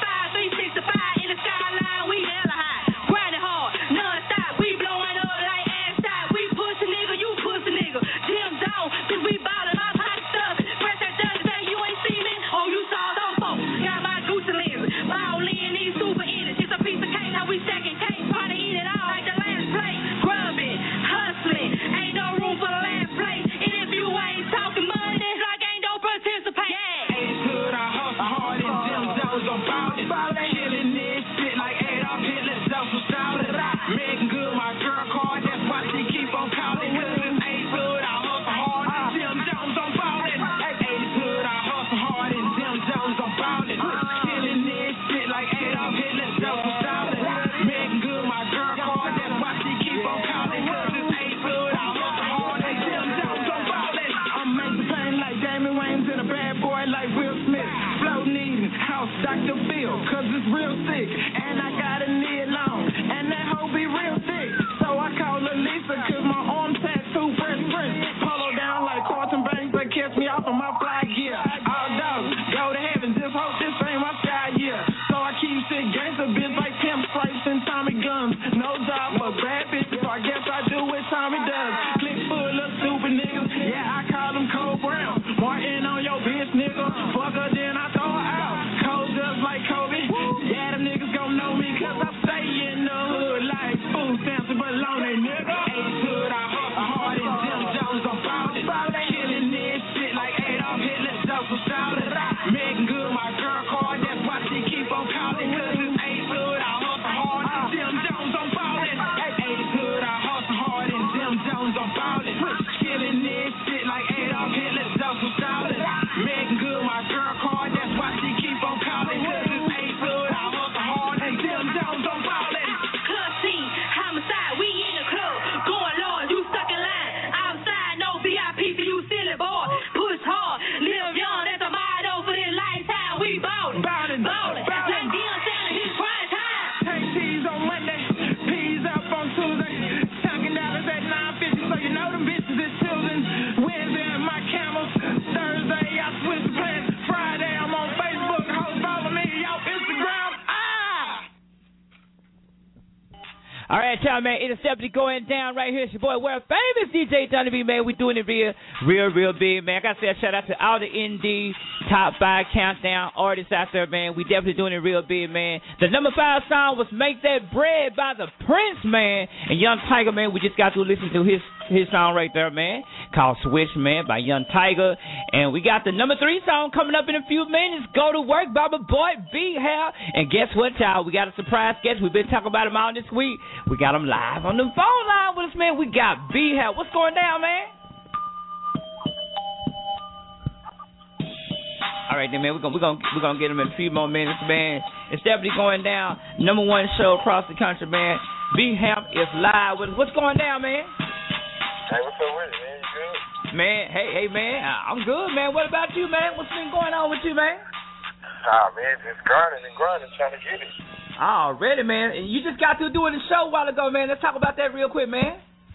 95, 365, in the skyline, we hella high. Grindin' hard, non-stop, we blowin' up like ass shot. We pussy nigga, you pussy nigga. Jim Zone, cause we ballin' all hot stuff. Press that done, say you ain't see me, oh you saw them folks. Got my Gucci lenses, ball in these super innings. It's a piece of cake, how we stacking cake, party eat it all like the last plate. Grubbing, hustling, ain't no room for the last place. And if you ain't talking money, it's like ain't no participate. Yeah. Ain't good, I hustle hard in them zones, I'm ballin'. Killing this shit like Adolf Hitler, Joseph Stalin. Making good my girl card, that's why she keep on calling. Cause it's ain't good, I hustle hard in them zones, I'm ballin'. Ain't good, I hustle hard in them zones, I'm ballin'. Killing this shit like Adolf Hitler, Joseph Stalin. Making good my girl card, that's why she keep on calling. Cause it's ain't good, I hustle hard in them zones, I'm ballin'. I'm making pain like Damon Wayans and a bad boy like Will Smith. Flow needing house Dr. Phil, cause it's real sick. And I got a knee long, and that hoe be real thick. So I call her Lisa, cause my arm tattoo fresh print. Polo down like Carlton Banks, that catch me off of my fly gear. All dogs go to heaven, just hope this ain't my sky year. So I keep shit gangster, bitch, like Pimp Stripes and Tommy Guns. No job for bad bitch, so I guess I do what Tommy does. Click full of stupid niggas, yeah, I call them Cole Brown. Martin on your bitch, nigga, fuck her, then I throw her out. Cold just like Kobe, yeah, them niggas gon' know me, cause I stay in the hood like food stamps and bologna, nigga. Ain't good, I hustle hard in them Jones, I'm ballin'. Killing this shit like Adolf Hitler, Joseph Stalin. Making good my girl card, that's why she keep on calling. Cause it's ain't good, I hustle hard in them Jones, I'm ballin'. Ain't good, I hustle hard in them Jones, I'm ballin'. Killing this shit like Adolf Hitler, Joseph Stalin. Making good my girl card, that's why she keep on calling. Cause it's ain't good, I hustle hard in them Jones, I'm ballin'. Club scene, homicide, we in the club. Going large, you stuck in line. Outside, no VIP for you silly boy. Push hard, live young, that's a motto for this lifetime. We ballin', ballin'. Like Deion Sanders, his prime time. Take T's on Monday, P's up on Tuesday. $10 at 9.50, so you know them bitches is children. Wednesday, my camels. Thursday, I switch the plans. Friday, I'm on Facebook. Hoes follow me, y'all Instagram. All right, y'all, man. It is definitely going down right here. It's your boy, world famous DJ Donnie B, man. We doing it real big, man. I got to say a shout out to all the ND top 5 countdown artists out there, man. We definitely doing it real big, man. The number 5 song was Make That Bread by the Prince, man. And Young Tiger, man, we just got to listen to his song right there, man, called Switch, man, by Young Tiger. And we got the number 3 song coming up in a few minutes, Go to Work by my boy B-Hal. And guess what, y'all? We got a surprise guest. We've been talking about him all this week. We got him live on the phone line with us, man. We got B-Hal. What's going down, man? All right, then, man, we're gonna get him in a few more minutes, man. It's definitely going down. Number 1 show across the country, man. B-Hal is live with us. What's going down, man? Hey, what's up with you, man? You good? Man, hey, man, I'm good, man. What about you, man? What's been going on with you, man? Man, just grinding, trying to get it. Already, man. You just got through doing the show a while ago, man. Let's talk about that real quick, man.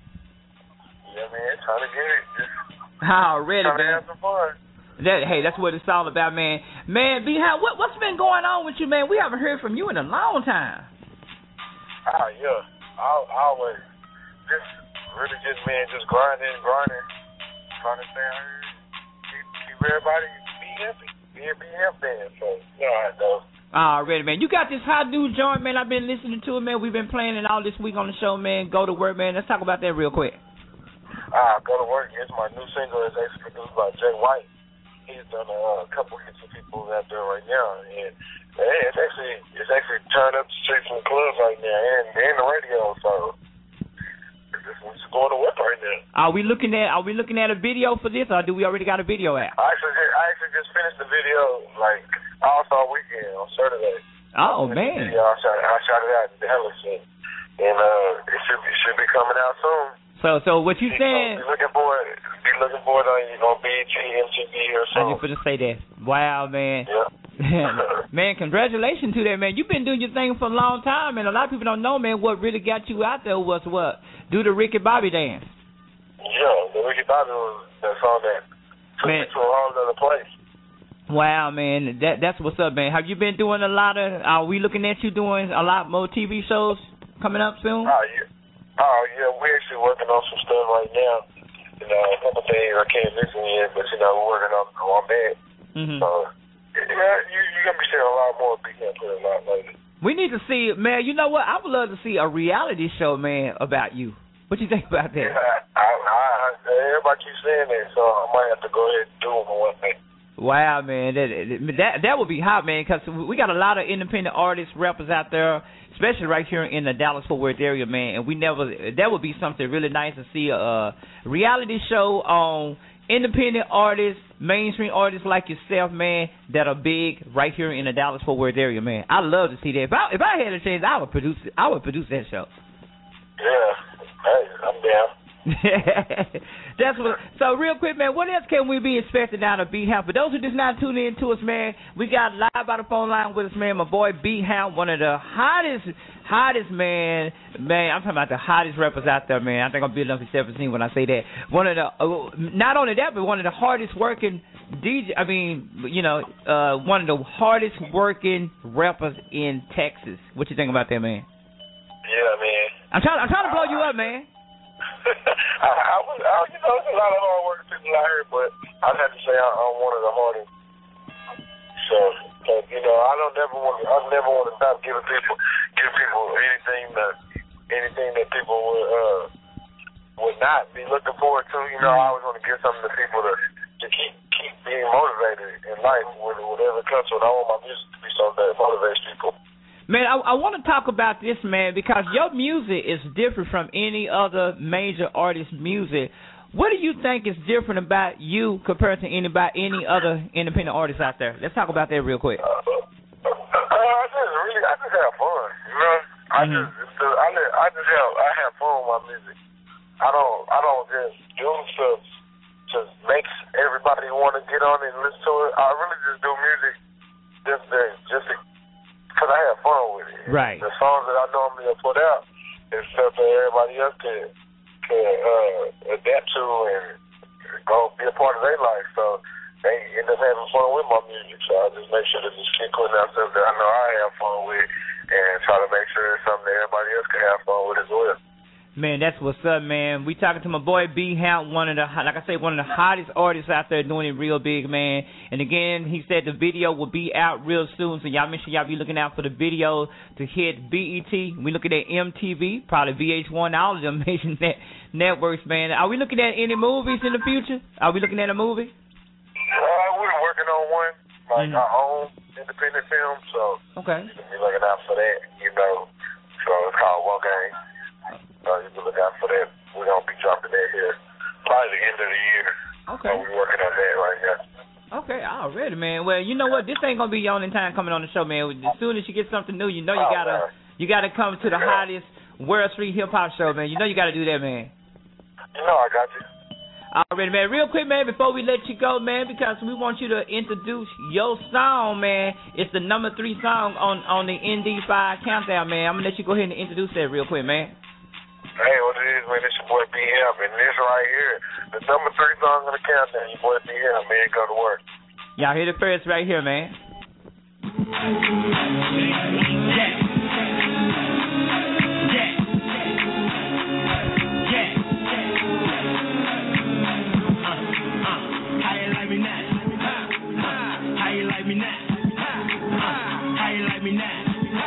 Yeah, man, trying to get it. Just already, trying man. to have some fun. That's what it's all about, man. Man, B-Hal, what's been going on with you, man? We haven't heard from you in a long time. Yeah. I always just really just grinding, trying to stay out here, keep everybody be happy, be happy. So, you know how it goes. Already, man. You got this hot new joint, man. I've been listening to it, man. We've been playing it all this week on the show, man. Go to Work, man. Let's talk about that real quick. Go to Work. It's my new single. It's actually produced by Jay White. He's done a couple hits for people out there right now, and it's actually turned up the streets and clubs right now, and the radio. So it's just going to work right now. Are we looking at a video for this, or do we already got a video out? I actually just finished the video like All-Star Weekend on Saturday. Oh man! I shot it out in Dallas, and it should be coming out soon. So what you saying? Be looking for it on BET, MTV or something. I just gonna say that. Wow, man. Yeah. Man, congratulations to that, man. You've been doing your thing for a long time, and a lot of people don't know, man, what really got you out there was what? Do the Ricky Bobby dance. Yeah, the Ricky Bobby was that song that took me to a whole other place. Wow, man. That's what's up, man. Have you been doing a lot of, are we looking at you doing a lot more TV shows coming up soon? Yeah, we're actually working on some stuff right now. You know, a couple things I can't listen yet, but you know, we're working on that. Mm-hmm. So yeah, you're gonna be seeing a lot more people a lot later. We need to see, man. You know what? I would love to see a reality show, man, about you. What you think about that? Yeah, everybody keeps saying that, so I might have to go ahead and do it one day. Wow, man, that would be hot, man, because we got a lot of independent artists, rappers out there, especially right here in the Dallas-Fort Worth area, man, and that would be something really nice to see, a reality show on independent artists, mainstream artists like yourself, man, that are big right here in the Dallas-Fort Worth area, man. I'd love to see that. If I had a chance, I would produce that show. Yeah, hey, I'm down. That's what. So real quick, man, what else can we be expecting out of B-Hal? For those who just not tuning in to us, man, we got live by the phone line with us, man, my boy B-Hal, one of the hottest man. I'm talking about the hottest rappers out there, man. I think I'm big enough for 17 when I say that. One of the, not only that, but one of the hardest working one of the hardest working rappers in Texas. What you think about that, man? Yeah, man. I'm trying to blow you up, man. There's a lot of hard working people out here, but I'd have to say I'm one of the hardest. So, I never want to stop giving people anything that people would not be looking forward to. I always want to give something to people to keep being motivated in life, whatever comes with. I want my music to be something that motivates people. Man, I want to talk about this, man, because your music is different from any other major artist's music. What do you think is different about you compared to any other independent artist out there? Let's talk about that real quick. I just have fun, I have fun with my music. I don't just do stuff to make everybody want to get on it and listen to it. I really just do music just because I have fun with it. Right. The songs that I normally put out is stuff that everybody else can adapt to and go be a part of their life. So they end up having fun with my music. So I just make sure to just keep putting out stuff that I know I have fun with and try to make sure it's something that everybody else can have fun with as well. Man, that's what's up, man. We talking to my boy B Hamp, one of the hottest artists out there doing it real big, man. And again, he said the video will be out real soon, so y'all make sure y'all be looking out for the video to hit BET. We looking at MTV, probably VH1, all of them major networks, man. Are we looking at any movies in the future? Are we looking at a movie? We're working on one, like our own independent film, so okay. You can be looking out for that, you know. So it's called One Game. You can look out for that. We're going to be dropping that here probably the end of the year. Okay. So we're working on that right now. Okay, already, man. Well, you know what? This ain't going to be your only time coming on the show, man. As soon as you get something new, you know you gotta come to the hottest World Street hip-hop show, man. You know you got to do that, man. You know I got you. Already, man. Real quick, man, before we let you go, man, because we want you to introduce your song, man. It's the number 3 song on the ND5 countdown, man. I'm going to let you go ahead and introduce that real quick, man. Hey, what it is, man, it's your boy B Hamp, and this right here, the number 3 song on the countdown, your boy B Hamp, man, go to work. Y'all hear the first right here, man. How you like me now? How you like me now? How you like me now?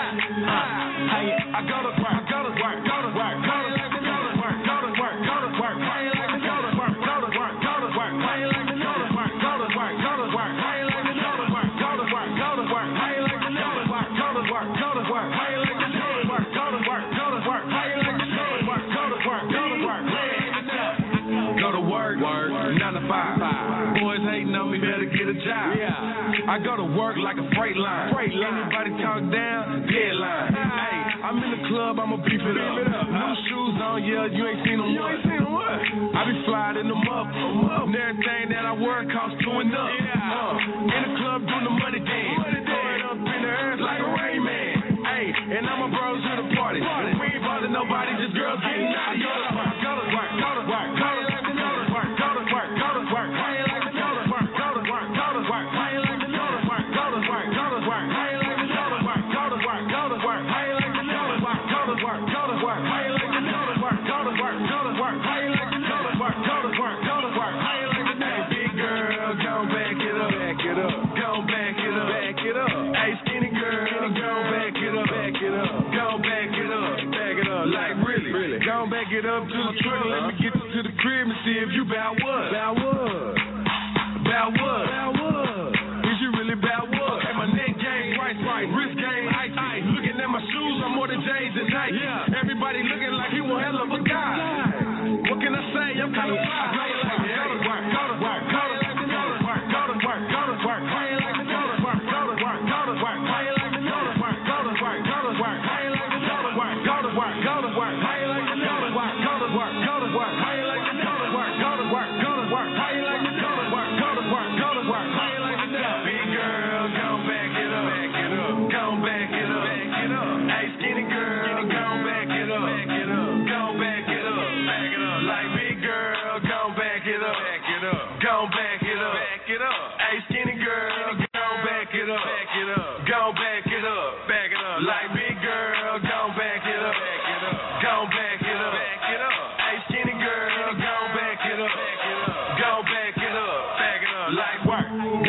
I go to work, I go to work, go to work, go to work, go to work, go to work, go to work. How you like me? Go to work, go to work, go to work. How you like me? Go to work, go to work, go to work. How you like me? Go to work, go to work, go to work. How you like me? Go to work, go to work, go to work. How you like me? Go to work, go to work, go to work. How you like me? Go to work, go to work, go to work. Go to work, 9 to 5. Boys hating on me, better get a job. I go to work like a freight line. Anybody talk down, deadline. Hey, I'm in the club, I'ma beef it up. New shoes on, yeah, you ain't seen them what? I be flying in them up. And everything that I wear costs going up. In the club doing the money dance. Going up in the earth like a Rain Man. Hey, and I'm a bros to the party. And we ain't bothering nobody, just girls getting out of your work. Go to work, go to work, go to work, go to work, go to work, go to work. How you like me? Go to work, go to work, go to work. How you like me? Go to work, go to work, go to work. How you like me? Go to work, go to work, go to work. How you like me? Go to work, go to work, go to work. How you like me? Go to work, go to work, go to work. How you like me? Go to work, go to work, go to work. How you like me? Hey, big girl, go back it up, back it up, go back it up, back it up. Hey, skinny girl, go back it up, back it up, go back it up, back it up. Like really, go back it up to the truck. Let me get you to the crib and see if you bout what, bout what, bout what, bout what. Is you really bout what? Hey, my neck game, right, wrist game, ice. Looking at my shoes, I'm more than J's and Nike. Yeah. Everybody looking like he one hell of a guy. What can I say? I'm kind of fly. Go to work, go to work, go to work, go to work, go to work, go to work. How you like me? Go to work, go to work, go to work. How you like me? Go to work, go to work, go to work. How you like me? Go to work, go to work, go to work. How you like me? Go to work, go to work, go to work. How you like me? Go to work, go to work, go to work. How you like me? Go to work, go to work, go to work. How you like me? Big girl, go back it up, back it up, go back it up, back it up. Hey, skinny girl, go back it up, back it up, go back it up, back it up. Like big girl, go back it up, back it up, go back it up, back it up. Hey, skinny girl, go back it up, back it up, go back it up, back it up. Like big girl, go back it up, back it up, go back it up, back it up. Hey, skinny girl, go back it up, back it up, go back it up, back it up. Like work.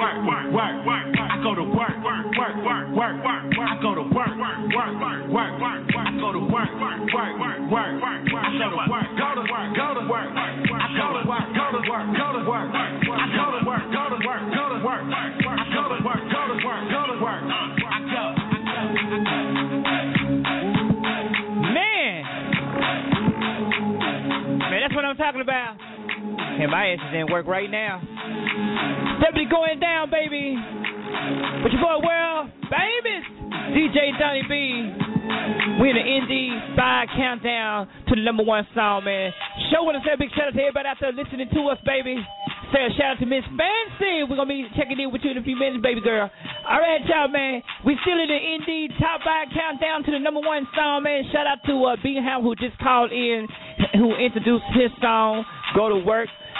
I go to work. I go to work. I go to work. Man, that's what I'm talking about. And my ass is in work right now. Definitely going down, baby. But your boy, World Famous DJ Donnie B. We in the ND5 countdown to the number 1 song, man. Show want to say a big shout out to everybody out there listening to us, baby. Say a shout out to Miss Fancy. We're going to be checking in with you in a few minutes, baby girl. All right, y'all, man. We still in the ND Top 5 countdown to the number 1 song, man. Shout out to B Hamp, who just called in, who introduced his song, Go to Work.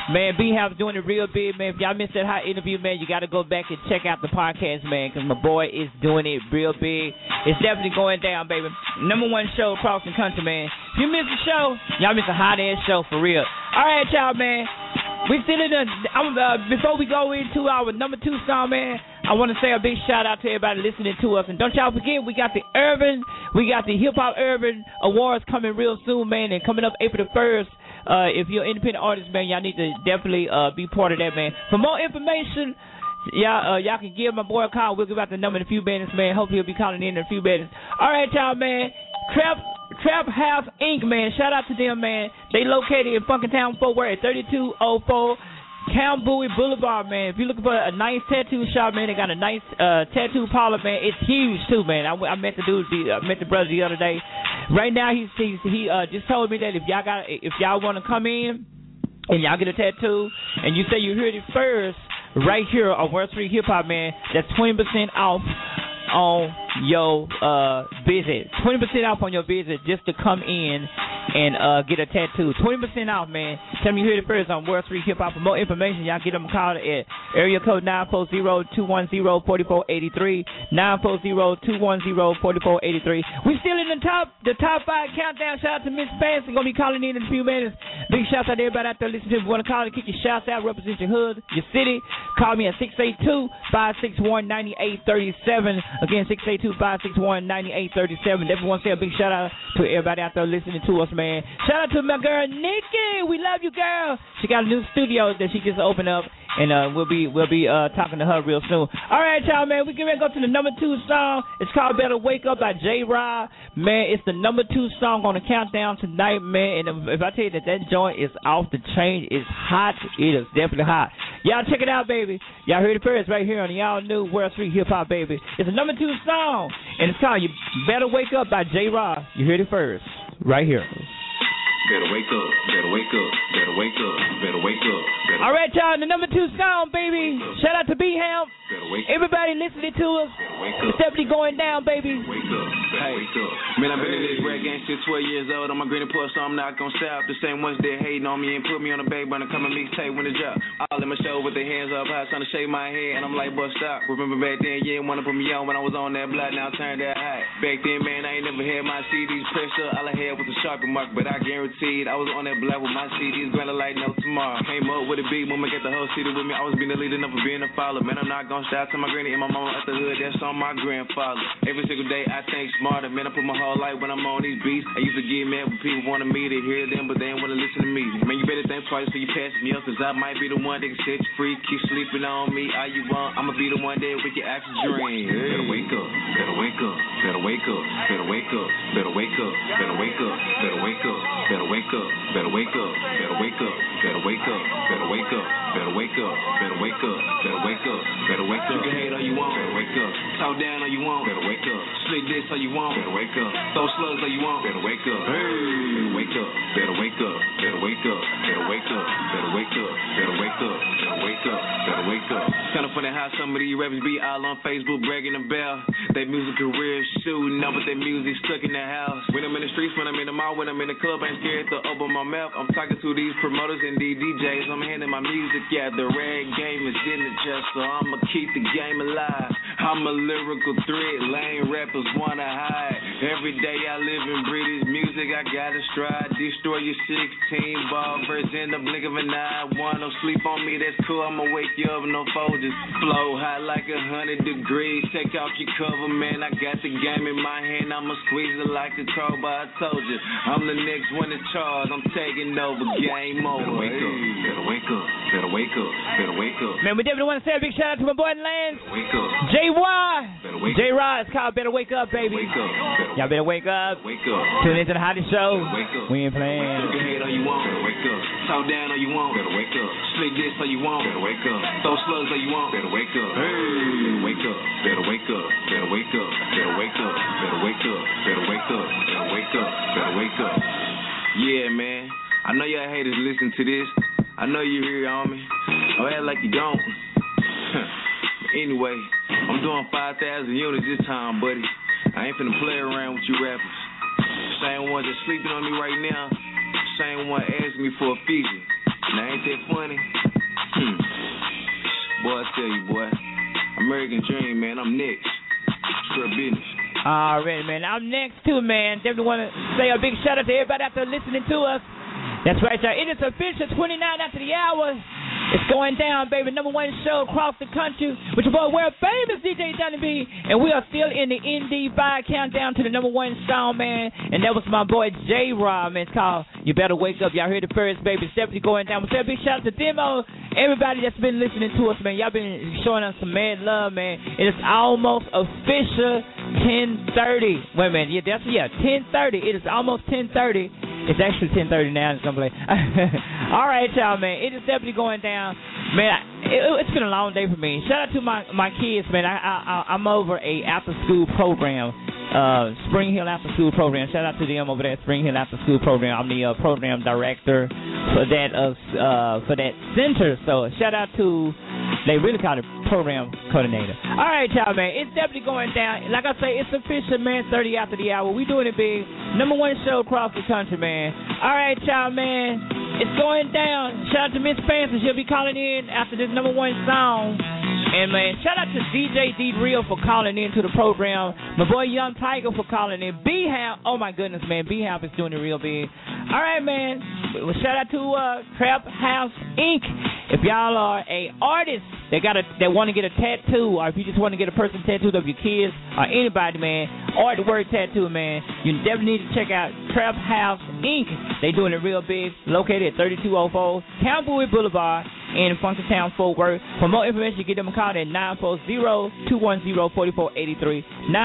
Man, B-House doing it real big, man. If y'all missed that hot interview, man, you got to go back and check out the podcast, man, because my boy is doing it real big. It's definitely going down, baby. #1 show across the country, man. If you missed the show, y'all missed a hot-ass show, for real. All right, y'all, man. We still in before we go into our #2 song, man, I want to say a big shout out to everybody listening to us. And don't y'all forget, we got the Hip Hop Urban Awards coming real soon, man, and coming up April the 1st. If you're an independent artist, man, y'all need to definitely be part of that, man. For more information, y'all can give my boy a call. We'll give out the number in a few minutes, man. Hopefully he'll be calling in a few minutes. All right, y'all, man. Trap House Inc., man. Shout out to them, man. They located in Funkintown, Fort Worth at 3204 Count Bowie Boulevard, man. If you're looking for a nice tattoo shop, man, they got a nice tattoo parlor, man. It's huge too, man. I met the brother the other day. Right now, he just told me that if y'all want to come in and y'all get a tattoo, and you say you heard it first right here on World Street Hip Hop, man, that's 20% off on your visit. 20% off on your visit just to come in and get a tattoo. 20% off, man. Tell me you heard it first on World Street Hip Hop. For more information, y'all get them called at area code 940-210-4483. 940-210-4483. We still in the top 5 countdown. Shout out to Miss Fancy. Gonna be calling in a few minutes. Big shouts out to everybody out there listening to me. If you want to call and kick your shouts out, represent your hood, your city, call me at 682-561-9837. Again, 682-561-9837. Everyone say a big shout out to everybody out there listening to us, man. Shout out to my girl Nikki. We love you, girl. She got a new studio that she just opened up, and we'll be talking to her real soon. All right, y'all, man. We can go to the #2 song. It's called "Better Wake Up" by J-Rod. Man, it's the #2 song on the countdown tonight, man. And if I tell you that joint is off the chain, it's hot. It is definitely hot. Y'all check it out, baby. Y'all heard it first right here on the all new World Street Hip Hop, baby. It's the #2 song, and it's called "You Better Wake Up" by J-Rod. You heard it first right here. Better wake up, better wake up, better wake up, better wake up. All right, y'all, the #2 song, baby. Shout out to B-Ham. Everybody listening to us. It's definitely going down, baby. Wake up, hey, wake up. Man, I've been in this rap game since 12 years old. I'm a green report, so I'm not gonna stop. The same ones that hating on me and put me on the back burner, come and mixtape when the drop. All in my show with their hands up high, trying to shake my head, and I'm like, but stop. Remember back then, you didn't want to put me on when I was on that block, now I turned that high. Back then, man, I ain't never had my CDs pressed up. All I had was a Sharpie mark, but I guaranteed I was on that block with my CDs, granted like no tomorrow. Came up with a big woman, got the whole city with me. I was being the leader, enough for being a follower. Man, I'm not gonna stop till my granny and my mama at the hood, that's on my grandfather. Every single day I think smarter, man, I put my whole life when I'm on these beats. I used to get mad when people wanted me to hear them, but they didn't want to listen to me. Man, you better think twice before you pass me up, cause I might be the one that can set you free. Keep sleeping on me all you want, I'ma be the one that we can actually dream. Better wake up, better wake up, better wake up, better wake up, better wake up, better wake up, better wake up, better wake up, better wake up, better wake up, better wake up, better wake up, better wake up, better wake up, better wake up, better wake up. You can hate all you want, better wake up. Talk down all you want, better wake up. Slick this all you want, better wake up. Throw slugs all you want, better wake up. Hey, better wake up, better wake up, better wake up, better wake up, better wake up, better wake up, better wake up, better wake up. Kinda funny how some of these rappers be all on Facebook bragging about their music career shooting up with their music stuck in the house. When I'm in the streets, when I'm in the mall, when I'm in the club, I ain't scared to open my mouth. I'm talking to these promoters and these DJs. I'm handing my music, yeah, the rag game is in the chest, so I'ma keep the game alive. I'm a lyrical threat, lame rappers wanna hide. Every day I live and breathe this music, I gotta stride. Destroy your 16 ball verse in the blink of an eye. Wanna sleep on me, that's cool, I'ma wake you up, no Folgers. Flow high like 100 degrees, take off your cover, man, I got the game in my hand, I'ma squeeze it like a crowbar, I told you. I'm the next one in charge, I'm taking over, game over. Better wake up, better wake up, better wake up, better wake up. Man, we definitely want to say a big shout out to my boy Lance. Wake up. J-Rod, it's called Better Wake Up, baby. Wake up. Y'all better wake up. Wake up. Tune into the hottest show. Wake up. We ain't playing. You can hate all you want, better wake up. Talk down all you want, better wake up. Slick this all you want, better wake up. Throw slugs all you want, better wake up. Hey, better wake up, better wake up, better wake up, better wake up, better wake up, better wake up, better wake up, better wake up. Yeah, man. I know y'all haters listen to this. I know you hear on me. Oh, act like you don't. Anyway, I'm doing 5,000 units this time, buddy. I ain't finna play around with you rappers. Same one that's sleeping on me right now. Same one asking me for a feature. Now ain't that funny? Boy, I tell you, boy. American Dream, man, I'm next. Straight business. All right, man. I'm next, too, man. Definitely want to say a big shout-out to everybody out there listening to us. That's right, y'all. It is official 29 after the hour. It's going down, baby. #1 show across the country with your boy, world famous DJ Donnie B. And we are still in the ND5 countdown to the #1 song, man. And that was my boy J-Rob, man. It's called You Better Wake Up. Y'all heard it first, baby. It's definitely going down. We'll say a big shout out to Demo. Everybody that's been listening to us, man. Y'all been showing us some mad love, man. It is almost official 10:30. Wait a minute. 10:30. It is almost 10:30. It's actually 10:30 now in some place. All right, y'all, man. It is definitely going down. Man, it's been a long day for me. Shout out to my kids, man. I'm over a after-school program, Spring Hill After-School Program. Shout out to them over there at Spring Hill After-School Program. I'm the program director for that center. So shout out to, they really call it program coordinator. All right, y'all, man. It's definitely going down. Like I say, it's official, man. 30 after the hour. We doing it big. #1 show across the country, man. All right, y'all, man. It's going down. Shout out to Miss Fancy. She'll be calling in after this #1 song. And, man, shout out to DJ D Real for calling in to the program. My boy Young Tiger for calling in. B-Hap. Oh, my goodness, man. B-Hap is doing it real big. All right, man. Well, shout out to Trap House Inc. If y'all are a artist that want to get a tattoo, or if you just want to get a person tattooed of your kids or anybody, man, or the word tattoo, man, you definitely need to check out Trap House Inc. They doing it real big. Located at 3204 Cowboy Boulevard in Funkytown, Fort Worth. For more information, give them a call at 940-210-4483.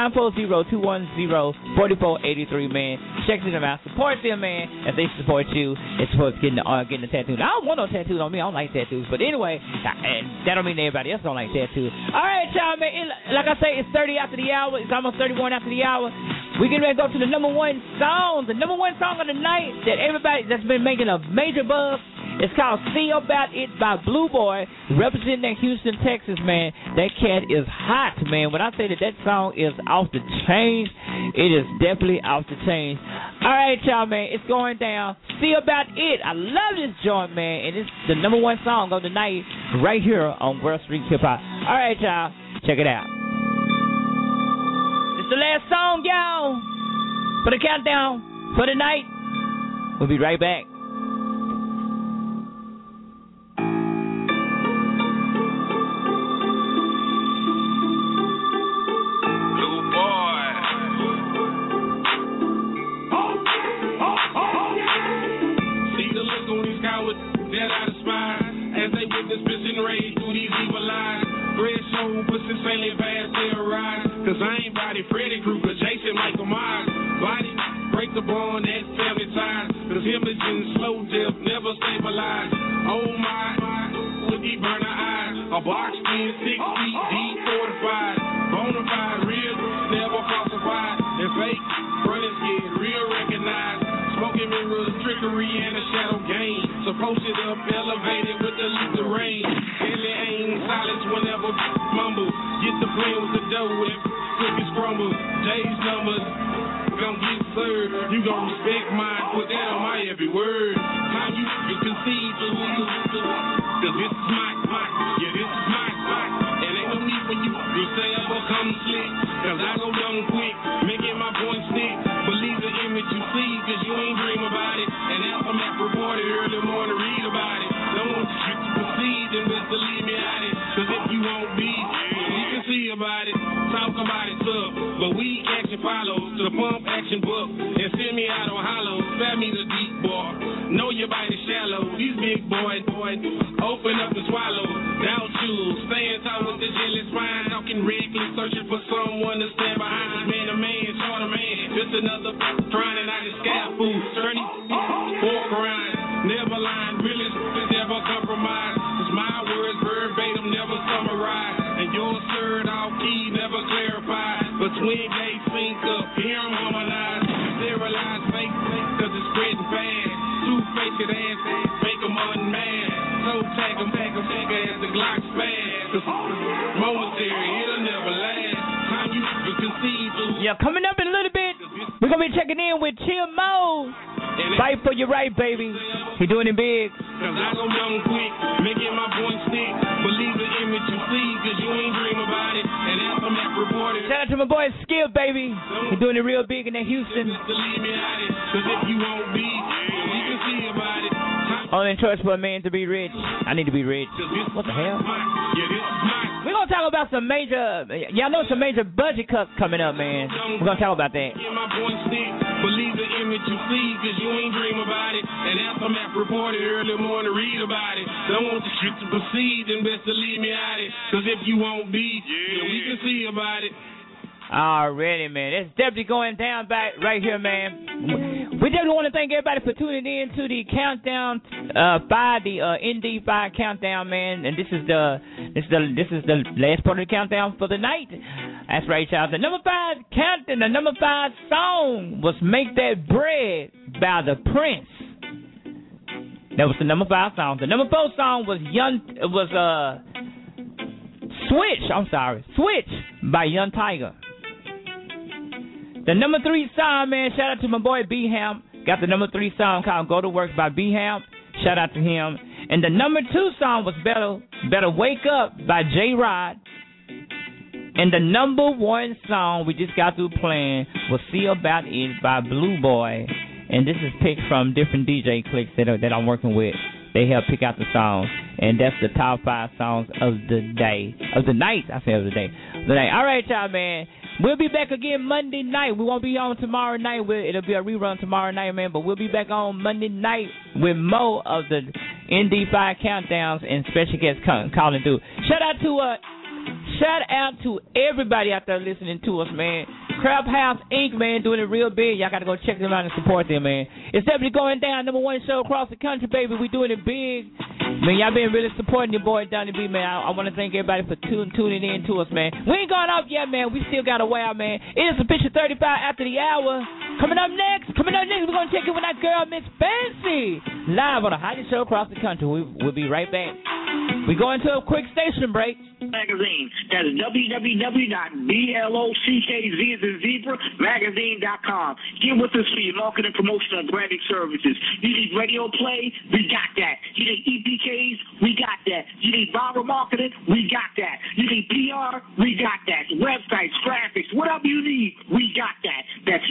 940-210-4483, man. Check them out. Support them, man. If they support you, it's supposed to getting a tattoo. Now, I don't want no tattoos on me. I don't like tattoos. But anyway, and that don't mean everybody else don't like tattoos. All right, y'all, man. Like I say, it's 30 after the hour. It's almost 31 after the hour. We're getting ready to go to the #1 song. The #1 song of the night that everybody that's been making a major buzz. It's called See About It by Blue Boy, representing that Houston, Texas, man. That cat is hot, man. When I say that song is off the chain, it is definitely off the chain. All right, y'all, man. It's going down. See About It. I love this joint, man. And it's the #1 song of the night right here on World Street Hip Hop. All right, y'all. Check it out. It's the last song, y'all, for the countdown for the night. We'll be right back. That I despise as they witness pissing rage through these evil lies. Red soul puts insanely fast terrorize. Cause I ain't body Freddy Krueger, Jason, Michael Myers. Body break the bond, that family ties. Cause hemorrhaging, slow death, never stabilize. Oh my, with these burner eyes. A box skin 6 feet deep, fortified. Bonafide, real, never falsified. And fake, running scared, real recognized. Smoking mirrors, trickery, and a shadow game. Supposed up, elevated with the lethal rain. Deadly aim, silence whenever mumble. Get the plan with the dough if cookies crumble. Days numbers, gon' get served. You gon' respect mine, put that on my every word. How you conceive to lose, cause this is my spot. Yeah, this is my spot. And ain't no need for you to say I become slick. Cause I go down quick, making my point stick. Believe the image you see, cause you ain't dream about it. And after Mac reported early morning, read about it. Don't want you to proceed, then best believe me at it. Cause if you won't be, we can see about it. Talk about it tough, but we action follows. To the pump action book, and send me out on hollow. Spare me the deep boy. Know your body shallow. These big boys, open up and swallow. Doubt you, staying tall with the jelly spine. Talking reckless, searching for someone to stand behind. Man to man, short a man. Just another trying and I just scab food. Journey, walk around. Never lying, really never compromise. Cause my words verbatim, never summarize. And yours third off key, never clarified. But twin gates sync up, hear them harmonize. Sterilize fake, cause it's spreading fast. Two-faced ass, make them unmanned. So tag them as the Glock spaz. Cause momentary, it'll never last. How you conceive to. Yeah, coming up in a little bit, we're going to be checking in in with Chill Mo. Fight for your right, baby. He doing it big. Cause I go down quick, making my point stick. Believe the image you see, cause you ain't dream about it. And that's from that reported. Shout out to my boy Skip, baby. He doing it real big in that Houston. Believe me at it, cause if you won't be, we can see about it. Only choice for a man to be rich. I need to be rich. What the hell? We're going to talk about some major, y'all know some major budget cuts coming up, man. We're going to talk about that. Believe the image you see, cause you ain't dream about it. And after I'm reported early morning, read about it. Don't want the shit to proceed, then best to leave me at it. Cause if you won't be, we can see about it. Already, man. It's definitely going down back right here, man. We definitely want to thank everybody for tuning in to the countdown 5, the ND 5 countdown, man. And this is the last part of the countdown for the night. That's right, y'all. The number 5 countdown, the number 5 song was "Make That Bread" by the Prince. That was the number 5 song. The number 4 song was Switch by Young Tiger. The number 3 song, man, shout out to my boy B-Ham. Got the number 3 song called "Go to Work" by B-Ham. Shout out to him. And the number 2 song was Better Wake Up by J-Rod. And the number 1 song we just got through playing was "See About It" by Blue Boy. And this is picked from different DJ cliques that I'm working with. They help pick out the songs. And that's the top 5 songs of the day. Of the night. I say of the day. The night. All right, y'all, man. We'll be back again Monday night. We won't be on tomorrow night. It'll be a rerun tomorrow night, man. But we'll be back on Monday night with more of the ND5 countdowns and special guests calling through. Shout out to everybody out there listening to us, man. Crab House Inc., man, doing it real big. Y'all got to go check them out and support them, man. It's definitely going down. Number 1 show across the country, baby. We doing it big. Man, y'all been really supporting your boy, Donnie B, man. I want to thank everybody for tuning in to us, man. We ain't gone off yet, man. We still got a while, man. It is official 35 after the hour. Coming up next, we're going to check in with that girl, Miss Fancy, live on the hottest show across the country. We'll be right back. We go into a quick station break. Magazine. That's www.blockkzebra.magazine.com. Get with us for your marketing, promotion, and branding services. You need radio play? We got that. You need EPKs? We got that. You need viral marketing? We got that. You need PR? We got that. Websites, graphics, whatever you need, we got that. That's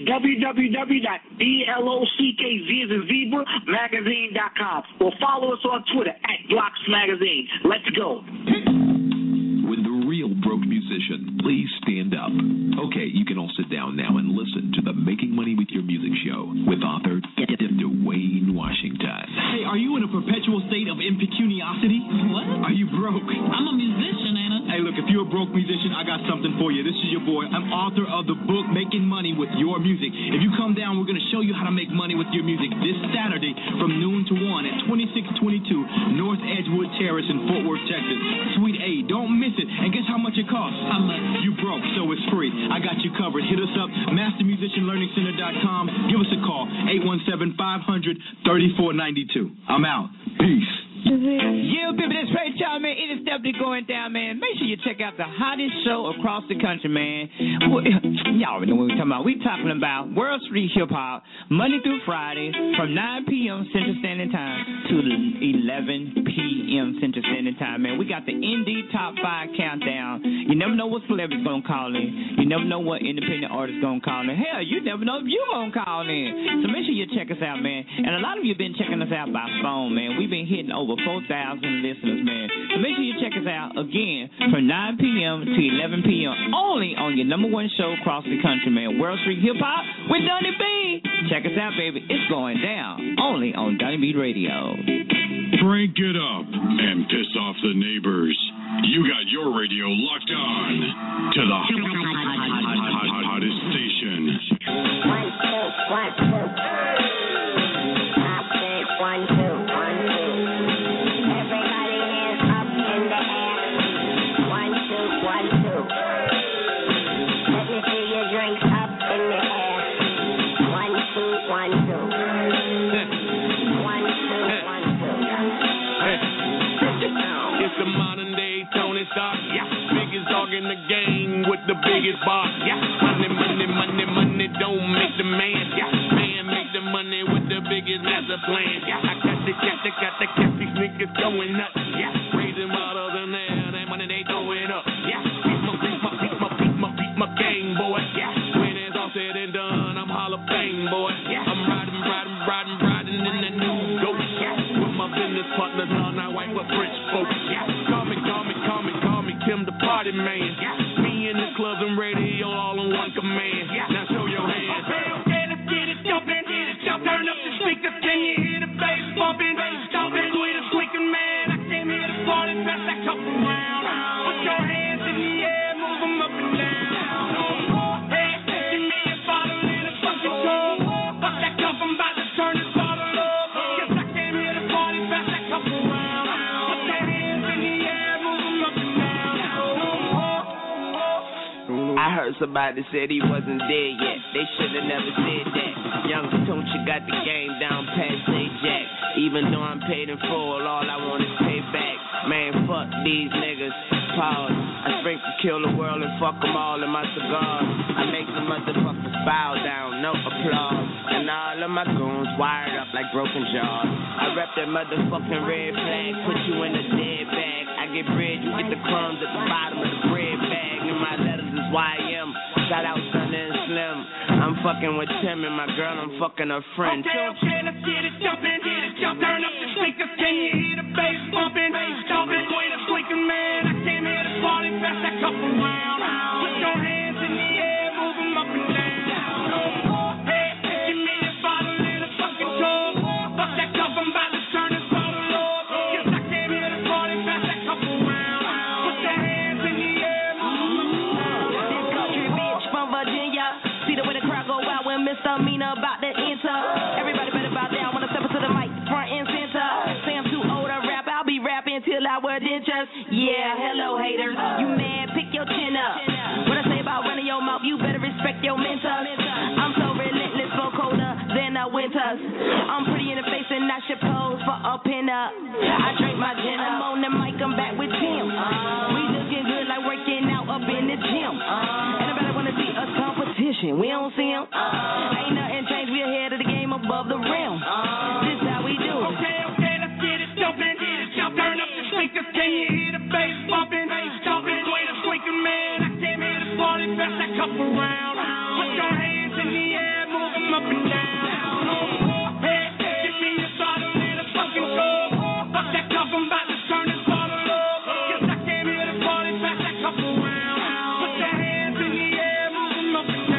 www.blockkzebra.magazine.com. Or follow us on Twitter @Blocks Magazine. Let's go. With the real broke musician, please stand up. Okay, you can all sit down now and listen to the Making Money with Your Music show with author Dwayne Washington. Hey, are you in a perpetual state of impecuniosity? What? Are you broke? I'm a musician, Anna. Hey, look, if you're a broke musician, I got something for you. This is your boy. I'm author of the book Making Money with Your Music. If you come down, we're going to show you how to make money with your music this Saturday from noon to 1 at 2622 North Edgewood Terrace in Fort Worth, Texas. Suite A. Don't miss it. And guess how much it costs? How much? You broke, so it's free. I got you covered. Hit us up, mastermusicianlearningcenter.com. Give us a call, 817-500-3492. I'm out. Peace. Yeah, baby, that's right, y'all, man. It is definitely going down, man. Make sure you check out the hottest show across the country, man. Y'all know what we're talking about. We're talking about World Street Hip Hop, Monday through Friday, from 9 p.m. Central Standard Time to 11 p.m. Central Standard Time, man. We got the Indie Top 5 Countdown. You never know what celebrity's going to call in. You never know what independent artist's going to call in. Hell, you never know if you're going to call in. So make sure you check us out, man. And a lot of you have been checking us out by phone, man. We've been hitting over 4,000 listeners, man. So make sure you check us out again from 9 p.m. to 11 p.m. only on your number 1 show across the country, man. World Street Hip Hop with Donnie B. Check us out, baby. It's going down only on Donnie B Radio. Crank it up and piss off the neighbors. You got your radio locked on to the hottest station. 1, 2, 1, 2. Biggest dog in the game with the biggest box. Money, money, money, money don't make the man. money with the biggest master plan. I got the these niggas going nuts. Raising bottles in there, that money they throwing up. Beat my game, boy. When it's all said and done, I'm Hall of Fame, boy. I'm riding in the new Ghost. With my business partners all night, white with French folks. Call me Tim the Party Man. Me in the clubs and radio all in one command. Now show your hands. Okay, let's get it jumping. Turn up the speakers, can you hear the bass bumping? Stomping with a squeaking man. I came here to party, pass that cup around. Put your hands in the air, move them up and down. Hey, give me a bottle and a fucking cup. Bust that cup, I'm about to turn this bottle up. Cause I came here to party, pass that cup around. Put your hands in the air, move them up and down. I heard somebody said he wasn't dead yet. They should have never said that. Young Tunchi got the game down past Ajax. Even though I'm paid in full, all I want is payback. Man, fuck these niggas. Pause. I sprinkle kill the world and fuck them all in my cigars. I make the motherfuckers bow down, no applause. And all of my goons wired up like broken jaws. I rep that motherfucking red flag, put you in a dead bag. I get bread, you get the crumbs at the bottom of the bread bag. And my letters is YM. Shout out Sunny and Slim. I'm fucking with Tim and my girl, I'm fucking her friend. Okay, let's get it jumping. Turn up the speakers, can you hear the bass bumping? Stomping with a squeaking man. I came here to party, pass that cup around. Put your hands in the air, move them up and down. Hey, give me a bottle and a fucking cup. Bust that cup, I'm about to turn this bottle up. Cause I came here to party, pass that cup around. Put your hands in the air, move them up and down. This country bitch from Virginia. See the way the crowd go out when misdemeanor about to enter. Everybody better bow down when I step into the mic, front and center. Say I'm too old to rap, I'll be rapping till I wear dentures. Yeah, hello haters, you mad, pick your chin up. What I say about running your mouth, you better respect your mentor. I'm so relentless, for colder than the winters. I'm pretty in the face and I should pose for a pin-up. I drink my gin, I'm on the mic, I'm back with Tim. We looking good like working out up in the gym. Anybody wanna see us competition? We don't see them. Ain't nothing changed, we ahead of the game above the rim. This how we do it. Okay, let's get it jumping. Turn up the speakers, can you hear the bass bumping? Stomping with a squeaking man. I came here to party, pass that cup around. Put your hands in the air, move them up and down. Hey, give me a bottle and a fucking cup. Bust that cup, I'm about to turn this bottle up. Cause I came here to party, pass that cup around. Put your hands in the air, move them up and down.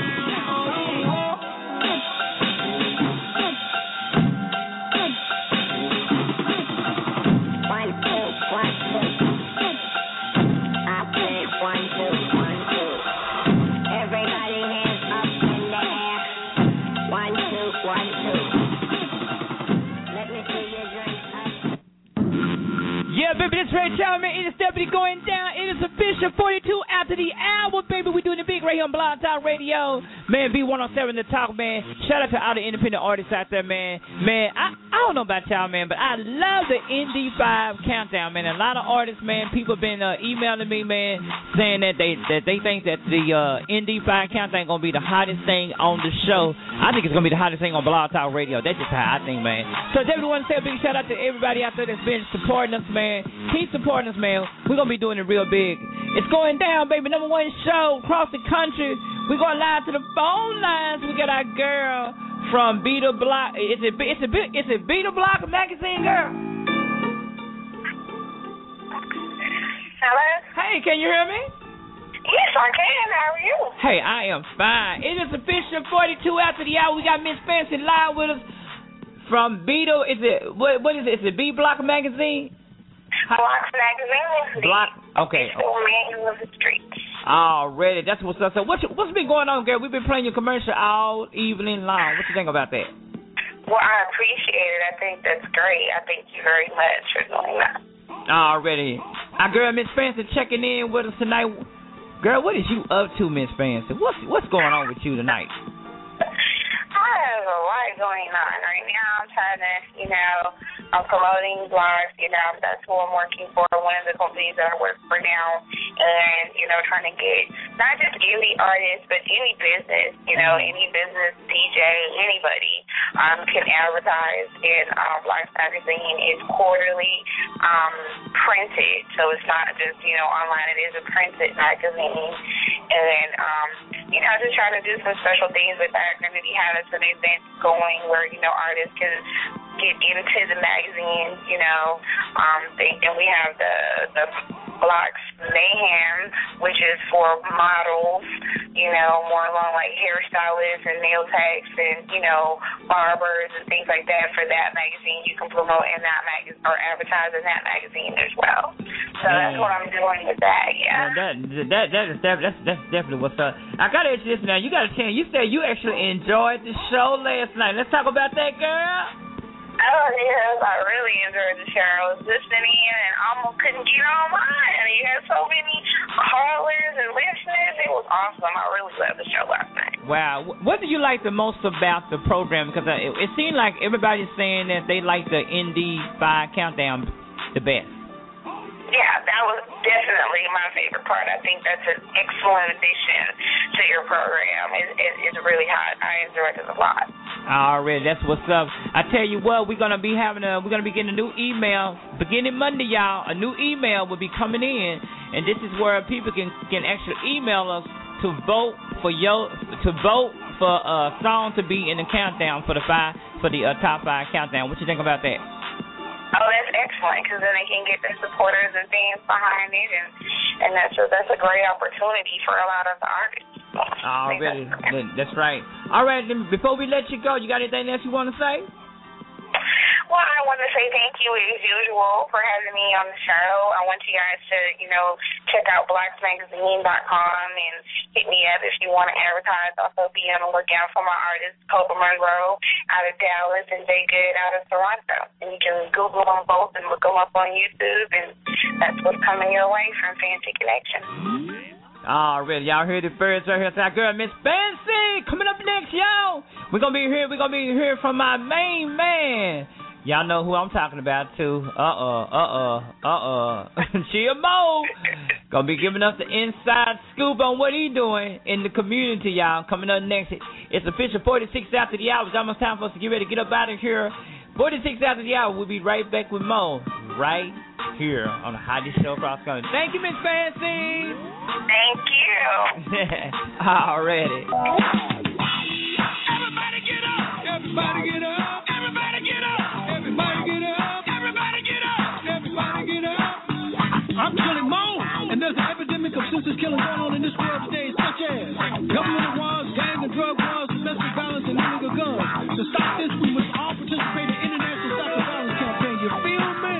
Yeah, baby, this right now, man. It is definitely going down. It is official 42 after the hour, baby. We're doing the big right here on Blog Talk Radio. Man, B107 The Talk, man. Shout out to all the independent artists out there, man. Man, I don't know about y'all, man, but I love the Indy 5 countdown, man. A lot of artists, man, people been emailing me, man, saying that they think that the Indy 5 countdown going to be the hottest thing on the show. I think it's going to be the hottest thing on Blog Talk Radio. That's just how I think, man. So I definitely want to say a big shout out to everybody out there that's been supporting us, man. Keep supporting us, man. We're going to be doing it real big. It's going down, baby. #1 show across the country. We're going live to the phone lines. We got our girl from Beat the Block. It's a Beat the Block magazine, girl. Hello? Hey, can you hear me? Yes, I can. How are you? Hey, I am fine. It is official 42 after the hour. We got Miss Fancy live with us from Beetle. What is it? Is it B Block magazine? Block magazine. Block. Okay. Man of the streets. Already. That's what's up. So what's been going on, girl? We've been playing your commercial all evening long. What you think about that? Well, I appreciate it. I think that's great. I thank you very much for doing that. Already. Our girl Miss Fancy checking in with us tonight. Girl, what is you up to, Miss Fancy? What's going on with you tonight? I have a lot going on right now. I'm trying to, I'm promoting blogs, that's who I'm working for, one of the companies that I work for now, and, trying to get not just indie artists, but any business, any business, DJ, anybody can advertise in Black Magazine. It's quarterly printed, so it's not just, online. It is a printed magazine. And then, just trying to do some special things with that. Going to be having some events going where, artists can get into the magazine, and we have the Blocks Mayhem, which is for models, more along like hairstylists and nail techs and, barbers and things like that. For that magazine, you can promote in that magazine or advertise in that magazine as well. So that's what I'm doing with that, yeah. That's definitely what's up. I got to ask you this now. You got to tell me, you said you actually enjoyed the show last night. Let's talk about that, girl. Oh, yes, I really enjoyed the show. I was listening in and almost couldn't get online. You had so many callers and listeners. It was awesome. I really loved the show last night. Wow. What do you like the most about the program? Because it seemed like everybody's saying that they like the Indie 5 Countdown the best. Yeah, that was definitely my favorite part. I think that's an excellent addition to your program. It's really hot. I enjoyed it a lot. Already, that's what's up. I tell you what, we're gonna be getting a new email beginning Monday, y'all. A new email will be coming in, and this is where people can actually email us to vote for a song to be in the countdown for the top 5 countdown. What you think about that? Oh, that's excellent, because then they can get their supporters and fans behind it, and that's a great opportunity for a lot of the artists. Already, that's right. All right, then before we let you go, you got anything else you want to say? Well, I want to say thank you, as usual, for having me on the show. I want you guys to, check out blacksmagazine.com and hit me up if you want to advertise. Also, be on the lookout for my artist, Copa Monroe, out of Dallas, and Jay Good out of Toronto. And you can Google them both and look them up on YouTube, and that's what's coming your way from Fancy Connection. Already, y'all heard it first right here. It's our girl, Miss Fancy, coming up next, y'all. We're gonna be here from my main man. Y'all know who I'm talking about too. Chia Mo gonna be giving us the inside scoop on what he doing in the community, y'all. Coming up next, it's official 46 after the hour. It's almost time for us to get ready to get up out of here. 46 after the hour. We'll be right back with Mo right here on the hottest show across the country. Thank you, Miss Fancy. Thank you. Already. Everybody get up. Everybody get up. Everybody get up. Everybody get up. Everybody get up. Everybody get up. I'm killing Mo, and there's an epidemic of senseless killing going on in this world today, such as government wars, gang and drug wars, domestic violence, and illegal guns. To stop this, we must all participate in international stop the violence campaign. You feel me?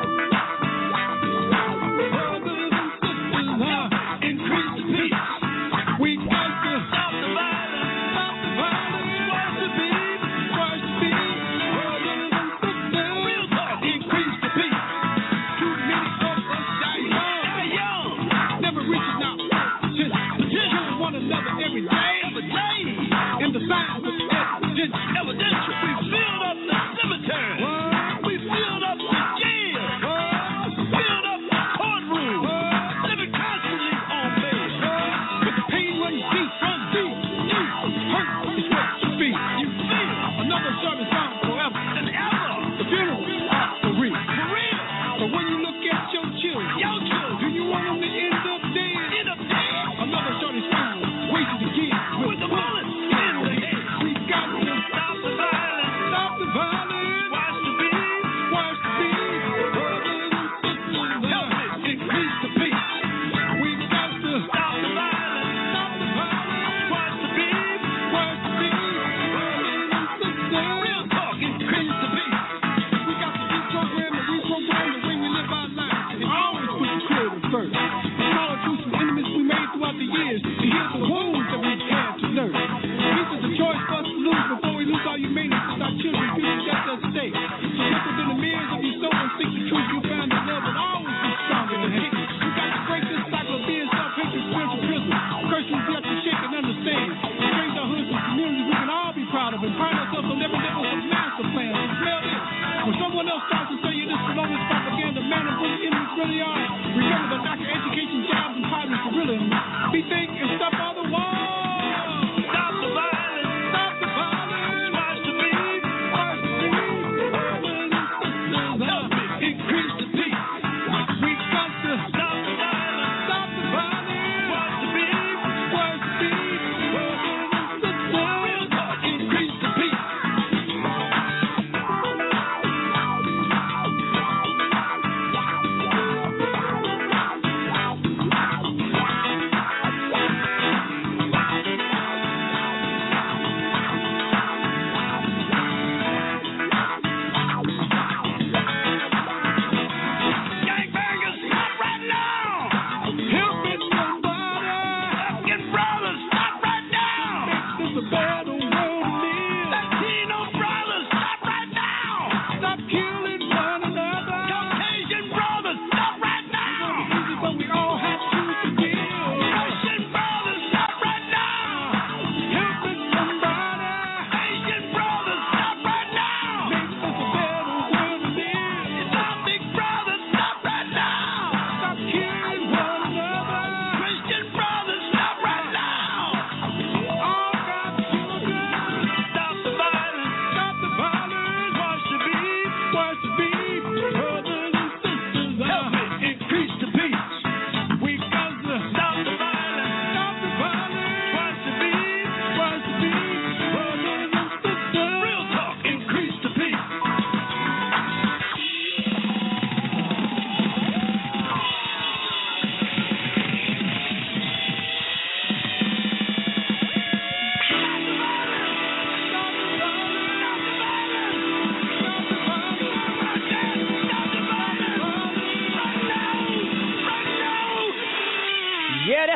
Brothers and sisters, increase the peace. We got to stop the violence. Stop the violence. Watch the beat. Watch the beat. Brothers and sisters, real talk. Increase the peace. Too many of us die young. Never reaching out. Just killing one another every day. In the signs of evidential. We filled up the cemetery. We filled up the jail. Filled up the courtroom. Living constantly on bail. But the pain runs deep. Hurt is what you feel. You feel another service bound forever and ever. The funeral for real. For real. So when you look at your children, do you want them to end up dead? Another shorty school wasted again with the bullets in the head. We got to stop the violence. Stop the violence. Watch the beat. Watch the beat. Brothers and sisters, help me increase the peace. We got to stop the violence. Stop the violence. Watch the beat. Watch the beat. Brothers and sisters, real talk, increase the peace. We got to reprogram and reprogram the way we live our lives. And always put the creative first. Follow through some enemies we made throughout the years to heal the wounds that we've had to nurse. This is a choice for us to lose before we lose our humanity. It's our children's future just at stake. So look within the mirrors of your soul and seek the truth. You'll find that love will always be stronger than hate. We got to break this cycle of being self-hatred, spiritual prison. Curse we have to shake and understand. Change our hoods to communities we can all be proud of and pride ourselves on every level of master plan. So smell this. When someone else starts to say you this felonious propaganda, man, and who the enemies really are, remember that lack of education, jobs, and poverty is the real enemy. Be think and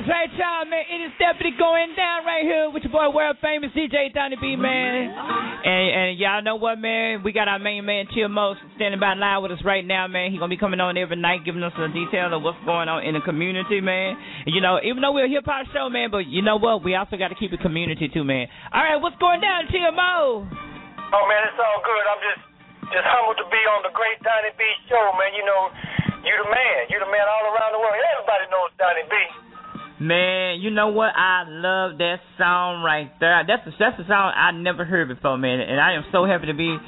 That's right, y'all, man. It is definitely going down right here with your boy, world famous DJ Donnie B, man. And y'all know what, man? We got our main man, Chill Mo, standing by live with us right now, man. He's going to be coming on every night, giving us some detail of what's going on in the community, man. And, you know, even though we're a hip-hop show, man, but you know what? We also got to keep it community, too, man. All right, what's going down, Chill Mo? Oh, man, it's all good. I'm just humbled to be on the great Donnie B show, man. You know, you the man. You the man all around the world. Everybody knows Donnie B. Man, you know what? I love that song right there. That's a song I never heard before, man. And I am so happy to play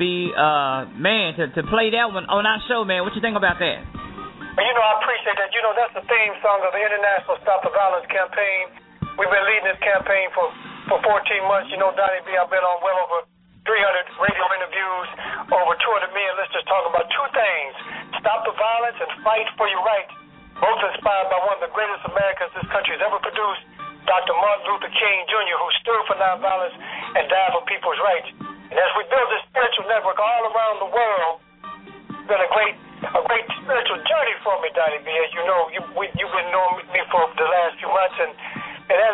that one on our show, man. What you think about that? You know, I appreciate that. You know, that's the theme song of the International Stop the Violence campaign. We've been leading this campaign for 14 months. You know, Donnie B, I've been on well over 300 radio interviews, over 200 million listeners talking about two things: stop the violence and fight for your rights. Both inspired by one of the greatest Americans this country has ever produced, Dr. Martin Luther King Jr., who stood for nonviolence and died for people's rights. And as we build this spiritual network all around the world, it's been a great spiritual journey for me, Donnie B. As you know, you've been knowing me for the last few months, and as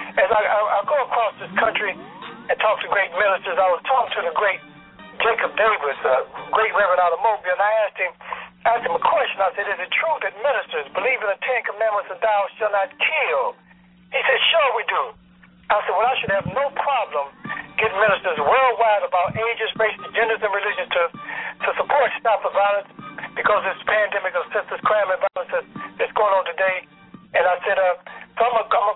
I go across this country and talk to great ministers, I was talking to the great Jacob Davis, great Reverend out of Mobile, and I asked him a question. I said, is it true that ministers believe in the Ten Commandments of thou shalt not kill? He said, sure we do. I said, well, I should have no problem getting ministers worldwide about ages, races, genders, and religions to support Stop the Violence, because this pandemic of senseless crime and violence that's going on today. And I said, so I'm gonna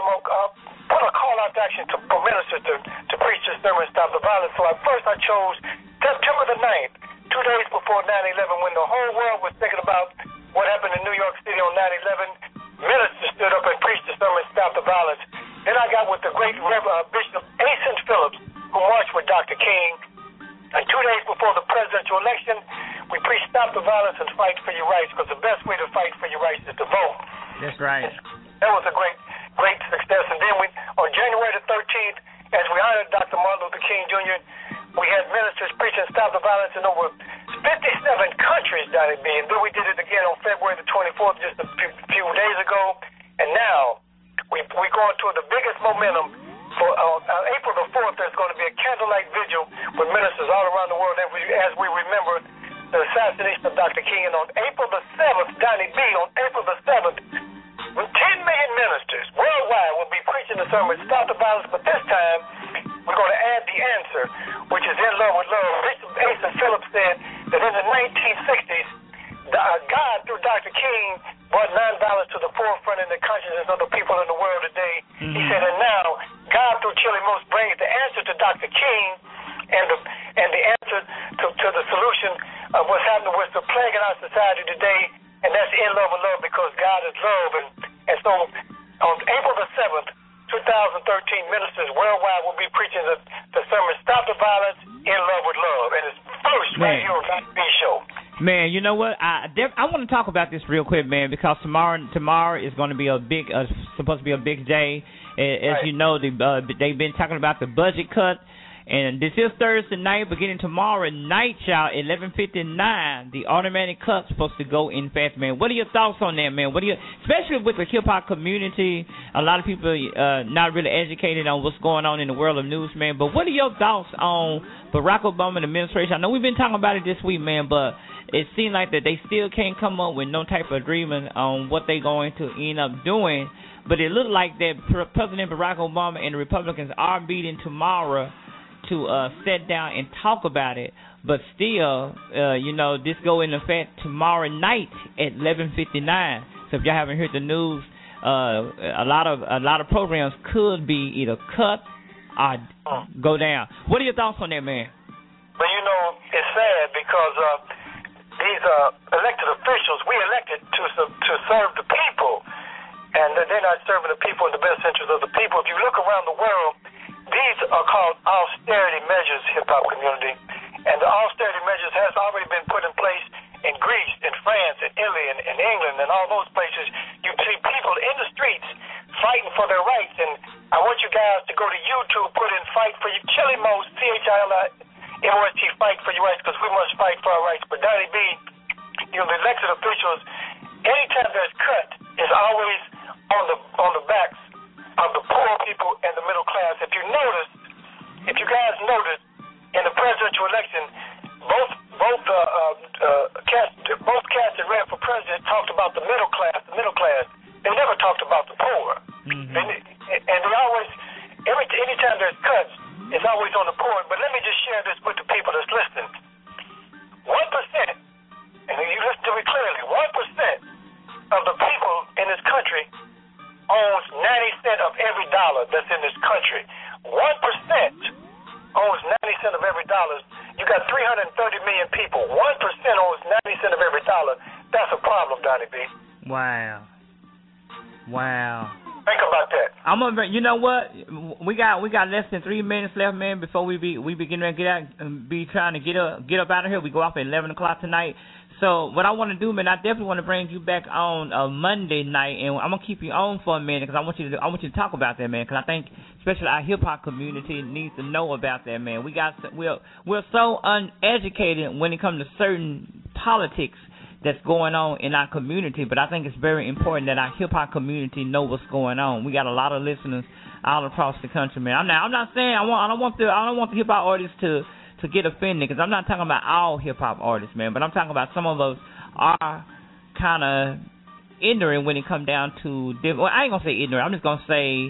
put a call out to action for ministers to preach this sermon, Stop the Violence. So at first I chose September the 9th, 2 days before 9/11, when the whole world was thinking about what happened in New York City on 9/11. Ministers stood up and preached the sermon, Stop the Violence. Then I got with the great Bishop Asen Phillips, who marched with Dr. King. And 2 days before the presidential election, we preached Stop the Violence and Fight for Your Rights, because the best way to fight for your rights is to vote. That's right. That was a great success. And then on January the 13th, as we honored Dr. Martin Luther King Jr., we had ministers preaching Stop the Violence in over 57 countries, Donnie B. And then we did it again on February the 24th, just a few days ago. And now we're going to the biggest momentum. For April the 4th, there's going to be a candlelight vigil with ministers all around the world as we remember the assassination of Dr. King. And on April the 7th, Donnie B., on April the 7th, 10 million ministers worldwide will be preaching the sermon, Stop the Violence, but this time we're going to add the answer, which is in love with love. Bishop Asen Phillips said that in the 1960s, God, through Dr. King, brought nonviolence to the forefront in the consciousness of the people in the world today. He said, and now, God, through Chili Most, brings the answer to Dr. King and the answer to the solution of what's happening with the plague in our society today, and that's in love with love, because God is love. And so on April the 7th, 2013, ministers worldwide will be preaching the sermon, Stop the Violence, in love with love. And it's first right here on Donnie B Show. Man, you know what? I want to talk about this real quick, man, because tomorrow is going to be supposed to be a big day. As you know, they've been talking about the budget cut, and this is Thursday night. Beginning tomorrow night, y'all, 11:59, the automatic cut's supposed to go in fast, man. What are your thoughts on that, man? Especially with the hip hop community, a lot of people not really educated on what's going on in the world of news, man. But what are your thoughts on Barack Obama administration? I know we've been talking about it this week, man, but it seems like that they still can't come up with no type of agreement on what they're going to end up doing. But it looked like that President Barack Obama and the Republicans are meeting tomorrow to sit down and talk about it. But still, this go into effect tomorrow night at 11:59. So if y'all haven't heard the news, a lot of programs could be either cut or go down. What are your thoughts on that, man? Well, it's sad because these elected officials, we elected to serve the people, and they're not serving the people in the best interest of the people. If you look around the world, these are called austerity measures, hip-hop community, and the austerity measures has already been put in place in Greece, in France, in Italy, in England, and all those places. You see people in the streets fighting for their rights, and I want you guys to go to YouTube, put in Fight for You, Chili Most, CHILMOST, Fight for Your Rights, because we must fight for our rights. But Donnie B, the elected officials, anytime there's cut, it's always on the backs of the poor people and the middle class. If you guys noticed, in the presidential election, both cats that ran for president talked about the middle class. They never talked about the poor. Mm-hmm. And they always, anytime there's cuts, it's always on the poor. But let me just share this with the people that's listening. 1%, and you listen to me clearly, 1% of the people in this country owns 90 cents of every dollar that's in this country. 1% owns 90 cents of every dollar. You got 330 million people. 1% owns 90 cents of every dollar. That's a problem, Donnie B. Wow. Think about that. I'm gonna. You know what? We got less than 3 minutes left, man. Before we begin to get out and be trying to get up out of here. We go off at 11 o'clock tonight. So what I want to do, man, I definitely want to bring you back on a Monday night, and I'm gonna keep you on for a minute because I want you to talk about that, man. Because I think especially our hip hop community needs to know about that, man. We're so uneducated when it comes to certain politics that's going on in our community, but I think it's very important that our hip hop community know what's going on. We got a lot of listeners all across the country, man. I'm not saying I don't want the hip hop artists to get offended, because I'm not talking about all hip hop artists, man, but I'm talking about some of those are kind of ignorant when it comes down to. Well, I ain't gonna say ignorant. I'm just gonna say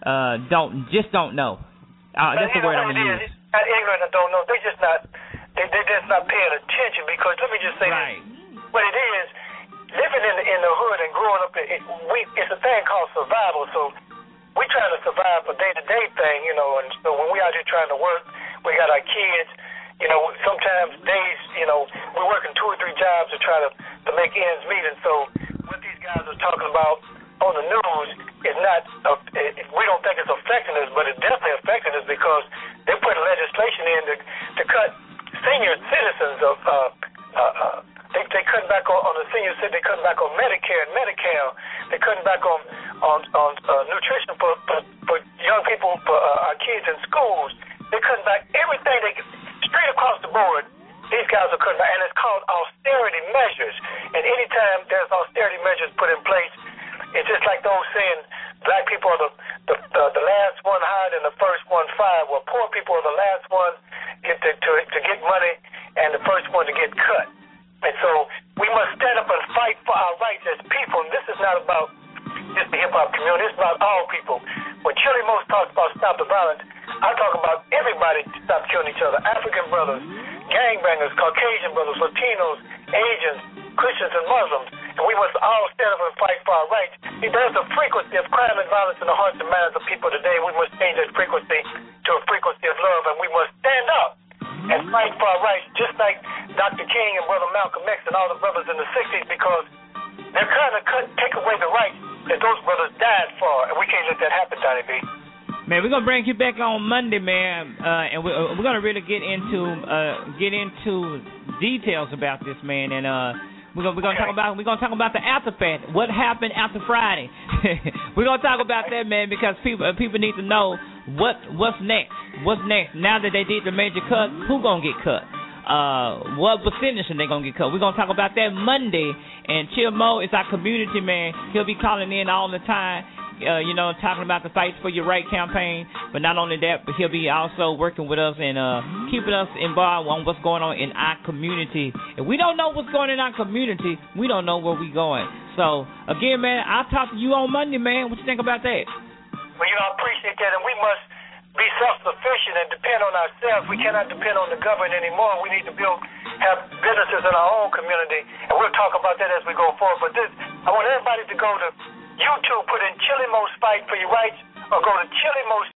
don't know. That's the word I'm gonna use. Not ignorant or don't know. They're just not paying attention, because let me just say right. This. What it is, living in the hood and growing up, it's a thing called survival. So we trying to survive a day-to-day thing, you know. And so when we out here trying to work, we got our kids. You know, sometimes days, you know, we're working 2 or 3 jobs to try to make ends meet. And so what these guys are talking about on the news is not. We don't think it's affecting us, but it's definitely affecting us, because they're putting legislation in to cut senior citizens of. They cutting back on the senior citizen. They cutting back on Medicare and Medi-Cal. They cutting back on nutrition for young people, for our kids in schools. They cutting back everything. Straight across the board. These guys are cutting back, and it's called austerity measures. And anytime there's austerity measures put in place, it's just like those saying, black people are the last one hired and the first one fired. Well, poor people are the last one to get money and the first one to get cut. And so we must stand up and fight for our rights as people. And this is not about just the hip-hop community. It's about all people. When Chili Most talks about stop the violence, I talk about everybody stop killing each other. African brothers, gangbangers, Caucasian brothers, Latinos, Asians, Christians, and Muslims. And we must all stand up and fight for our rights. There's a frequency of crime and violence in the hearts and minds of people today. We must change that frequency to a frequency of love, and we must stand up and fight for our rights, just like Dr. King and Brother Malcolm X and all the brothers in the 60s, because they're trying to take away the rights that those brothers died for, and we can't let that happen, Donnie B. Man, we're gonna bring you back on Monday, man, and we're gonna really get into details about this, man, and we're gonna talk about the aftermath. What happened after Friday? We're gonna talk about that, man, because people need to know what's next. What's next? Now that they did the major cut, who gonna get cut? What percentage are they gonna get cut? We're gonna talk about that Monday. And Chill Mo is our community man. He'll be calling in all the time. Talking about the Fights for Your Right campaign. But not only that, but he'll be also working with us and keeping us involved on what's going on in our community. If we don't know what's going on in our community, we don't know where we're going. So, again, man, I'll talk to you on Monday, man. What you think about that? Well, I appreciate that, and we must be self-sufficient and depend on ourselves. We cannot depend on the government anymore. We need to have businesses in our own community, and we'll talk about that as we go forward. But I want everybody to go to YouTube, put in Chili Most Fight for Your Rights, or go to Chili Most